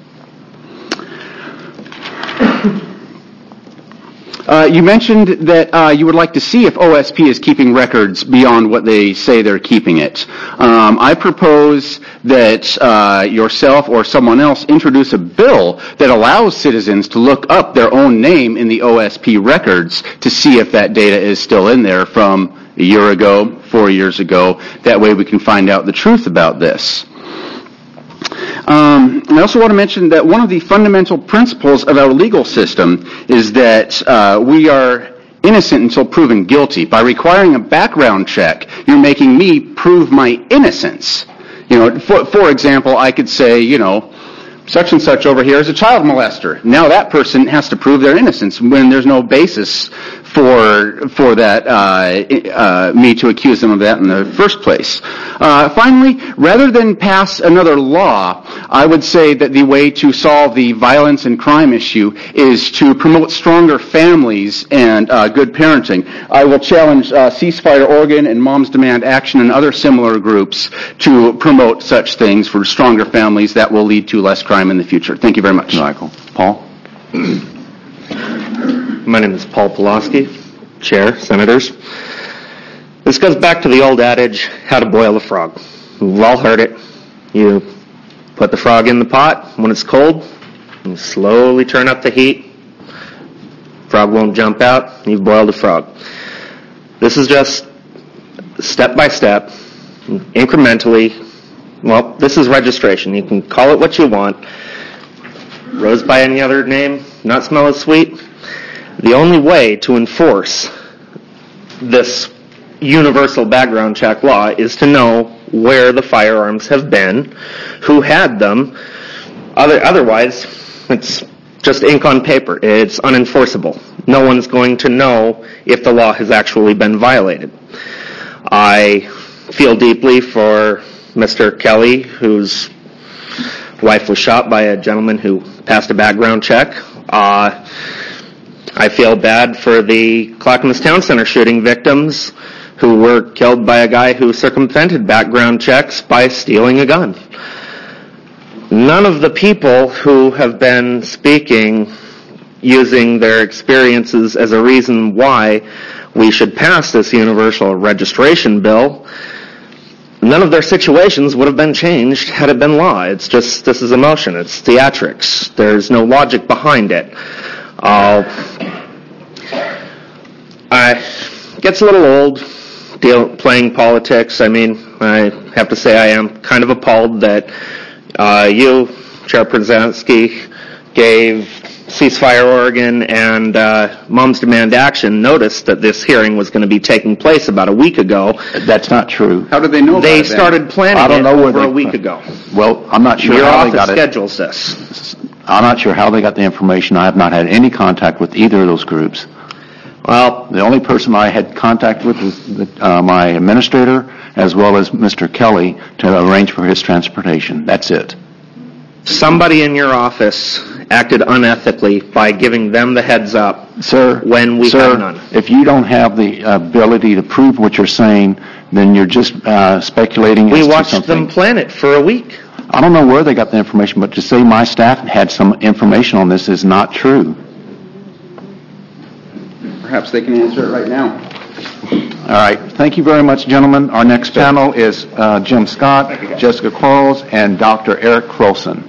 You mentioned that you would like to see if OSP is keeping records beyond what they say they're keeping it. I propose that yourself or someone else introduce a bill that allows citizens to look up their own name in the OSP records to see if that data is still in there from a year ago, 4 years ago. That way we can find out the truth about this. I also want to mention that one of the fundamental principles of our legal system is that we are innocent until proven guilty. By requiring a background check, you're making me prove my innocence. For example, I could say, such and such over here is a child molester. Now that person has to prove their innocence when there's no basis for that me to accuse them of that in the first place. Finally, rather than pass another law, I would say that the way to solve the violence and crime issue is to promote stronger families and good parenting. I will challenge Ceasefire Oregon and Moms Demand Action and other similar groups to promote such things for stronger families that will lead to less crime in the future. Thank you very much. Michael. Paul? My name is Paul Pawlowski, Chair, Senators. This goes back to the old adage, how to boil a frog. We've all heard it. You put the frog in the pot when it's cold, and you slowly turn up the heat. Frog won't jump out, you've boiled a frog. This is just step by step, incrementally. Well, this is registration. You can call it what you want. Rose by any other name, not smell as sweet. The only way to enforce this universal background check law is to know where the firearms have been, who had them. Otherwise, it's just ink on paper. It's unenforceable. No one's going to know if the law has actually been violated. I feel deeply for Mr. Kelly, whose wife was shot by a gentleman who passed a background check. I feel bad for the Clackamas Town Center shooting victims who were killed by a guy who circumvented background checks by stealing a gun. None of the people who have been speaking using their experiences as a reason why we should pass this universal registration bill, none of their situations would have been changed had it been law. It's just, this is emotion. It's theatrics. There's no logic behind it. It gets a little old playing politics. I mean, I have to say I am kind of appalled that you, Chair Przansky, gave Ceasefire Oregon and Moms Demand Action notice that this hearing was going to be taking place about a week ago. That's not true. How did they know about it? They started planning it over a week ago. Well, I'm not sure Your how they office got it. schedules this. I'm not sure how they got the information. I have not had any contact with either of those groups. Well, the only person I had contact with was my administrator, as well as Mr. Kelly, to arrange for his transportation. That's it. Somebody in your office acted unethically by giving them the heads up when we had none. If you don't have the ability to prove what you're saying, then you're just speculating as to something. We watched them plan it for a week. I don't know where they got the information, but to say my staff had some information on this is not true. Perhaps they can answer it right now. All right. Thank you very much, gentlemen. Our next panel is Jim Scott, Jessica Quarles, and Dr. Eric Crowson.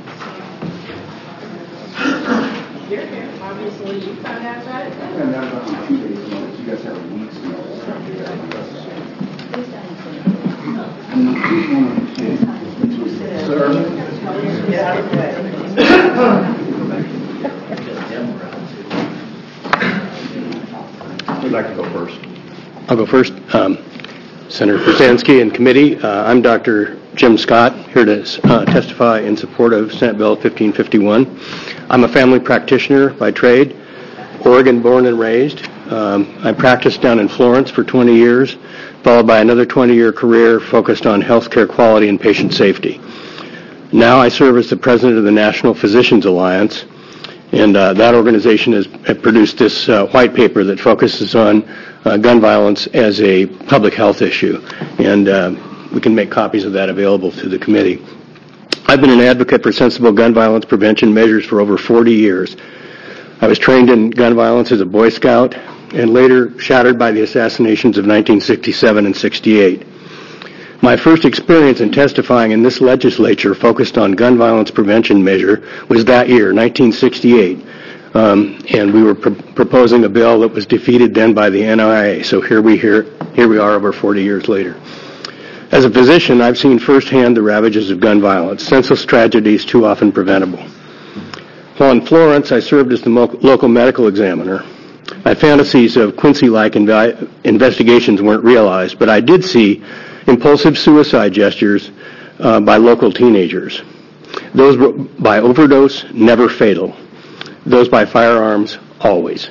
Who'd like to go first? I'll go first. Senator Przansky and committee, I'm Dr. Jim Scott, here to testify in support of Senate Bill 1551. I'm a family practitioner by trade, Oregon born and raised. I practiced down in Florence for 20 years, followed by another 20-year career focused on healthcare quality and patient safety. Now I serve as the president of the National Physicians Alliance, and that organization has produced this white paper that focuses on gun violence as a public health issue, and we can make copies of that available to the committee. I've been an advocate for sensible gun violence prevention measures for over 40 years. I was trained in gun violence as a Boy Scout and later shattered by the assassinations of 1967 and 68. My first experience in testifying in this legislature focused on gun violence prevention measure was that year, 1968. And we were proposing a bill that was defeated then by the NIA. So here we are over 40 years later. As a physician, I've seen firsthand the ravages of gun violence, senseless tragedies too often preventable. While in Florence, I served as the local medical examiner. My fantasies of Quincy-like investigations weren't realized, but I did see impulsive suicide gestures by local teenagers. Those by overdose, never fatal. Those by firearms, always.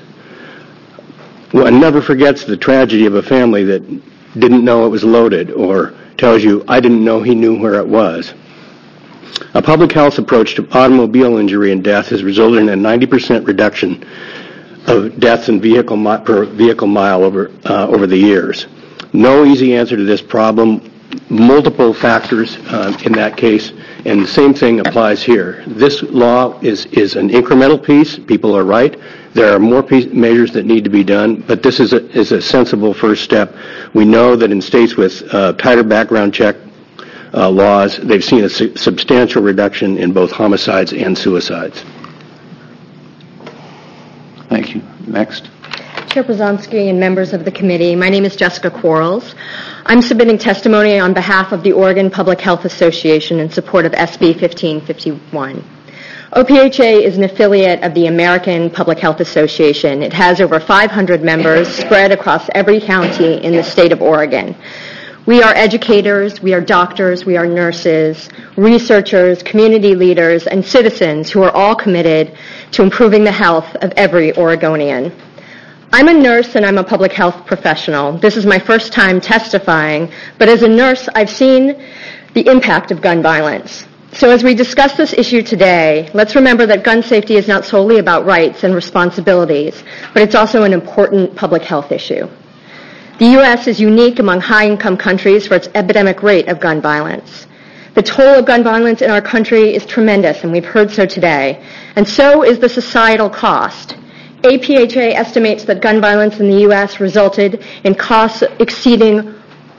One never forgets the tragedy of a family that didn't know it was loaded or tells you, I didn't know he knew where it was. A public health approach to automobile injury and death has resulted in a 90% reduction of deaths in per vehicle mile over the years. No easy answer to this problem. Multiple factors in that case, and the same thing applies here. This law is an incremental piece. People are right. There are more measures that need to be done, but this is a sensible first step. We know that in states with tighter background check laws, they've seen a substantial reduction in both homicides and suicides. Thank you. Next. Chair Przanski and members of the committee, my name is Jessica Quarles. I'm submitting testimony on behalf of the Oregon Public Health Association in support of SB 1551. OPHA is an affiliate of the American Public Health Association. It has over 500 members spread across every county in the state of Oregon. We are educators, we are doctors, we are nurses, researchers, community leaders, and citizens who are all committed to improving the health of every Oregonian. I'm a nurse and I'm a public health professional. This is my first time testifying, but as a nurse, I've seen the impact of gun violence. So as we discuss this issue today, let's remember that gun safety is not solely about rights and responsibilities, but it's also an important public health issue. The U.S. is unique among high-income countries for its epidemic rate of gun violence. The toll of gun violence in our country is tremendous, and we've heard so today, and so is the societal cost. APHA estimates that gun violence in the U.S. resulted in costs exceeding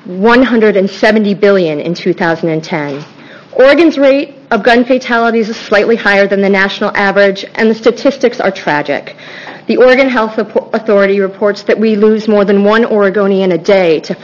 $170 billion in 2010. Oregon's rate of gun fatalities is slightly higher than the national average, and the statistics are tragic. The Oregon Health Authority reports that we lose more than one Oregonian a day to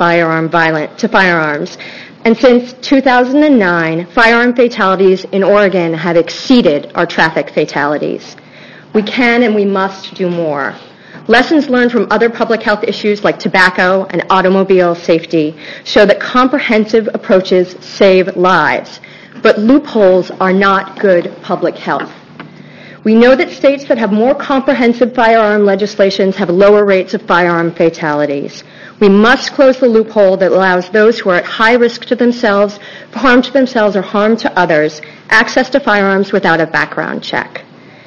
firearms. And since 2009, firearm fatalities in Oregon have exceeded our traffic fatalities. We can and we must do more. Lessons learned from other public health issues like tobacco and automobile safety show that comprehensive approaches save lives, but loopholes are not good public health. We know that states that have more comprehensive firearm legislations have lower rates of firearm fatalities. We must close the loophole that allows those who are at high risk to themselves, for harm to themselves or harm to others, access to firearms without a background check.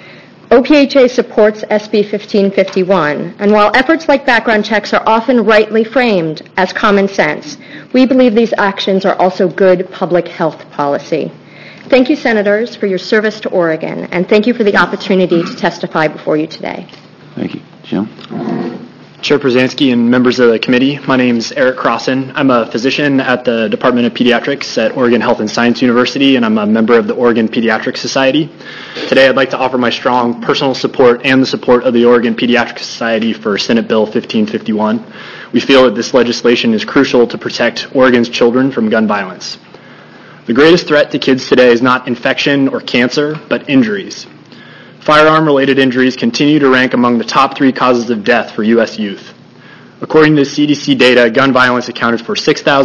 OPHA supports SB 1551, and while efforts like background checks are often rightly framed as common sense, we believe these actions are also good public health policy. Thank you, Senators, for your service to Oregon, and thank you for the opportunity to testify before you today. Thank you. Jim? Chair Przanski and members of the committee, my name is Eric Crossan. I'm a physician at the Department of Pediatrics at Oregon Health and Science University, and I'm a member of the Oregon Pediatric Society. Today I'd like to offer my strong personal support and the support of the Oregon Pediatric Society for Senate Bill 1551. We feel that this legislation is crucial to protect Oregon's children from gun violence. The greatest threat to kids today is not infection or cancer, but injuries. Firearm-related injuries continue to rank among the top 3 causes of death for U.S. youth. According to CDC data, gun violence accounted for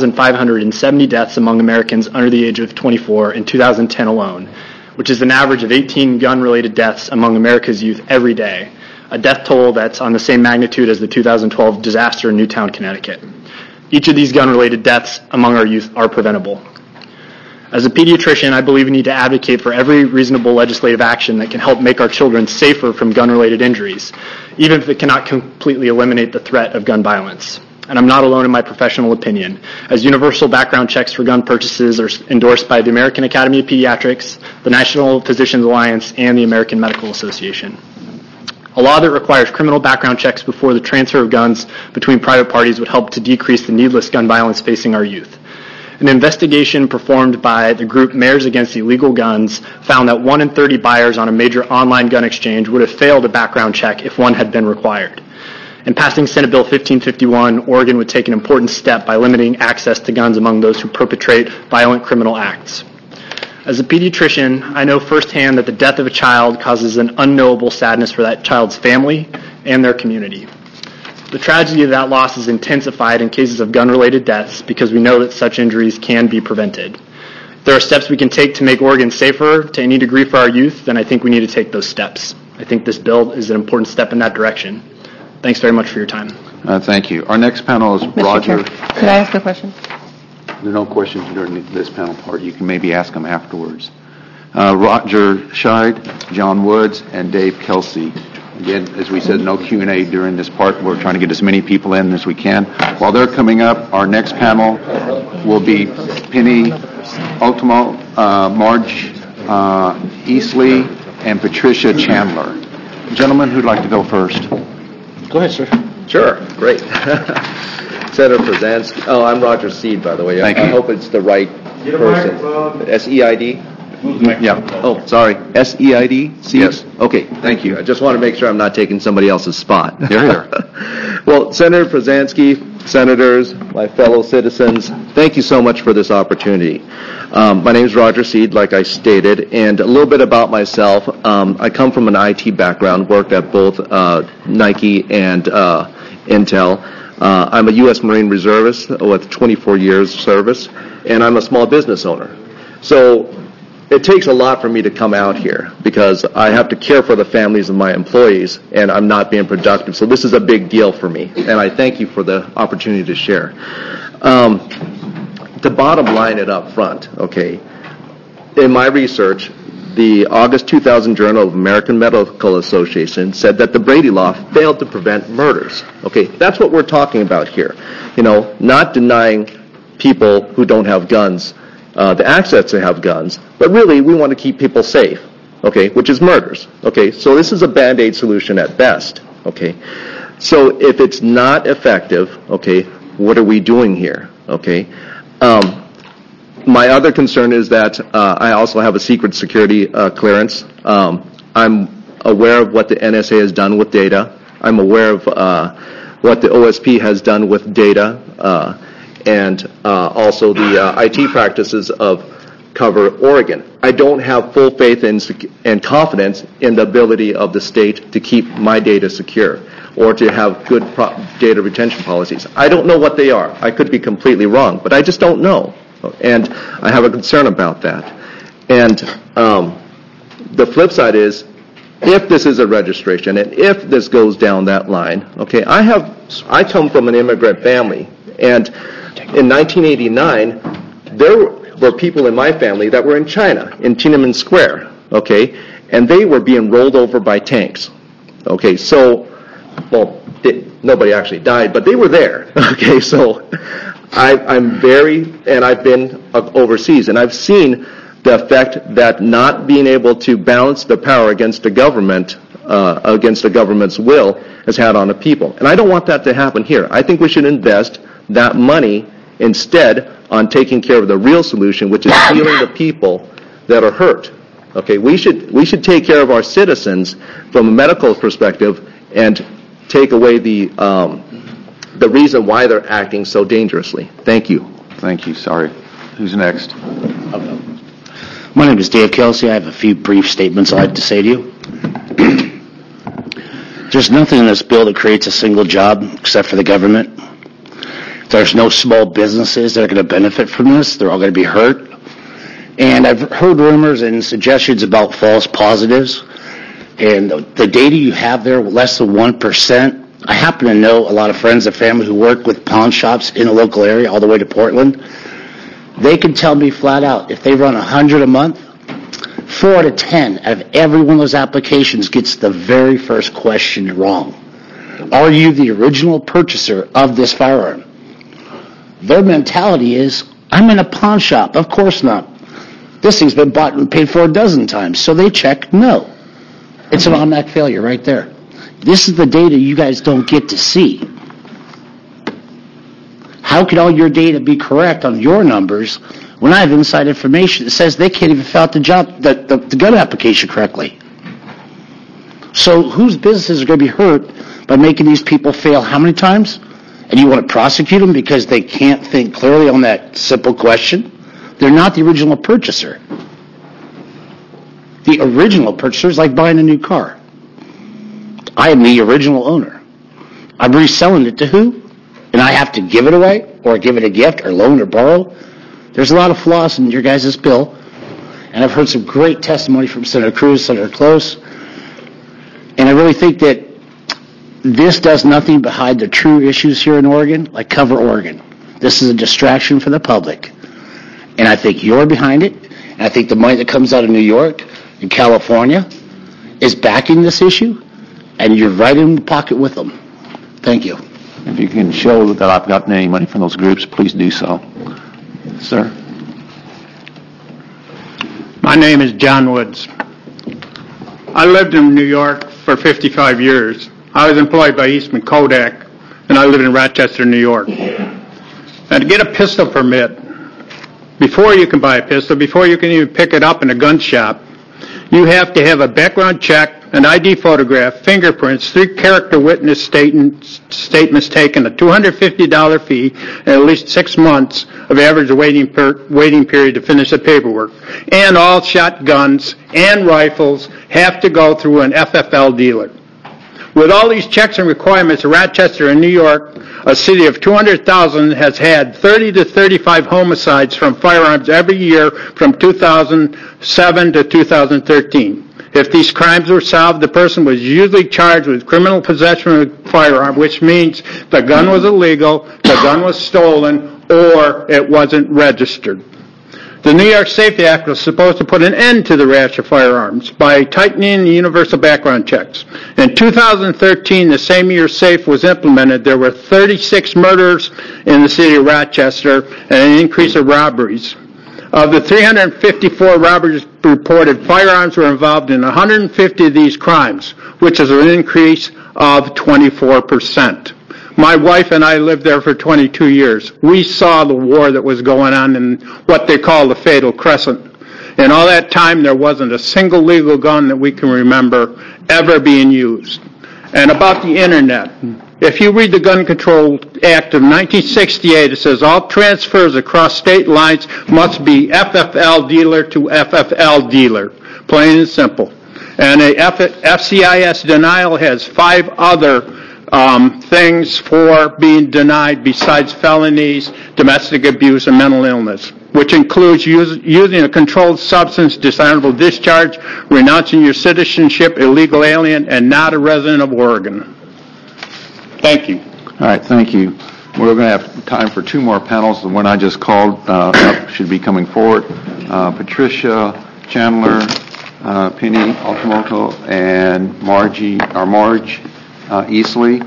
6,570 deaths among Americans under the age of 24 in 2010 alone, which is an average of 18 gun-related deaths among America's youth every day, a death toll that's on the same magnitude as the 2012 disaster in Newtown, Connecticut. Each of these gun-related deaths among our youth are preventable. As a pediatrician, I believe we need to advocate for every reasonable legislative action that can help make our children safer from gun-related injuries, even if it cannot completely eliminate the threat of gun violence. And I'm not alone in my professional opinion, as universal background checks for gun purchases are endorsed by the American Academy of Pediatrics, the National Physicians Alliance, and the American Medical Association. A law that requires criminal background checks before the transfer of guns between private parties would help to decrease the needless gun violence facing our youth. An investigation performed by the group Mayors Against Illegal Guns found that 1 in 30 buyers on a major online gun exchange would have failed a background check if one had been required. In passing Senate Bill 1551, Oregon would take an important step by limiting access to guns among those who perpetrate violent criminal acts. As a pediatrician, I know firsthand that the death of a child causes an unknowable sadness for that child's family and their community. The tragedy of that loss is intensified in cases of gun-related deaths because we know that such injuries can be prevented. If there are steps we can take to make Oregon safer to any degree for our youth, then I think we need to take those steps. I think this bill is an important step in that direction. Thanks very much for your time. Thank you. Our next panel is Mr. Roger. Chair, could I ask a question? There are no questions during this panel part. You can maybe ask them afterwards. Roger Scheid, John Woods, and Dave Kelsey. Again, as we said, no Q&A during this part. We're trying to get as many people in as we can. While they're coming up, our next panel will be Penny Ultimo, Marge Easley, and Patricia Chandler. Gentlemen, who'd like to go first? Go ahead, sir. Sure, great. Senator Przansky. Oh, I'm Roger Seed, by the way. Thank you. I hope it's the right person. S-E-I-D? Yeah. Oh, sorry. S-E-I-D? Seed? Yes. Okay, thank you. I just want to make sure I'm not taking somebody else's spot. Here. Well, Senator Przansky, senators, my fellow citizens, thank you so much for this opportunity. My name is Roger Seed, like I stated, and a little bit about myself. I come from an IT background, worked at both Nike and Intel. I'm a U.S. Marine reservist with 24 years service, and I'm a small business owner. So it takes a lot for me to come out here because I have to care for the families of my employees, and I'm not being productive. So this is a big deal for me, and I thank you for the opportunity to share. To bottom line it up front, okay, in my research, the August 2000 Journal of American Medical Association said that the Brady Law failed to prevent murders. Okay, that's what we're talking about here. You know, not denying people who don't have guns the access to have guns, but really we want to keep people safe, okay, which is murders. Okay, so this is a Band-Aid solution at best. Okay, so if it's not effective, okay, what are we doing here? Okay. My other concern is that I also have a secret security clearance. I'm aware of what the NSA has done with data. I'm aware of what the OSP has done with data, and also the IT practices of Cover Oregon. I don't have full faith and confidence in the ability of the state to keep my data secure or to have good data retention policies. I don't know what they are. I could be completely wrong, but I just don't know. And I have a concern about that. And the flip side is, if this is a registration and if this goes down that line, okay, I come from an immigrant family, and in 1989, there were people in my family that were in China, in Tiananmen Square, okay, and they were being rolled over by tanks. Okay, so, well, nobody actually died, but they were there. Okay, so I'm and I've been overseas, and I've seen the effect that not being able to balance the power against the government, against the government's will, has had on the people. And I don't want that to happen here. I think we should invest that money instead on taking care of the real solution, which is healing the people that are hurt. Okay, we should take care of our citizens from a medical perspective and take away the reason why they're acting so dangerously. Thank you. Thank you. Sorry. Who's next? My name is Dave Kelsey. I have a few brief statements I'd like to say to you. There's nothing in this bill that creates a single job except for the government. There's no small businesses that are going to benefit from this. They're all going to be hurt. And I've heard rumors and suggestions about false positives. And the data you have there, less than 1%, I happen to know a lot of friends and family who work with pawn shops in a local area all the way to Portland. They can tell me flat out, if they run 100 a month, 4 out of 10 out of every one of those applications gets the very first question wrong. Are you the original purchaser of this firearm? Their mentality is, I'm in a pawn shop. Of course not. This thing's been bought and paid for a dozen times. So they check no. It's an automatic failure right there. This is the data you guys don't get to see. How can all your data be correct on your numbers when I have inside information that says they can't even fill out the gun application correctly? So whose businesses are going to be hurt by making these people fail how many times? And you want to prosecute them because they can't think clearly on that simple question? They're not the original purchaser. The original purchaser is like buying a new car. I am the original owner. I'm reselling it to who? And I have to give it away or give it a gift or loan or borrow? There's a lot of flaws in your guys' bill. And I've heard some great testimony from Senator Cruz, Senator Close. And I really think that this does nothing but hide the true issues here in Oregon, like Cover Oregon. This is a distraction for the public. And I think you're behind it. And I think the money that comes out of New York and California is backing this issue. And you're right in the pocket with them. Thank you. If you can show that I've gotten any money from those groups, please do so. Sir? My name is John Woods. I lived in New York for 55 years. I was employed by Eastman Kodak, and I live in Rochester, New York. And to get a pistol permit, before you can buy a pistol, before you can even pick it up in a gun shop, you have to have a background check, an ID photograph, fingerprints, 3 character witness statements taken, a $250 fee, and at least 6 months of average waiting period to finish the paperwork. And all shotguns and rifles have to go through an FFL dealer. With all these checks and requirements, Rochester and New York, a city of 200,000, has had 30 to 35 homicides from firearms every year from 2007 to 2013. If these crimes were solved, the person was usually charged with criminal possession of a firearm, which means the gun was illegal, the gun was stolen, or it wasn't registered. The New York Safety Act was supposed to put an end to the rash of firearms by tightening the universal background checks. In 2013, the same year SAFE was implemented, there were 36 murders in the city of Rochester and an increase of robberies. Of the 354 robberies reported, firearms were involved in 150 of these crimes, which is an increase of 24%. My wife and I lived there for 22 years. We saw the war that was going on in what they call the Fatal Crescent. In all that time, there wasn't a single legal gun that we can remember ever being used. And about the Internet, if you read the Gun Control Act of 1968, it says all transfers across state lines must be FFL dealer to FFL dealer, plain and simple. And a FCIS denial has 5 other things for being denied besides felonies, domestic abuse, and mental illness, which includes using a controlled substance, dishonorable discharge, renouncing your citizenship, illegal alien, and not a resident of Oregon. Thank you. All right, thank you. We're going to have time for 2 more panels. The one I just called up should be coming forward. Patricia Chandler, Penny Altamoto, and Marge Easley.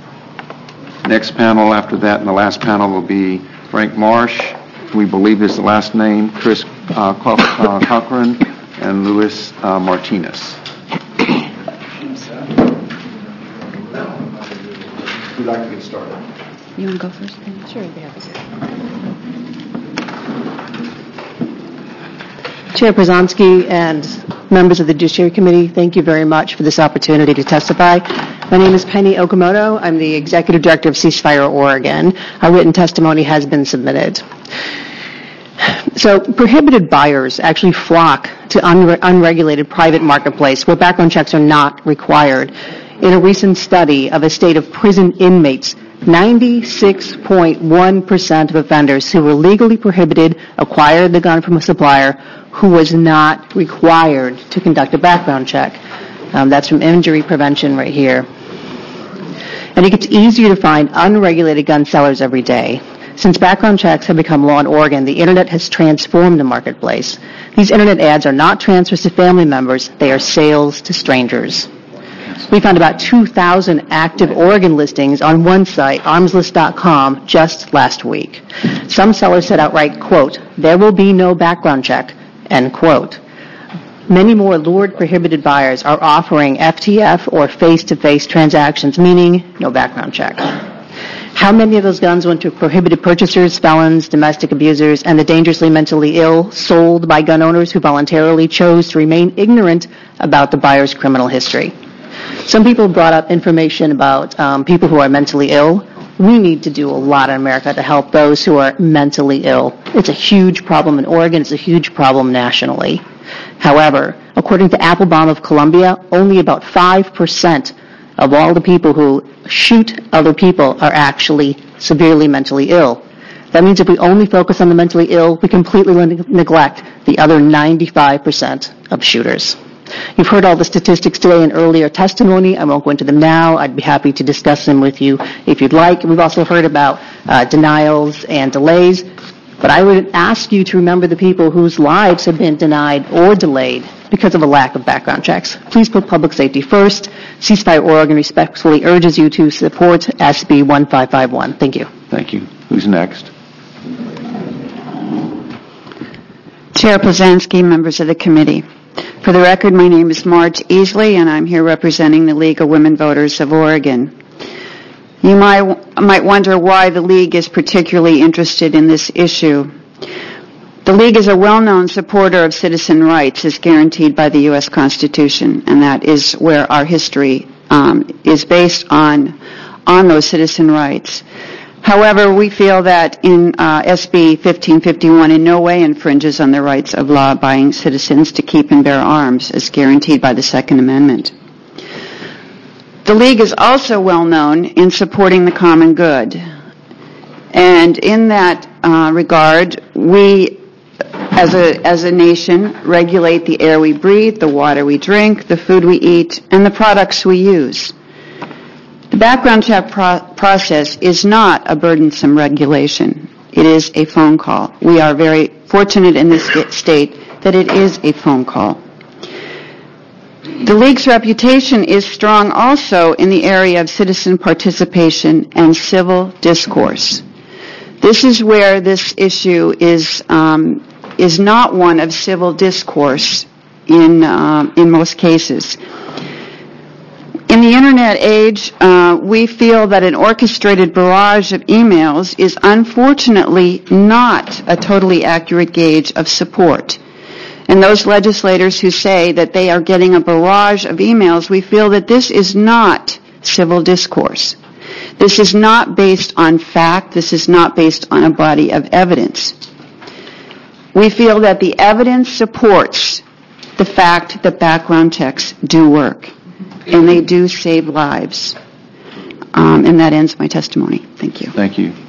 Next panel after that, and the last panel will be Frank Marsh, we believe is the last name, Chris Cochran, and Luis Martinez. Who'd like to get started? You want to go first? Sure, Chair Przanski and members of the Judiciary Committee, thank you very much for this opportunity to testify. My name is Penny Okamoto. I'm the Executive Director of Ceasefire Oregon. Our written testimony has been submitted. So prohibited buyers actually flock to unregulated private marketplace where background checks are not required. In a recent study of a state of prison inmates, 96.1% of offenders who were legally prohibited acquired the gun from a supplier who was not required to conduct a background check. That's from Injury Prevention right here. And it gets easier to find unregulated gun sellers every day. Since background checks have become law in Oregon, the Internet has transformed the marketplace. These Internet ads are not transfers to family members, they are sales to strangers. We found about 2,000 active Oregon listings on one site, armslist.com, just last week. Some sellers said outright, quote, "There will be no background check," end quote. Many more lured prohibited buyers are offering FTF or face-to-face transactions, meaning no background check. How many of those guns went to prohibited purchasers, felons, domestic abusers, and the dangerously mentally ill sold by gun owners who voluntarily chose to remain ignorant about the buyer's criminal history? Some people brought up information about people who are mentally ill. We need to do a lot in America to help those who are mentally ill. It's a huge problem in Oregon. It's a huge problem nationally. However, according to Applebaum of Columbia, only about 5% of all the people who shoot other people are actually severely mentally ill. That means if we only focus on the mentally ill, we completely neglect the other 95% of shooters. You've heard all the statistics today in earlier testimony. I won't go into them now. I'd be happy to discuss them with you if you'd like. We've also heard about denials and delays. But I would ask you to remember the people whose lives have been denied or delayed because of a lack of background checks. Please put public safety first. Ceasefire Oregon respectfully urges you to support SB 1551. Thank you. Thank you. Who's next? Chair Przanski, members of the committee. For the record, my name is Marge Easley, and I'm here representing the League of Women Voters of Oregon. You might wonder why the League is particularly interested in this issue. The League is a well-known supporter of citizen rights as guaranteed by the U.S. Constitution, and that is where our history is based on those citizen rights. However, we feel that in SB 1551 in no way infringes on the rights of law-abiding citizens to keep and bear arms as guaranteed by the Second Amendment. The League is also well known in supporting the common good. And in that regard, we as a nation regulate the air we breathe, the water we drink, the food we eat, and the products we use. The background check process is not a burdensome regulation. It is a phone call. We are very fortunate in this state that it is a phone call. The League's reputation is strong also in the area of citizen participation and civil discourse. This is where this issue is not one of civil discourse in most cases. In the Internet age, we feel that an orchestrated barrage of emails is unfortunately not a totally accurate gauge of support. And those legislators who say that they are getting a barrage of emails, we feel that this is not civil discourse. This is not based on fact. This is not based on a body of evidence. We feel that the evidence supports the fact that background checks do work, and they do save lives. And that ends my testimony. Thank you. Thank you.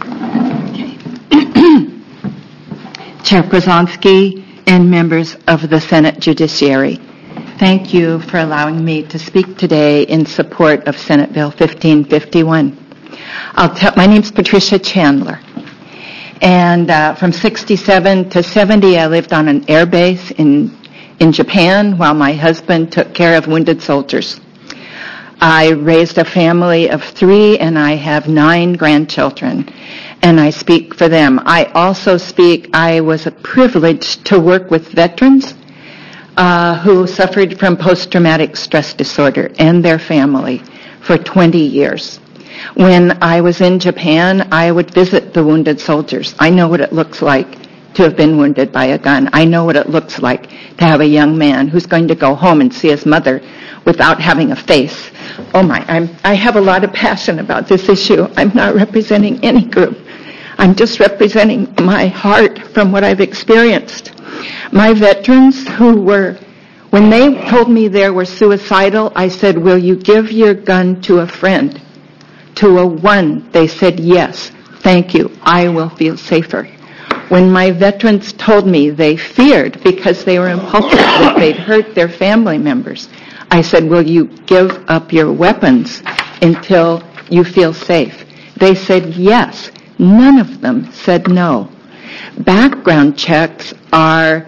Chair Przanski and members of the Senate Judiciary, thank you for allowing me to speak today in support of Senate Bill 1551. My name is Patricia Chandler, and from 67 to 70 I lived on an air base in Japan while my husband took care of wounded soldiers. I raised a family of 3 and I have 9 grandchildren, and I speak for them. I was privileged to work with veterans who suffered from post-traumatic stress disorder and their family for 20 years. When I was in Japan, I would visit the wounded soldiers. I know what it looks like to have been wounded by a gun. I know what it looks like to have a young man who's going to go home and see his mother without having a face. Oh my, I have a lot of passion about this issue. I'm not representing any group. I'm just representing my heart from what I've experienced. My veterans when they told me they were suicidal, I said, will you give your gun to a friend? To a one, they said, yes, thank you, I will feel safer. When my veterans told me they feared because they were impulsive that they'd hurt their family members, I said, will you give up your weapons until you feel safe? They said yes. None of them said no. Background checks are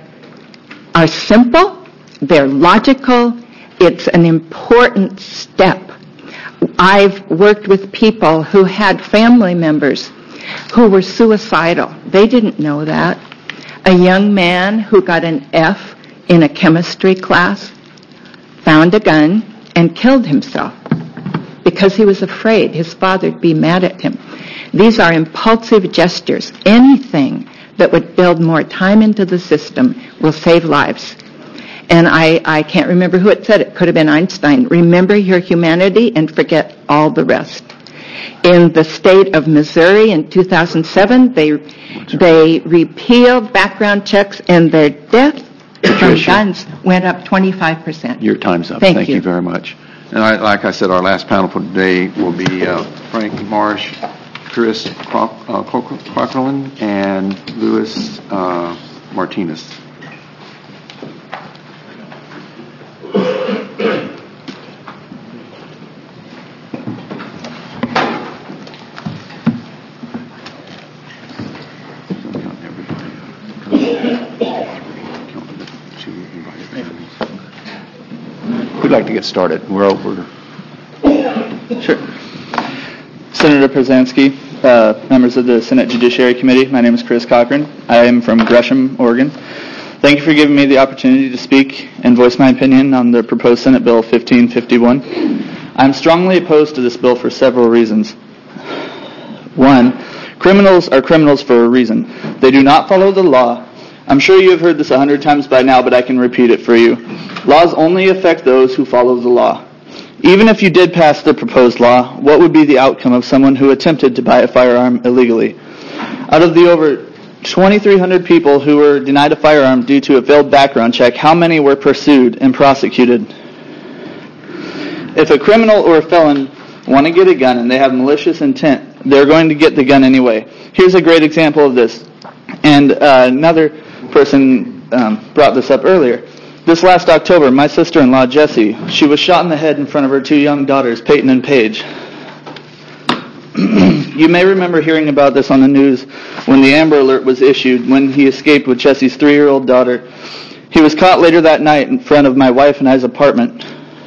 simple, they're logical, it's an important step. I've worked with people who had family members who were suicidal. They didn't know that. A young man who got an F in a chemistry class found a gun and killed himself because he was afraid his father'd be mad at him. These are impulsive gestures. Anything that would build more time into the system will save lives. And I can't remember who it said. It could have been Einstein. Remember your humanity and forget all the rest. In the state of Missouri in 2007, they repealed background checks and their death from guns went up 25%. Your time's up. Thank you. You very much. And like I said, our last panel for today will be Frank Marsh, Chris Crockerland, and Louis Martinez. We'd like to get started. We're over. Sure. Senator Przanski, members of the Senate Judiciary Committee, my name is Chris Cochran. I am from Gresham, Oregon. Thank you for giving me the opportunity to speak and voice my opinion on the proposed Senate Bill 1551. I'm strongly opposed to this bill for several reasons. One, criminals are criminals for a reason. They do not follow the law. I'm sure you have heard this 100 times by now, but I can repeat it for you. Laws only affect those who follow the law. Even if you did pass the proposed law, what would be the outcome of someone who attempted to buy a firearm illegally? Out of the over 2,300 people who were denied a firearm due to a failed background check, how many were pursued and prosecuted? If a criminal or a felon want to get a gun and they have malicious intent, they're going to get the gun anyway. Here's a great example of this. And another person brought this up earlier. This last October, my sister-in-law, Jessie, she was shot in the head in front of her two young daughters, Peyton and Paige. You may remember hearing about this on the news when the Amber Alert was issued when he escaped with Jessie's 3-year-old daughter. He was caught later that night in front of my wife and I's apartment.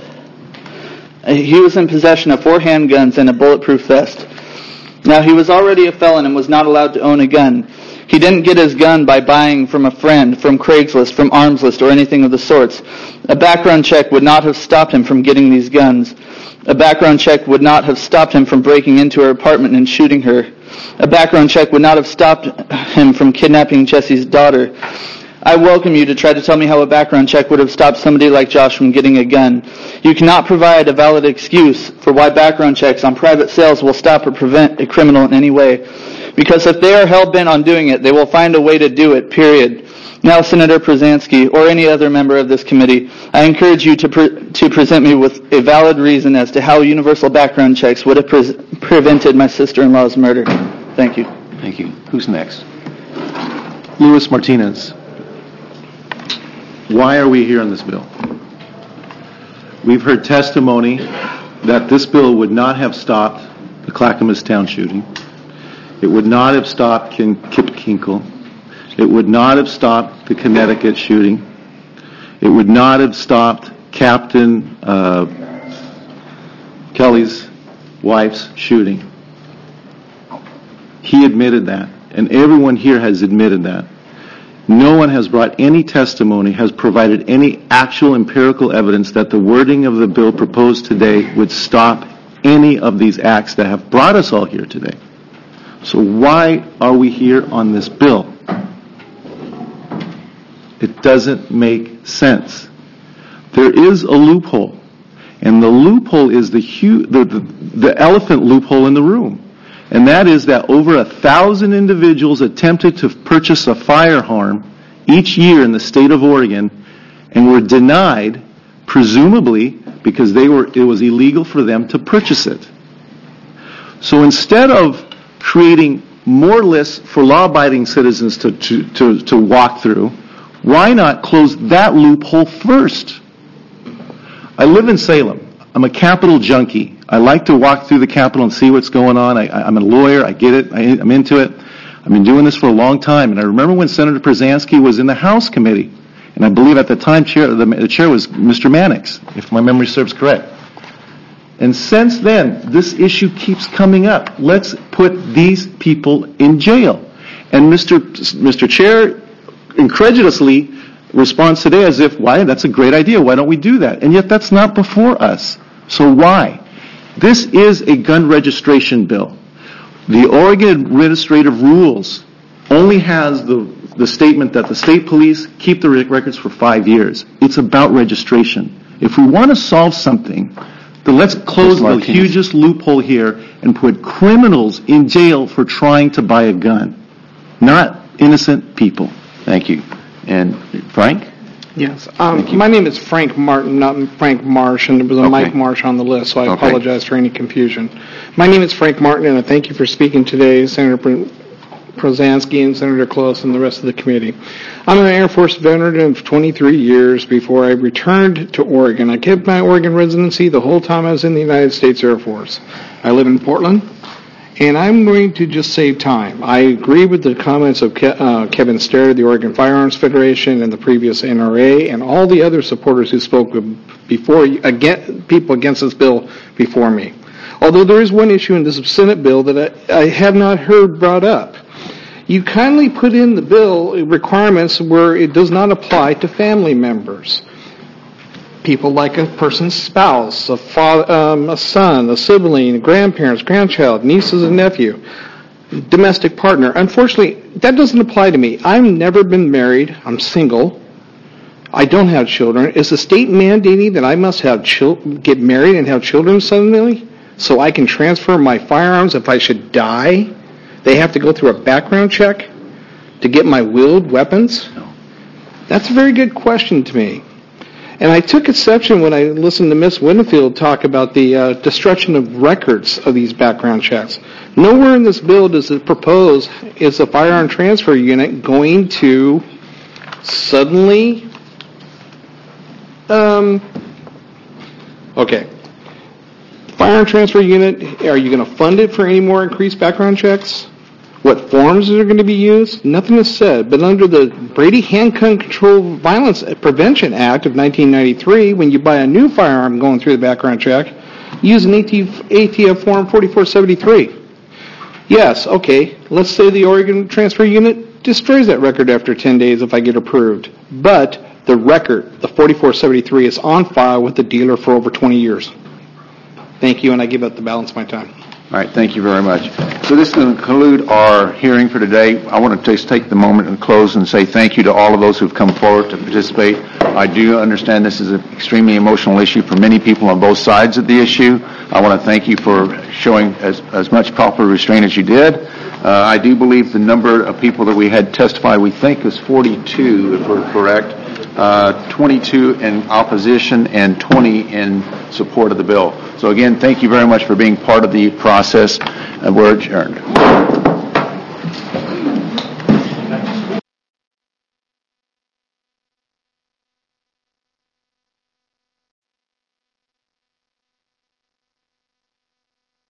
He was in possession of 4 handguns and a bulletproof vest. Now, he was already a felon and was not allowed to own a gun. He didn't get his gun by buying from a friend, from Craigslist, from Armslist, or anything of the sorts. A background check would not have stopped him from getting these guns. A background check would not have stopped him from breaking into her apartment and shooting her. A background check would not have stopped him from kidnapping Jessie's daughter. I welcome you to try to tell me how a background check would have stopped somebody like Josh from getting a gun. You cannot provide a valid excuse for why background checks on private sales will stop or prevent a criminal in any way. Because if they are hell-bent on doing it, they will find a way to do it, period. Now, Senator Przansky, or any other member of this committee, I encourage you to present me with a valid reason as to how universal background checks would have prevented my sister-in-law's murder. Thank you. Thank you. Who's next? Luis Martinez. Why are we here on this bill? We've heard testimony that this bill would not have stopped the Clackamas Town shooting. It would not have stopped Kip Kinkle. It would not have stopped the Connecticut shooting. It would not have stopped Captain Kelly's wife's shooting. He admitted that, and everyone here has admitted that. No one has brought any testimony, has provided any actual empirical evidence that the wording of the bill proposed today would stop any of these acts that have brought us all here today. So why are we here on this bill? It doesn't make sense. There is a loophole, and the loophole is the elephant loophole in the room. And that is that over 1,000 individuals attempted to purchase a firearm each year in the state of Oregon and were denied, presumably because it was illegal for them to purchase it. So instead of creating more lists for law-abiding citizens to walk through, why not close that loophole first? I live in Salem. I'm a Capitol junkie. I like to walk through the Capitol and see what's going on. I'm a lawyer. I get it. I'm into it. I've been doing this for a long time. And I remember when Senator Przansky was in the House committee, and I believe at the time the chair was Mr. Mannix, if my memory serves correct. And since then, this issue keeps coming up. Let's put these people in jail. And Mr. Chair incredulously responds today as if, why, that's a great idea. Why don't we do that? And yet that's not before us. So why? This is a gun registration bill. The Oregon Administrative Rules only has the statement that the state police keep the records for 5 years. It's about registration. If we want to solve something, then let's close the hugest loophole here and put criminals in jail for trying to buy a gun, not innocent people. Thank you. And Frank? Yes. My name is Frank Martin, not Frank Marsh, and there was a Mike Marsh on the list, so I apologize for any confusion. My name is Frank Martin, and I thank you for speaking today, Senator Przansky and Senator Close and the rest of the committee. I'm an Air Force veteran of 23 years before I returned to Oregon. I kept my Oregon residency the whole time I was in the United States Air Force. I live in Portland. And I'm going to just save time. I agree with the comments of Kevin Starr, the Oregon Firearms Federation, and the previous NRA, and all the other supporters who spoke people against this bill before me. Although there is one issue in this Senate bill that I have not heard brought up. You kindly put in the bill requirements where it does not apply to family members. People like a person's spouse, a son, a sibling, grandparents, grandchild, nieces and nephew, domestic partner. Unfortunately, that doesn't apply to me. I've never been married. I'm single. I don't have children. Is the state mandating that I must have get married and have children suddenly so I can transfer my firearms if I should die? They have to go through a background check to get my wheeled weapons? That's a very good question to me. And I took exception when I listened to Ms. Winfield talk about the destruction of records of these background checks. Nowhere in this bill does it propose is a firearm transfer unit going to suddenly... Okay. Firearm transfer unit, are you going to fund it for any more increased background checks? What forms are going to be used? Nothing is said. But under the Brady Handgun Control Violence Prevention Act of 1993, when you buy a new firearm going through the background check, use an ATF Form 4473. Yes, okay, let's say the Oregon Transfer Unit destroys that record after 10 days if I get approved. But the record, the 4473, is on file with the dealer for over 20 years. Thank you, and I give up the balance of my time. All right, thank you very much. So this is going to conclude our hearing for today. I want to just take the moment and close and say thank you to all of those who have come forward to participate. I do understand this is an extremely emotional issue for many people on both sides of the issue. I want to thank you for showing as much proper restraint as you did. I do believe the number of people that we had testify, we think, is 42, if we're correct. 22 in opposition and 20 in support of the bill. So again, thank you very much for being part of the process, and we're adjourned.